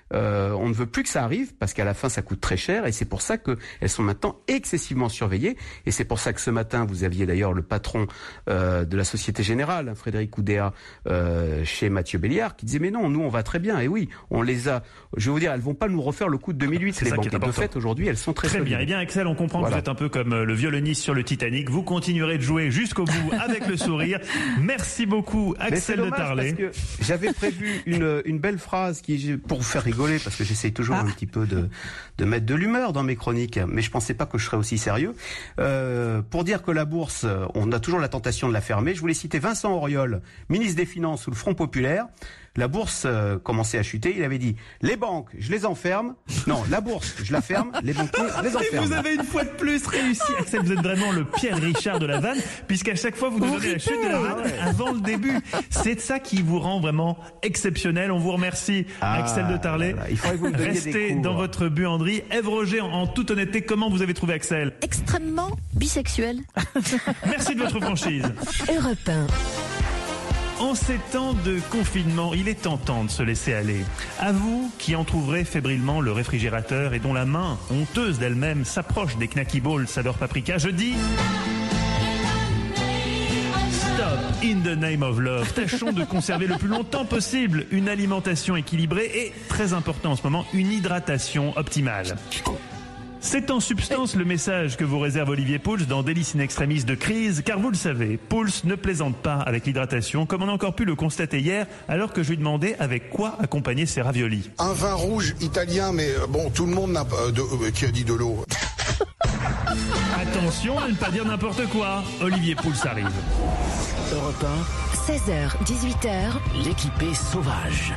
euh, on ne veut plus que ça arrive parce qu'à la fin ça coûte très cher et c'est pour ça qu'elles sont maintenant excessivement surveillées et c'est pour ça que ce matin vous aviez d'ailleurs le patron euh, de la Société Générale, Frédéric Oudéa, euh, chez Mathieu Béliard qui disait mais non, nous on va très bien et oui, on les a, je vais vous dire, elles vont pas nous refaire le coup de deux mille huit c'est les ça banques qui est et de important. fait aujourd'hui elles sont très Très solides. bien, et eh bien Axel, on comprend voilà. que vous êtes un peu comme le violoniste sur le Titanic, vous continuerez de jouer jusqu'au bout avec le sourire. Merci beaucoup Axel de Tarlet. Parce que j'avais prévu une, une belle phrase qui, pour vous faire rigoler, parce que j'essaye toujours ah. un petit peu de, de mettre de l'humeur dans mes chroniques, mais je pensais pas que je serais aussi sérieux. Euh, pour dire que la bourse, on a toujours la tentation de la fermer, je voulais citer Vincent Auriol, ministre des Finances sous le Front Populaire. La bourse euh, commençait à chuter, il avait dit « Les banques, je les enferme. Non, la bourse, je la ferme. Les banquiers, je les enferme. » Vous avez une fois de plus réussi. Axel, vous êtes vraiment le Pierre Richard de la vanne, puisqu'à chaque fois, vous nous donnez la chute de la vanne avant le début. C'est ça qui vous rend vraiment exceptionnel. On vous remercie, ah, Axel de Tarlet. Voilà. Il faudrait que vous me donniez Restez des cours. dans votre buanderie. Ève Roger, en, en toute honnêteté, comment vous avez trouvé Axel? Extrêmement bisexuel. Merci de votre franchise. Europe un. En ces temps de confinement, il est tentant de se laisser aller. À vous qui entrouvrez fébrilement le réfrigérateur et dont la main, honteuse d'elle-même, s'approche des Knacky Balls Sador Paprika, je dis... Stop in the name of love. Tâchons de conserver le plus longtemps possible une alimentation équilibrée et, très important en ce moment, une hydratation optimale. C'est en substance le message que vous réserve Olivier Pouls dans Délices in Extremis de crise, car vous le savez, Pouls ne plaisante pas avec l'hydratation, comme on a encore pu le constater hier, alors que je lui demandais avec quoi accompagner ses raviolis. Un vin rouge italien, mais bon, tout le monde n'a pas de, euh, qui a dit de l'eau. Attention à ne pas dire n'importe quoi. Olivier Pouls arrive. Europe un, seize heures, dix-huit heures. l'équipé sauvage.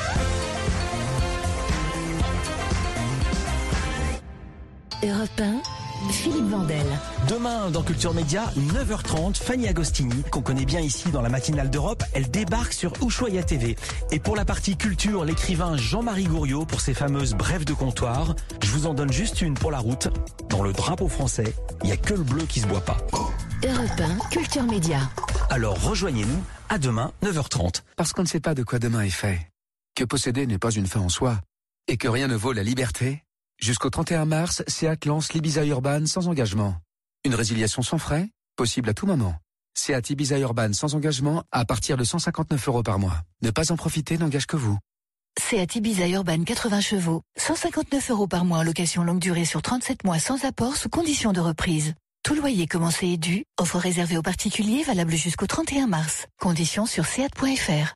Europe un, Philippe Vandel. Demain, dans Culture Média, neuf heures trente, Fanny Agostini, qu'on connaît bien ici dans la matinale d'Europe, elle débarque sur Ushuaïa T V. Et pour la partie culture, l'écrivain Jean-Marie Gouriot pour ses fameuses brèves de comptoir. Je vous en donne juste une pour la route. Dans le drapeau français, il n'y a que le bleu qui se boit pas. Europe un, Culture Média. Alors rejoignez-nous, à demain, neuf heures trente. Parce qu'on ne sait pas de quoi demain est fait. Que posséder n'est pas une fin en soi. Et que rien ne vaut la liberté. Jusqu'au trente et un mars, Seat lance l'Ibiza Urban sans engagement. Une résiliation sans frais, possible à tout moment. Seat Ibiza Urban sans engagement à partir de cent cinquante-neuf euros par mois. Ne pas en profiter n'engage que vous. Seat Ibiza Urban quatre-vingts chevaux, cent cinquante-neuf euros par mois en location longue durée sur trente-sept mois sans apport sous condition de reprise. Tout loyer commencé et dû. Offre réservée aux particuliers valable jusqu'au trente et un mars. Conditions sur seat point f r.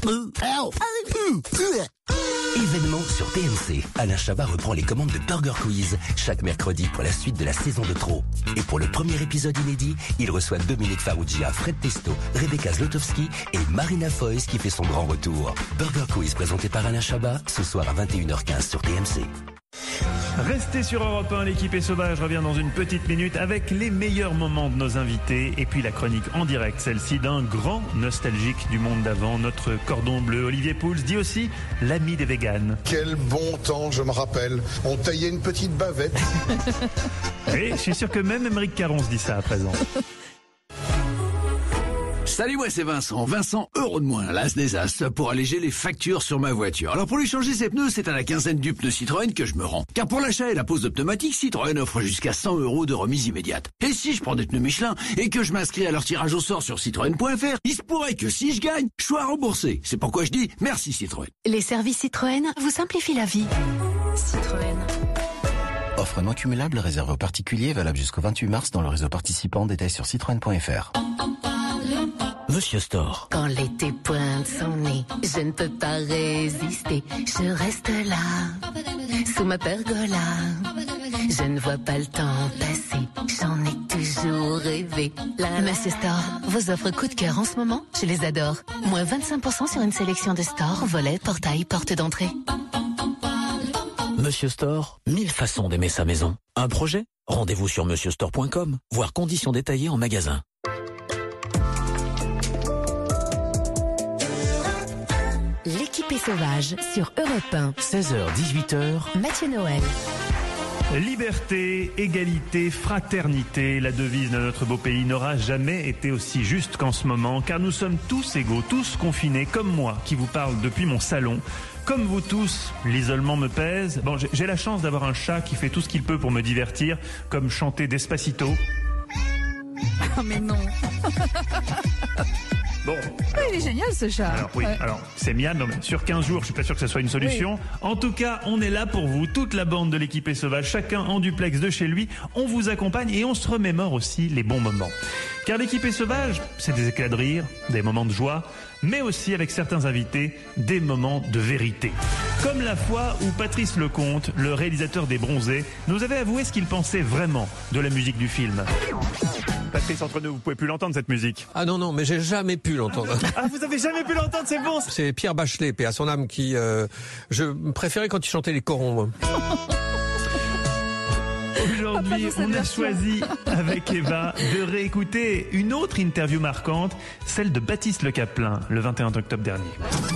Événement sur T M C. Alain Chabat reprend les commandes de Burger Quiz chaque mercredi pour la suite de la saison de trop. Et pour le premier épisode inédit, il reçoit Dominique Farrugia, Fred Testo, Rebecca Zlotowski et Marina Foïs qui fait son grand retour. Burger Quiz présenté par Alain Chabat ce soir à vingt et une heures quinze sur T M C. Restez sur Europe un, l'équipe est sauvage revient dans une petite minute avec les meilleurs moments de nos invités et puis la chronique en direct, celle-ci d'un grand nostalgique du monde d'avant, notre cordon bleu. Olivier Pouls dit aussi l'ami des véganes. Quel bon temps, je me rappelle. On taillait une petite bavette. Et je suis sûr que même Émeric Caron se dit ça à présent. Salut, moi c'est Vincent. Vincent, euro de moins, l'as des as, pour alléger les factures sur ma voiture. Alors pour lui changer ses pneus, c'est à la quinzaine du pneu Citroën que je me rends. Car pour l'achat et la pose de pneumatique, Citroën offre jusqu'à cent euros de remise immédiate. Et si je prends des pneus Michelin et que je m'inscris à leur tirage au sort sur citroën point f r, il se pourrait que si je gagne, je sois remboursé. C'est pourquoi je dis merci Citroën. Les services Citroën vous simplifient la vie. Citroën. Offre non cumulable réservée aux particuliers, valable jusqu'au vingt-huit mars dans le réseau participant. Détails sur citroën point f r. Monsieur Store. Quand l'été pointe son nez, je ne peux pas résister. Je reste là, sous ma pergola. Je ne vois pas le temps passer, j'en ai toujours rêvé. La Monsieur Store, vos offres coup de cœur en ce moment, je les adore. Moins vingt-cinq pour cent sur une sélection de stores, volets, portails, portes d'entrée. Monsieur Store, mille façons d'aimer sa maison. Un projet? Rendez-vous sur monsieur store point com, voir conditions détaillées en magasin. L'équipé sauvage sur Europe un. seize heures, dix-huit heures. Mathieu Noël. Liberté, égalité, fraternité, la devise de notre beau pays n'aura jamais été aussi juste qu'en ce moment, car nous sommes tous égaux, tous confinés, comme moi, qui vous parle depuis mon salon. Comme vous tous, l'isolement me pèse. Bon, j'ai la chance d'avoir un chat qui fait tout ce qu'il peut pour me divertir, comme chanter Despacito. Oh mais non. Bon. Oui, il est génial ce chat. Alors oui, ouais. alors c'est miam, non, mais sur quinze jours, je suis pas sûr que ce soit une solution. Oui. En tout cas, on est là pour vous, toute la bande de l'équipée sauvage, chacun en duplex de chez lui. On vous accompagne et on se remémore aussi les bons moments. Car l'équipée sauvage, c'est des éclats de rire, des moments de joie, mais aussi avec certains invités, des moments de vérité. Comme la fois où Patrice Lecomte, le réalisateur des Bronzés, nous avait avoué ce qu'il pensait vraiment de la musique du film. Patrice, entre nous, vous pouvez plus l'entendre cette musique. Ah non, non, mais j'ai jamais pu l'entendre. Ah, vous avez jamais pu l'entendre, c'est bon. C'est Pierre Bachelet, paix à son âme, qui... Euh, je préférais quand il chantait les corons, moi. Aujourd'hui, on a choisi avec Eva de réécouter une autre interview marquante, celle de Baptiste Le Caplin, le vingt et un octobre dernier.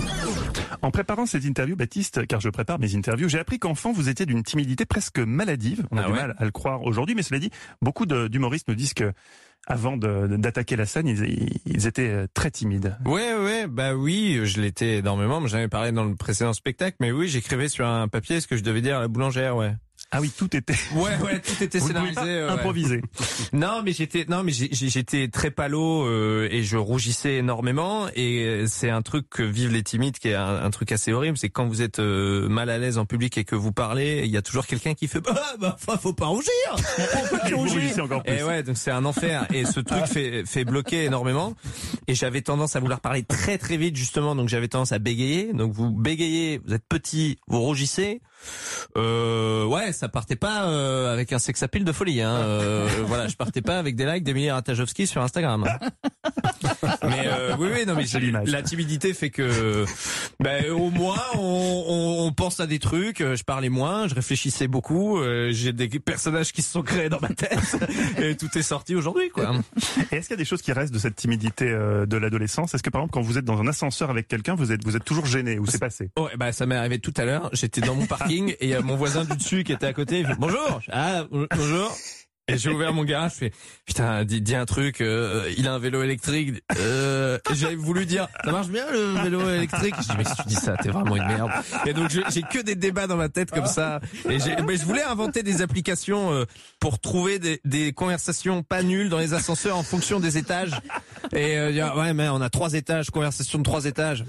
En préparant cette interview, Baptiste, car je prépare mes interviews, j'ai appris qu'enfant, vous étiez d'une timidité presque maladive. On a ah du ouais. mal à le croire aujourd'hui, mais cela dit, beaucoup de, d'humoristes nous disent que avant de, d'attaquer la scène, ils, ils étaient très timides. Ouais, ouais, bah oui, je l'étais énormément. J'en avais parlé dans le précédent spectacle, mais oui, j'écrivais sur un papier ce que je devais dire à la boulangère, ouais. Ah oui, tout était. Ouais, ouais, tout était scénarisé, euh, improvisé. Ouais. Non, mais j'étais, non, mais j'étais très pâlo euh, et je rougissais énormément. Et c'est un truc que vivent les timides, qui est un, un truc assez horrible, c'est quand vous êtes euh, mal à l'aise en public et que vous parlez, il y a toujours quelqu'un qui fait, bah, bah, faut pas rougir. Pourquoi tu rougis encore plus. Et ouais, donc c'est un enfer. Et ce truc fait fait bloquer énormément. Et j'avais tendance à vouloir parler très très vite justement, donc j'avais tendance à bégayer. Donc vous bégayez, vous êtes petit, vous rougissez. Euh, ouais, ça partait pas euh, avec un sex appeal de folie. Hein. Euh, voilà, je partais pas avec des likes d'Emilie Ratajkowski sur Instagram. Mais euh, oui, oui, non, mais la timidité fait que, ben, au moins, on, on, on pense à des trucs. Je parlais moins, je réfléchissais beaucoup. Euh, j'ai des personnages qui se sont créés dans ma tête et tout est sorti aujourd'hui, quoi. Et est-ce qu'il y a des choses qui restent de cette timidité euh, de l'adolescence? Est-ce que par exemple, quand vous êtes dans un ascenseur avec quelqu'un, vous êtes vous êtes toujours gêné ou c'est passé? Ouais, bah ça m'est arrivé tout à l'heure. J'étais dans mon parking. Et il y a mon voisin du dessus qui était à côté, il fait bonjour. Ah, bonjour. Et j'ai ouvert mon garage, je fais putain, dis, dis un truc, euh, il a un vélo électrique. Euh, et j'avais voulu dire ça marche bien le vélo électrique. Je dis mais si tu dis ça, t'es vraiment une merde. Et donc je, j'ai que des débats dans ma tête comme ça. Et j'ai, mais je voulais inventer des applications euh, pour trouver des, des conversations pas nulles dans les ascenseurs en fonction des étages. Et euh, dire ouais mais on a trois étages, conversation de trois étages.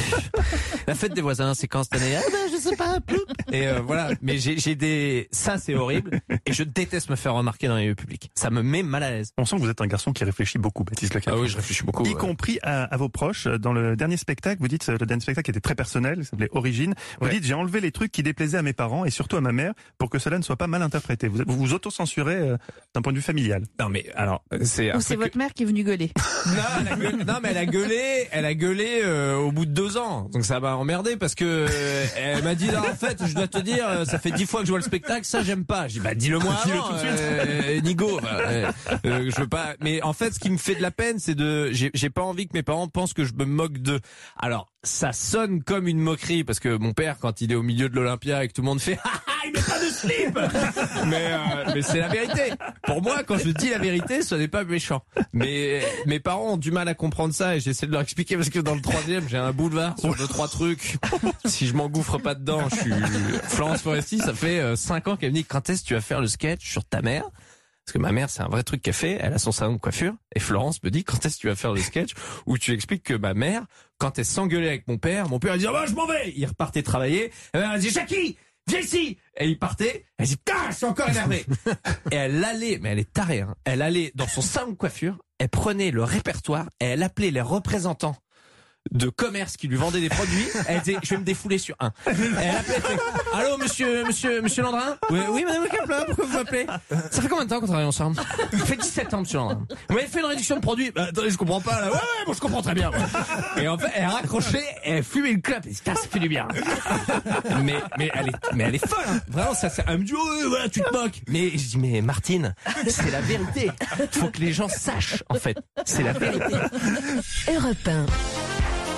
La fête des voisins, c'est quand cette année? Ah ben je sais pas. Et euh, voilà. Mais j'ai, j'ai des, ça c'est horrible. Et je déteste me faire remarquer dans les lieux publics. Ça me met mal à l'aise. On sent que vous êtes un garçon qui réfléchit beaucoup, Baptiste Le Caplin. Ah oui, je réfléchis beaucoup. Y ouais. compris à, à vos proches. Dans le dernier spectacle, vous dites, le dernier spectacle était très personnel, il s'appelait Origine. Vous ouais. dites, j'ai enlevé les trucs qui déplaisaient à mes parents et surtout à ma mère pour que cela ne soit pas mal interprété. Vous vous, vous auto-censurez euh, d'un point de vue familial. Non mais alors, c'est... Ou c'est votre que... mère qui est venue gueuler. Non, elle a gueulé, non mais elle a gueulé, elle a gueulé euh, au bout de deux ans. Donc ça m'a emmerdé parce que euh, elle m'a dit, non, en fait, je dois te dire, ça fait dix fois que je vois le spectacle, ça j'aime pas. J'ai dit, bah dis-le moi avant, euh, Nigo. Bah, euh, euh, je veux pas. Mais en fait, ce qui me fait de la peine, c'est de, j'ai, j'ai pas envie que mes parents pensent que je me moque d'eux. Alors, ça sonne comme une moquerie parce que mon père, quand il est au milieu de l'Olympia et que tout le monde fait, ah ah, il met pas de slip. mais euh, mais c'est la vérité. Pour moi, quand je dis la vérité, ce n'est pas méchant. Mais mes parents ont du mal à comprendre ça et j'essaie de leur expliquer parce que dans le troisième, j'ai un boulevard sur deux trois trucs. Si je m'engouffre pas dedans, je suis Florence Foresti. Ça fait euh, cinq ans qu'elle me dit quand est-ce que tu vas faire le sketch sur ta mère? Parce que ma mère, c'est un vrai truc qu'elle fait. Elle a son salon de coiffure. Et Florence me dit, quand est-ce que tu vas faire le sketch où tu expliques que ma mère, quand elle s'engueulait avec mon père, mon père, elle dit, oh, bah, je m'en vais. Il repartait travailler. Et elle dit, Jackie, viens ici. Et il partait. Elle dit, putain, je suis encore énervé. Et elle allait, mais elle est tarée, hein. Elle allait dans son salon de coiffure. Elle prenait le répertoire et elle appelait les représentants de commerce qui lui vendait des produits. Elle disait, je vais me défouler sur un. Et elle appelait, elle fait, allô, monsieur, monsieur, monsieur Landrin? Oui, oui, madame Le Caplin, pourquoi vous m'appelez? Ça fait combien de temps qu'on travaille ensemble? Ça fait dix-sept ans, monsieur Landrin. Vous m'avez fait une réduction de produits? Bah, attendez, je comprends pas, là. Ouais, ouais, bon, je comprends très bien. Et en fait, elle raccrochait, elle fumait une clope. Elle dit, ça fait du bien. Mais, mais elle est, mais elle est folle, hein. Vraiment, ça, c'est, elle me dit, oh, voilà, tu te moques. Mais je dis, mais Martine, c'est la vérité. Faut que les gens sachent, en fait. C'est la vérité. Europe un.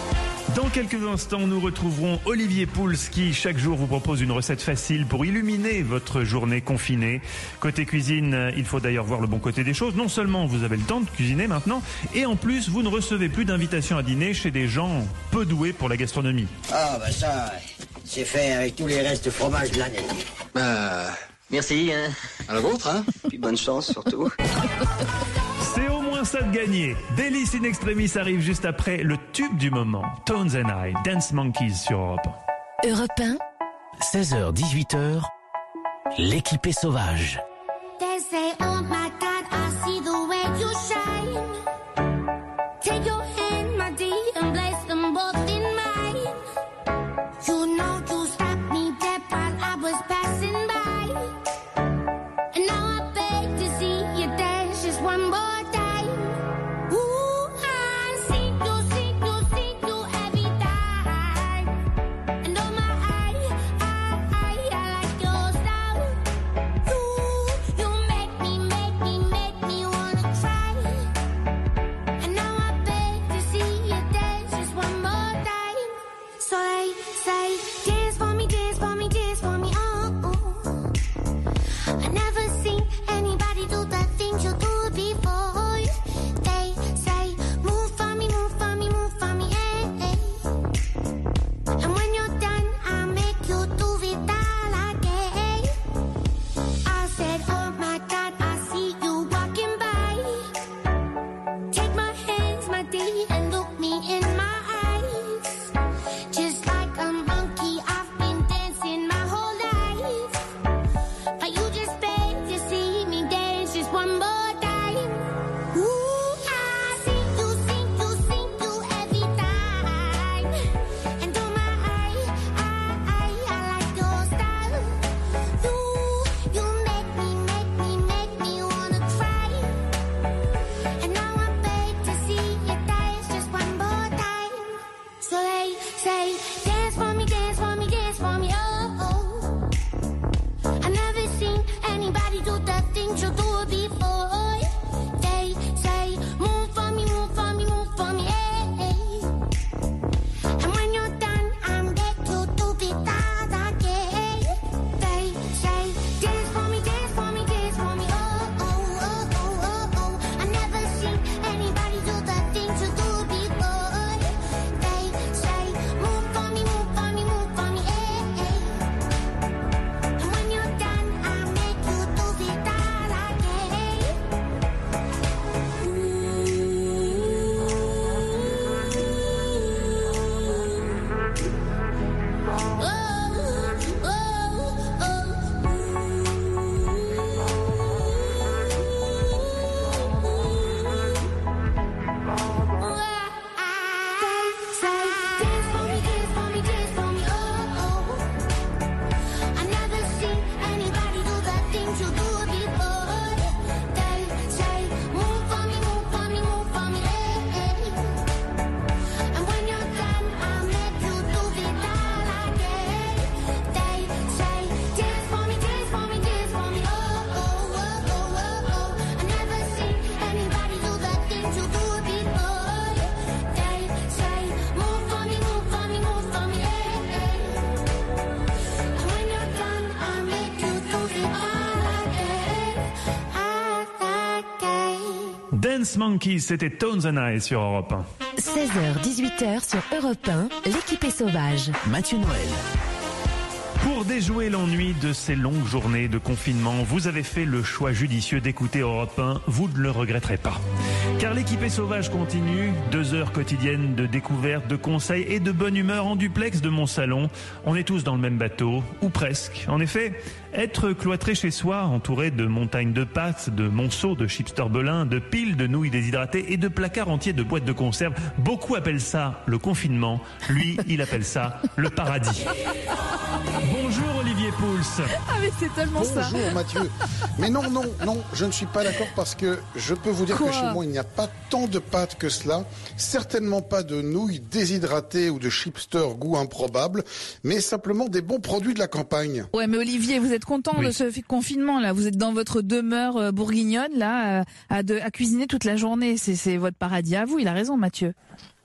Dans quelques instants, nous retrouverons Olivier Pouls qui, chaque jour, vous propose une recette facile pour illuminer votre journée confinée. Côté cuisine, il faut d'ailleurs voir le bon côté des choses. Non seulement vous avez le temps de cuisiner maintenant, et en plus, vous ne recevez plus d'invitations à dîner chez des gens peu doués pour la gastronomie. Ah, bah ça, c'est fait avec tous les restes de fromage de l'année. Bah, merci, hein. À la vôtre, hein. Puis bonne chance, surtout. C'est au moins ça de gagner. Délice in extremis arrive juste après le tube du moment. Tones and I, Dance Monkeys sur Europe un. Europe un, seize heures dix-huit heures, l'équipée sauvage. They say, oh my God, I see the way you shine. Take your hand, my dear, and place them both in mine. You know you stopped me dead while I was passing by. And now I beg to see you dance just one more. Dance Monkeys, c'était Tones and I sur Europe un. seize heures dix-huit heures sur Europe un, l'équipée sauvage. Mathieu Noël. Pour déjouer l'ennui de ces longues journées de confinement, vous avez fait le choix judicieux d'écouter Europe un, vous ne le regretterez pas. Car l'équipée sauvage continue, deux heures quotidiennes de découvertes, de conseils et de bonne humeur en duplex de mon salon. On est tous dans le même bateau, ou presque. En effet, être cloîtré chez soi, entouré de montagnes de pâtes, de monceaux de chips Torbelin, de piles de nouilles déshydratées et de placards entiers de boîtes de conserve, beaucoup appellent ça le confinement. Lui, il appelle ça le paradis. Bonjour Olivier Pouls. Ah mais c'est tellement Bonjour, ça. Bonjour Mathieu. Mais non, non, non, je ne suis pas d'accord parce que je peux vous dire Quoi que chez moi, il n'y a pas tant de pâtes que cela. Certainement pas de nouilles déshydratées ou de chipster goût improbable, mais simplement des bons produits de la campagne. Ouais, mais Olivier, vous êtes content Oui. de ce confinement là. Vous êtes dans votre demeure euh, bourguignonne là, euh, à, de, à cuisiner toute la journée. C'est, c'est votre paradis à vous. Il a raison, Mathieu.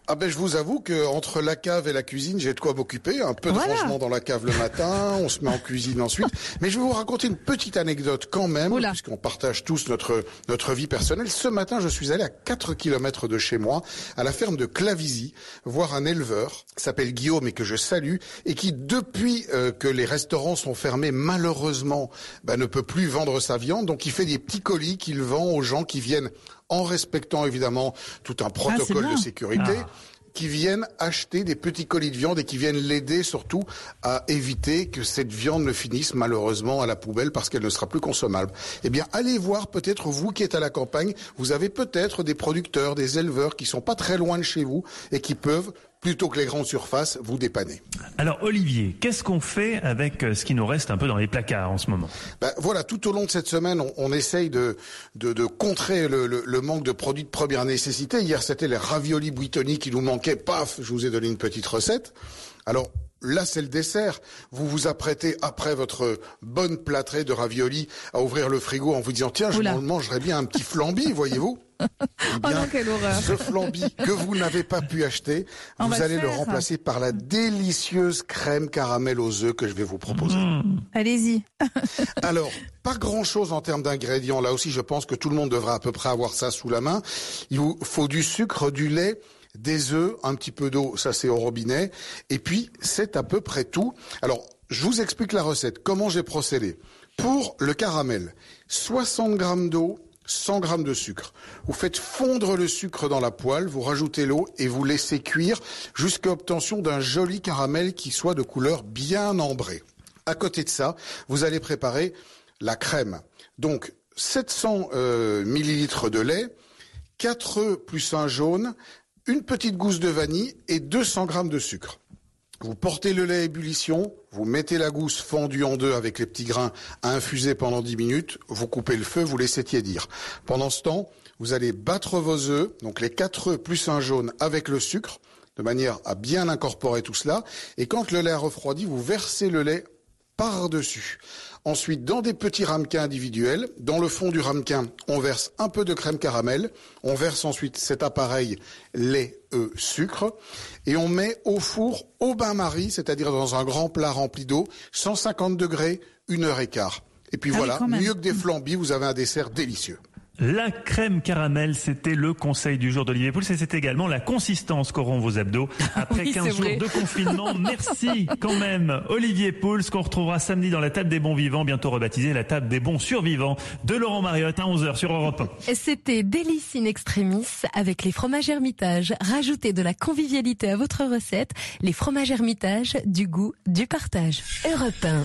Ah ben je vous avoue que entre la cave et la cuisine, j'ai de quoi m'occuper. Un peu de Voilà. rangement dans la cave le matin, on se met en cuisine ensuite. Mais je vais vous raconter une petite anecdote quand même, Oula. puisqu'on partage tous notre notre vie personnelle. Ce matin, je suis allé à quatre kilomètres de chez moi, à la ferme de Clavisy, voir un éleveur, qui s'appelle Guillaume et que je salue, et qui depuis euh, que les restaurants sont fermés, malheureusement, ben, ne peut plus vendre sa viande. Donc il fait des petits colis qu'il vend aux gens qui viennent, en respectant évidemment tout un protocole bien. de sécurité, Ah. qui viennent acheter des petits colis de viande et qui viennent l'aider surtout à éviter que cette viande ne finisse malheureusement à la poubelle parce qu'elle ne sera plus consommable. Eh bien, allez voir peut-être vous qui êtes à la campagne, vous avez peut-être des producteurs, des éleveurs qui sont pas très loin de chez vous et qui peuvent, plutôt que les grandes surfaces, vous dépanner. Alors Olivier, qu'est-ce qu'on fait avec ce qui nous reste un peu dans les placards en ce moment? Ben, voilà, tout au long de cette semaine, on, on essaye de, de, de contrer le, le, le manque de produits de première nécessité. Hier, c'était les raviolis buitoni qui nous manquaient. Paf, je vous ai donné une petite recette. Alors, là, c'est le dessert. Vous vous apprêtez, après votre bonne plâtrée de raviolis, à ouvrir le frigo en vous disant, tiens, je Oula. m'en mangerais bien un petit flambi, voyez-vous. Eh Oh non, quelle horreur. ce flambi que vous n'avez pas pu acheter, On vous va le allez le faire. remplacer par la délicieuse crème caramel aux œufs que je vais vous proposer. Allez-y. Alors, pas grand-chose en termes d'ingrédients. Là aussi, je pense que tout le monde devrait à peu près avoir ça sous la main. Il vous faut du sucre, du lait, des œufs, un petit peu d'eau, ça c'est au robinet. Et puis, c'est à peu près tout. Alors, je vous explique la recette. Comment j'ai procédé. Pour le caramel, soixante grammes d'eau, cent grammes de sucre. Vous faites fondre le sucre dans la poêle, vous rajoutez l'eau et vous laissez cuire jusqu'à obtention d'un joli caramel qui soit de couleur bien ambrée. À côté de ça, vous allez préparer la crème. Donc, sept cents euh, millilitres de lait, quatre œufs plus un jaune, une petite gousse de vanille et deux cents grammes de sucre. Vous portez le lait à ébullition, vous mettez la gousse fendue en deux avec les petits grains à infuser pendant dix minutes, vous coupez le feu, vous laissez tiédir. Pendant ce temps, vous allez battre vos œufs, donc les quatre œufs plus un jaune avec le sucre, de manière à bien incorporer tout cela. Et quand le lait a refroidi, vous versez le lait par-dessus. Ensuite, dans des petits ramequins individuels, dans le fond du ramequin, on verse un peu de crème caramel, on verse ensuite cet appareil lait, œufs, sucre, et on met au four au bain-marie, c'est-à-dire dans un grand plat rempli d'eau, cent cinquante degrés, une heure et quart. Et puis Ah oui, voilà, quand même. mieux que des flambis, vous avez un dessert délicieux. La crème caramel, c'était le conseil du jour d'Olivier Pouls et c'est également la consistance qu'auront vos abdos après Oui, quinze c'est jours vrai. de confinement. Merci quand même Olivier Pouls qu'on retrouvera samedi dans la table des bons vivants, bientôt rebaptisée la table des bons survivants de Laurent Mariotte à onze heures sur Europe un. C'était Délice in extremis avec les fromages Hermitage. Rajoutez de la convivialité à votre recette. Les fromages Hermitage, du goût, du partage. Europe un.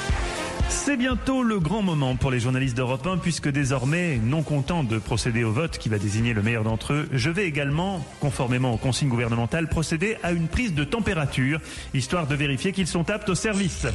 C'est bientôt le grand moment pour les journalistes d'Europe un puisque désormais, non content de procéder au vote qui va désigner le meilleur d'entre eux, je vais également, conformément aux consignes gouvernementales, procéder à une prise de température, histoire de vérifier qu'ils sont aptes au service.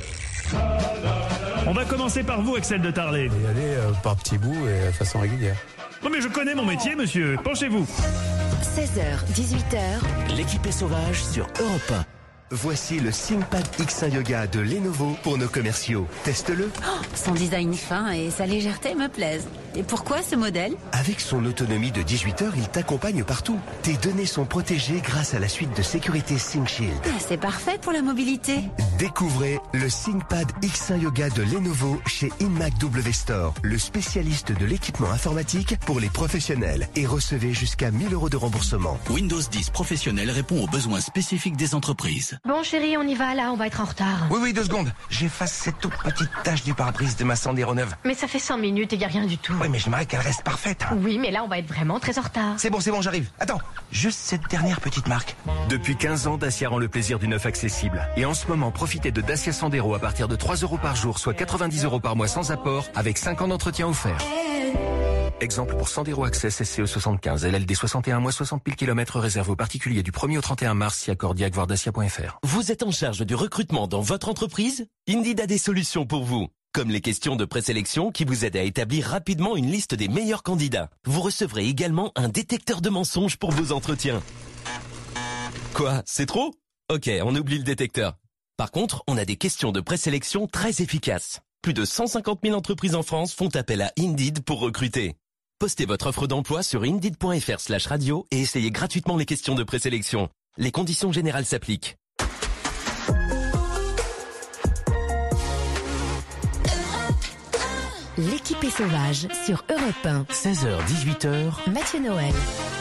On va commencer par vous, Axel de Tarlet. Y aller euh, par petits bouts et de façon régulière. Non mais je connais mon métier, monsieur. Penchez-vous. seize heures, dix-huit heures. L'équipe est sauvage sur Europe un. Voici le ThinkPad X un Yoga de Lenovo pour nos commerciaux. Teste-le. Oh, son design fin et sa légèreté me plaisent. Et pourquoi ce modèle? Avec son autonomie de dix-huit heures, il t'accompagne partout. Tes données sont protégées grâce à la suite de sécurité ThinkShield. Ah, c'est parfait pour la mobilité. Découvrez le ThinkPad X un Yoga de Lenovo chez InMac W Store, le spécialiste de l'équipement informatique pour les professionnels. Et recevez jusqu'à mille euros de remboursement. Windows dix professionnel répond aux besoins spécifiques des entreprises. Bon chérie, on y va là, on va être en retard. Oui, oui, deux secondes. J'efface cette toute petite tache du pare-brise de ma Sandero neuve. Mais ça fait cinq minutes et y a rien du tout. Oui, mais j'aimerais qu'elle reste parfaite. Oui, mais là on va être vraiment très en retard. C'est bon, c'est bon, j'arrive. Attends, juste cette dernière petite marque. Depuis quinze ans, Dacia rend le plaisir du neuf accessible. Et en ce moment, profitez de Dacia Sandero à partir de trois euros par jour, soit quatre-vingt-dix euros par mois sans apport, avec cinq ans d'entretien offert. Exemple pour Sandero Access S C E soixante-quinze, L L D soixante et un mois, soixante mille kilomètres réservé aux particuliers du premier au trente et un mars, si accordiaque, voir dacia point f r. Vous êtes en charge du recrutement dans votre entreprise? Indeed a des solutions pour vous. Comme les questions de présélection qui vous aident à établir rapidement une liste des meilleurs candidats. Vous recevrez également un détecteur de mensonges pour vos entretiens. Quoi? C'est trop? Ok, on oublie le détecteur. Par contre, on a des questions de présélection très efficaces. Plus de cent cinquante mille entreprises en France font appel à Indeed pour recruter. Postez votre offre d'emploi sur indeed.fr slash radio et essayez gratuitement les questions de présélection. Les conditions générales s'appliquent. L'équipée sauvage sur Europe un. seize heures dix-huit heures. Mathieu Noël.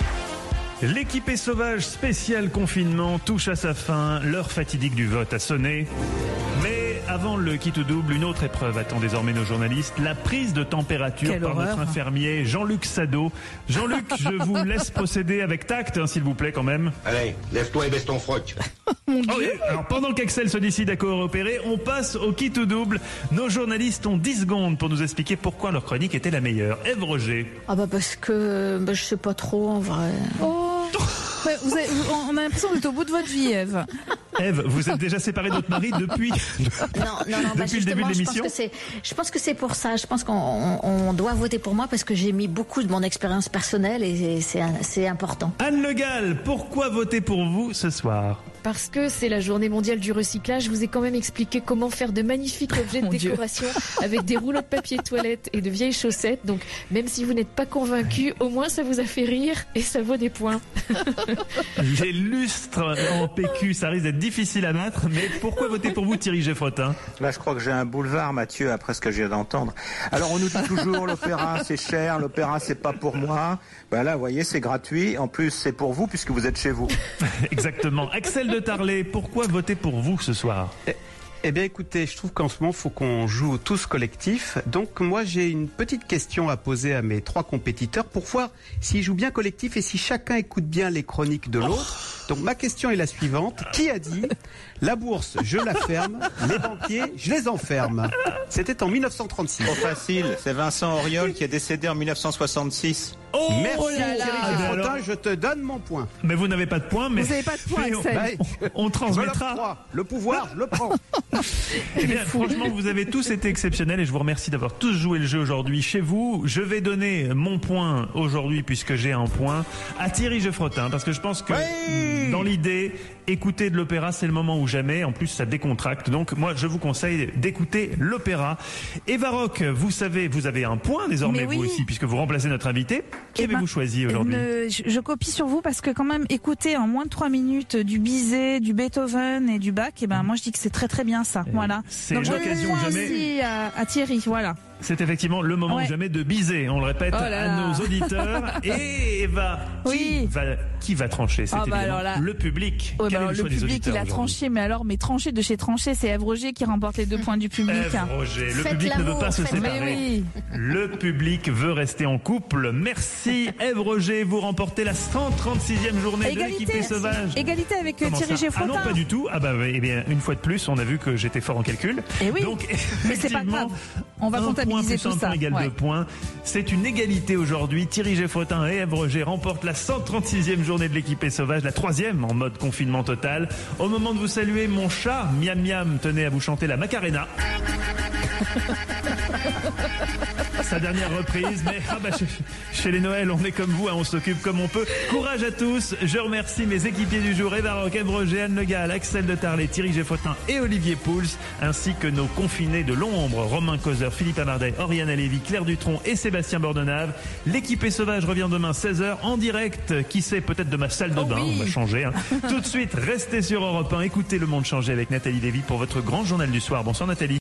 L'équipée sauvage spécial confinement touche à sa fin. L'heure fatidique du vote a sonné. Mais avant le quitte double, une autre épreuve attend désormais nos journalistes. La prise de température Quelle par horreur. notre infirmier Jean-Luc Sado. Jean-Luc, je vous laisse procéder avec tact, hein, s'il vous plaît, quand même. Allez, lève-toi et baisse ton froc. Oh oui. Alors pendant qu'Axel se décide à coopérer, on passe au quitte double. Nos journalistes ont dix secondes pour nous expliquer pourquoi leur chronique était la meilleure. Ève Roger. Ah bah parce que bah, je sais pas trop en vrai. Oh. Ouais, vous avez, vous- on a l'impression d'être au bout de votre vie, Ève. Ève, vous êtes déjà séparée de votre mari depuis, Non, non, non. bah, depuis le début justement, de je pense l'émission. que c'est, je pense que c'est pour ça. Je pense qu'on on, on doit voter pour moi parce que j'ai mis beaucoup de mon expérience personnelle et c'est, un- c'est important. Anne Le Gall, pourquoi voter pour vous ce soir? Parce que c'est la journée mondiale du recyclage, je vous ai quand même expliqué comment faire de magnifiques objets de Mon Dieu. décoration avec des rouleaux de papier toilette et de vieilles chaussettes. Donc même si vous n'êtes pas convaincu, au moins ça vous a fait rire et ça vaut des points. Les lustres en P Q, ça risque d'être difficile à battre, mais pourquoi voter pour vous, Thierry Geffrotin? Là, je crois que j'ai un boulevard, Mathieu, après ce que je viens d'entendre. Alors, on nous dit toujours, l'opéra, c'est cher, l'opéra, c'est pas pour moi. Ben là, vous voyez, c'est gratuit. En plus, c'est pour vous, puisque vous êtes chez vous. Exactement. Axel de Tarlet, pourquoi voter pour vous ce soir? Eh, eh bien, écoutez, je trouve qu'en ce moment, il faut qu'on joue tous collectif. Donc, moi, j'ai une petite question à poser à mes trois compétiteurs pour voir s'ils jouent bien collectif et si chacun écoute bien les chroniques de l'autre. Donc, ma question est la suivante. Qui a dit « La bourse, je la ferme, les banquiers, je les enferme » C'était en mille neuf cent trente-six. Trop facile. C'est Vincent Auriol qui est décédé en mille neuf cent soixante-six. Oh Merci, là là. Thierry Ah ben Geffrotin, alors- je te donne mon point. Mais vous n'avez pas de points, mais... Vous n'avez pas de points, mais on- Axel. on, on transmettra. Je l'octroie. Le pouvoir, je le prends. Eh bien, franchement, vous avez tous été exceptionnels et je vous remercie d'avoir tous joué le jeu aujourd'hui chez vous. Je vais donner mon point aujourd'hui, puisque j'ai un point, à Thierry Geffrotin, parce que je pense que Oui. dans l'idée, écouter de l'opéra, c'est le moment ou jamais. En plus, ça décontracte. Donc, moi, je vous conseille d'écouter l'opéra. Eva Rock, vous savez, vous avez un point désormais, Mais oui. vous aussi, puisque vous remplacez notre invité. Qui Eh ben, avez-vous choisi aujourd'hui? Ne- je, je copie sur vous parce que quand même écouter en moins de trois minutes du Bizet, du Beethoven et du Bach, et ben moi je dis que c'est très très bien ça. Voilà. c'est Donc je l'occasion réponds jamais. aussi à, à Thierry. Voilà. C'est effectivement le moment Ouais. ou jamais de biser, on le répète Oh là à là. nos auditeurs. Et Eva, qui, Oui. va, qui va trancher? C'est Ah bah évidemment alors là- le public. Ouais, Quel bah est alors, le le choix des public auditeurs il a aujourd'hui? tranché, mais alors mais tranché de chez tranché, c'est Ève Roger qui remporte les deux points du public. Ève Roger, le Faites public ne veut l'amour, pas se faites séparer. Mais oui. Le public veut rester en couple. Merci Ève Roger, vous remportez la cent trente-sixième journée de l'équipée Égalité, sauvage. égalité avec euh, Comment Thierry ça? Ah Geffrotin. non, pas du tout. Ah bah oui, eh bien, une fois de plus, on a vu que j'étais fort en calcul. Eh oui. Donc, Mais c'est pas effectivement, grave. On va un comptabiliser point plus tout un ça. point égale Ouais. deux points. C'est une égalité aujourd'hui. Thierry Geffrotin et Ève Roger remportent la cent trente-sixième journée de l'équipée sauvage, la troisième en mode confinement total. Au moment de vous saluer, mon chat, Miam Miam, tenait à vous chanter la Macarena. Sa dernière reprise, mais ah bah, chez, chez les Noël, on est comme vous, hein, on s'occupe comme on peut. Courage à tous. Je remercie mes équipiers du jour, Eva Rock, Ève Roger, Anne Le Gall, Axel de Tarlet, Thierry Geffrotin et Olivier Pouls, ainsi que nos confinés de l'ombre, Romain Causeur, Philippe Amardet, Oriane Alévi, Claire Dutronc et Sébastien Bordenave. L'équipée sauvage revient demain seize heures en direct, qui sait, peut-être de ma salle de Oh bain, oui. on va changer. Hein. Tout de suite, restez sur Europe un, écoutez Le Monde changer avec Nathalie Lévy pour votre grand journal du soir. Bonsoir Nathalie.